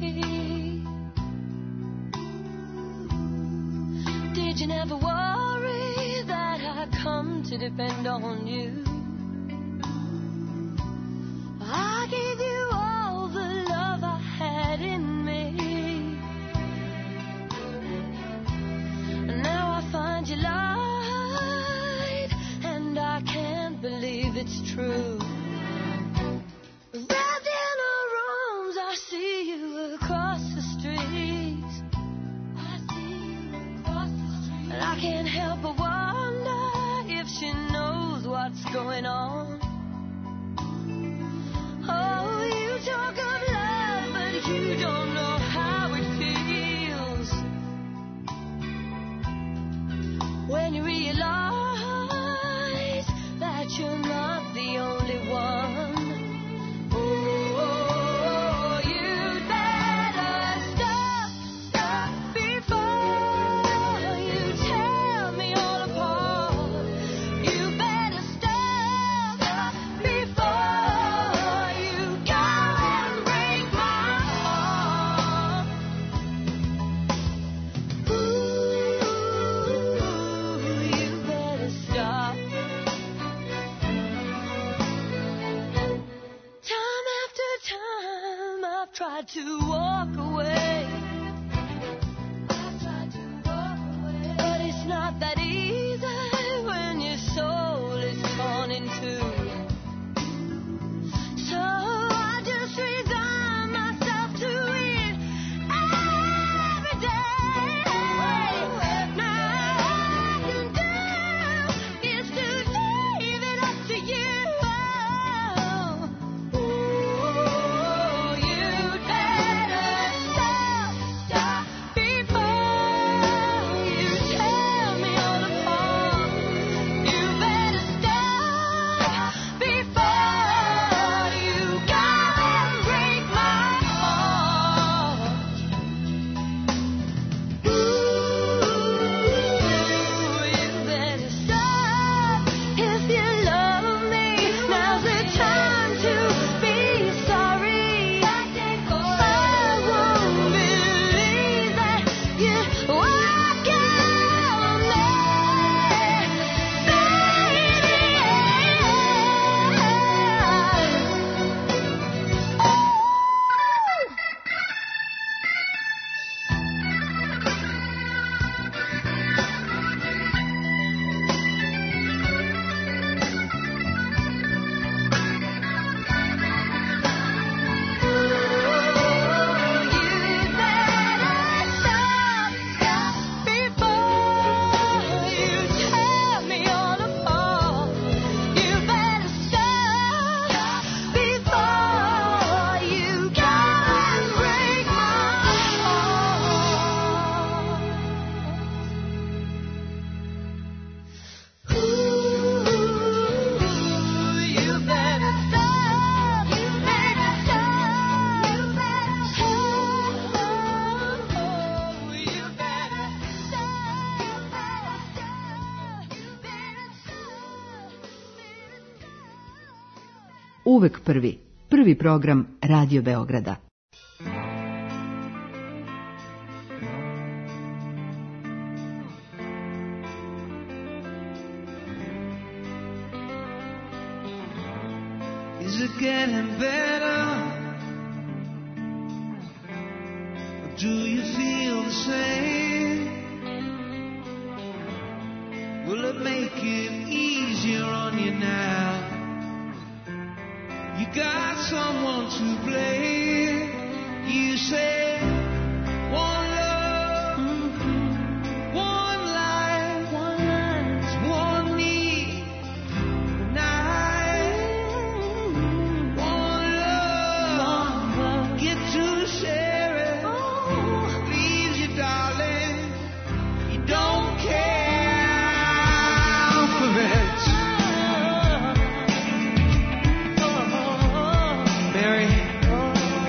Did you never worry that I come to depend on you? I gave you all the love I had in me. And now I find you lied, and I can't believe it's true. Wrapped in her arms, I see you across the street. I see you across the street. And I can't help but wonder if she knows what's going on. Oh, you talk of love, but you don't know how it feels when you realize that you're not the only one. Oh, you'd better stop, stop before you tear me all apart. You better stop, stop before you go and break my heart. Ooh, you better stop. Time after time I've tried to walk away. I've tried to walk away. But it's not that easy when your soul is torn in two. So I just resign myself to it every day. Now all I can do is to leave it up to you. Oh, you'd better stop, stop before you tear me all apart. You better stop before you go and break my heart. Ooh, you better stop if you love me. Now's the time to be sorry. I won't believe that you walk out on me, Uvek prvi. Prvi program Radio Beograda. Is it getting better? Or do you feel the same? Will it make it easier on you now? You got someone to blame. You say one love, one life, one need, one night, one love. Get to share it. Please, you darling, you don't care for it. Mary,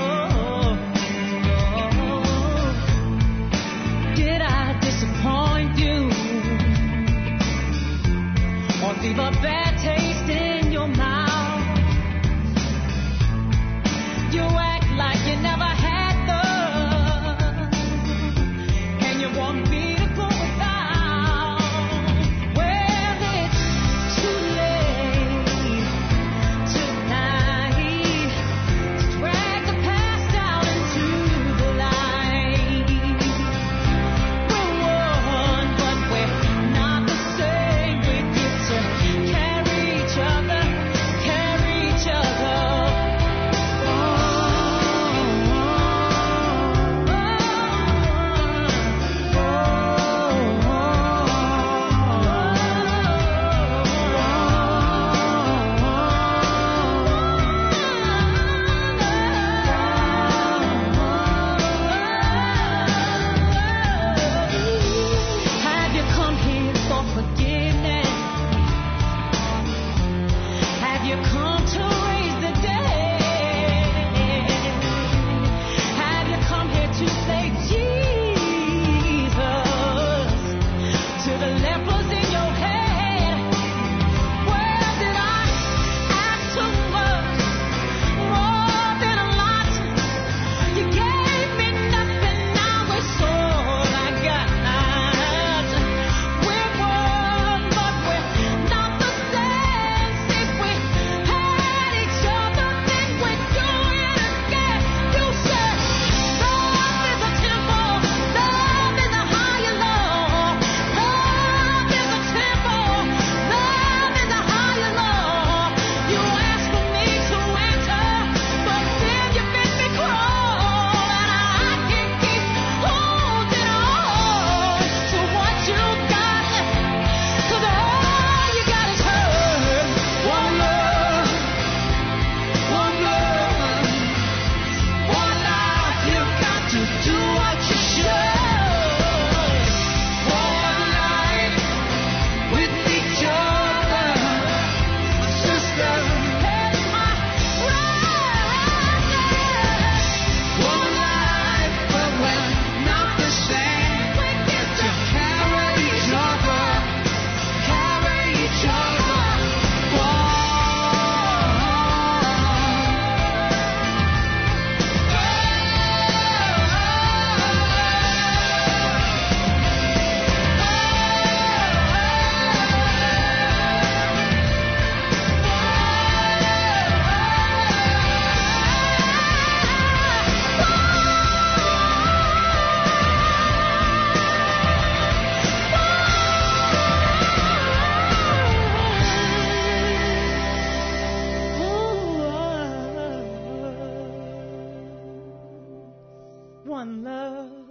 one love.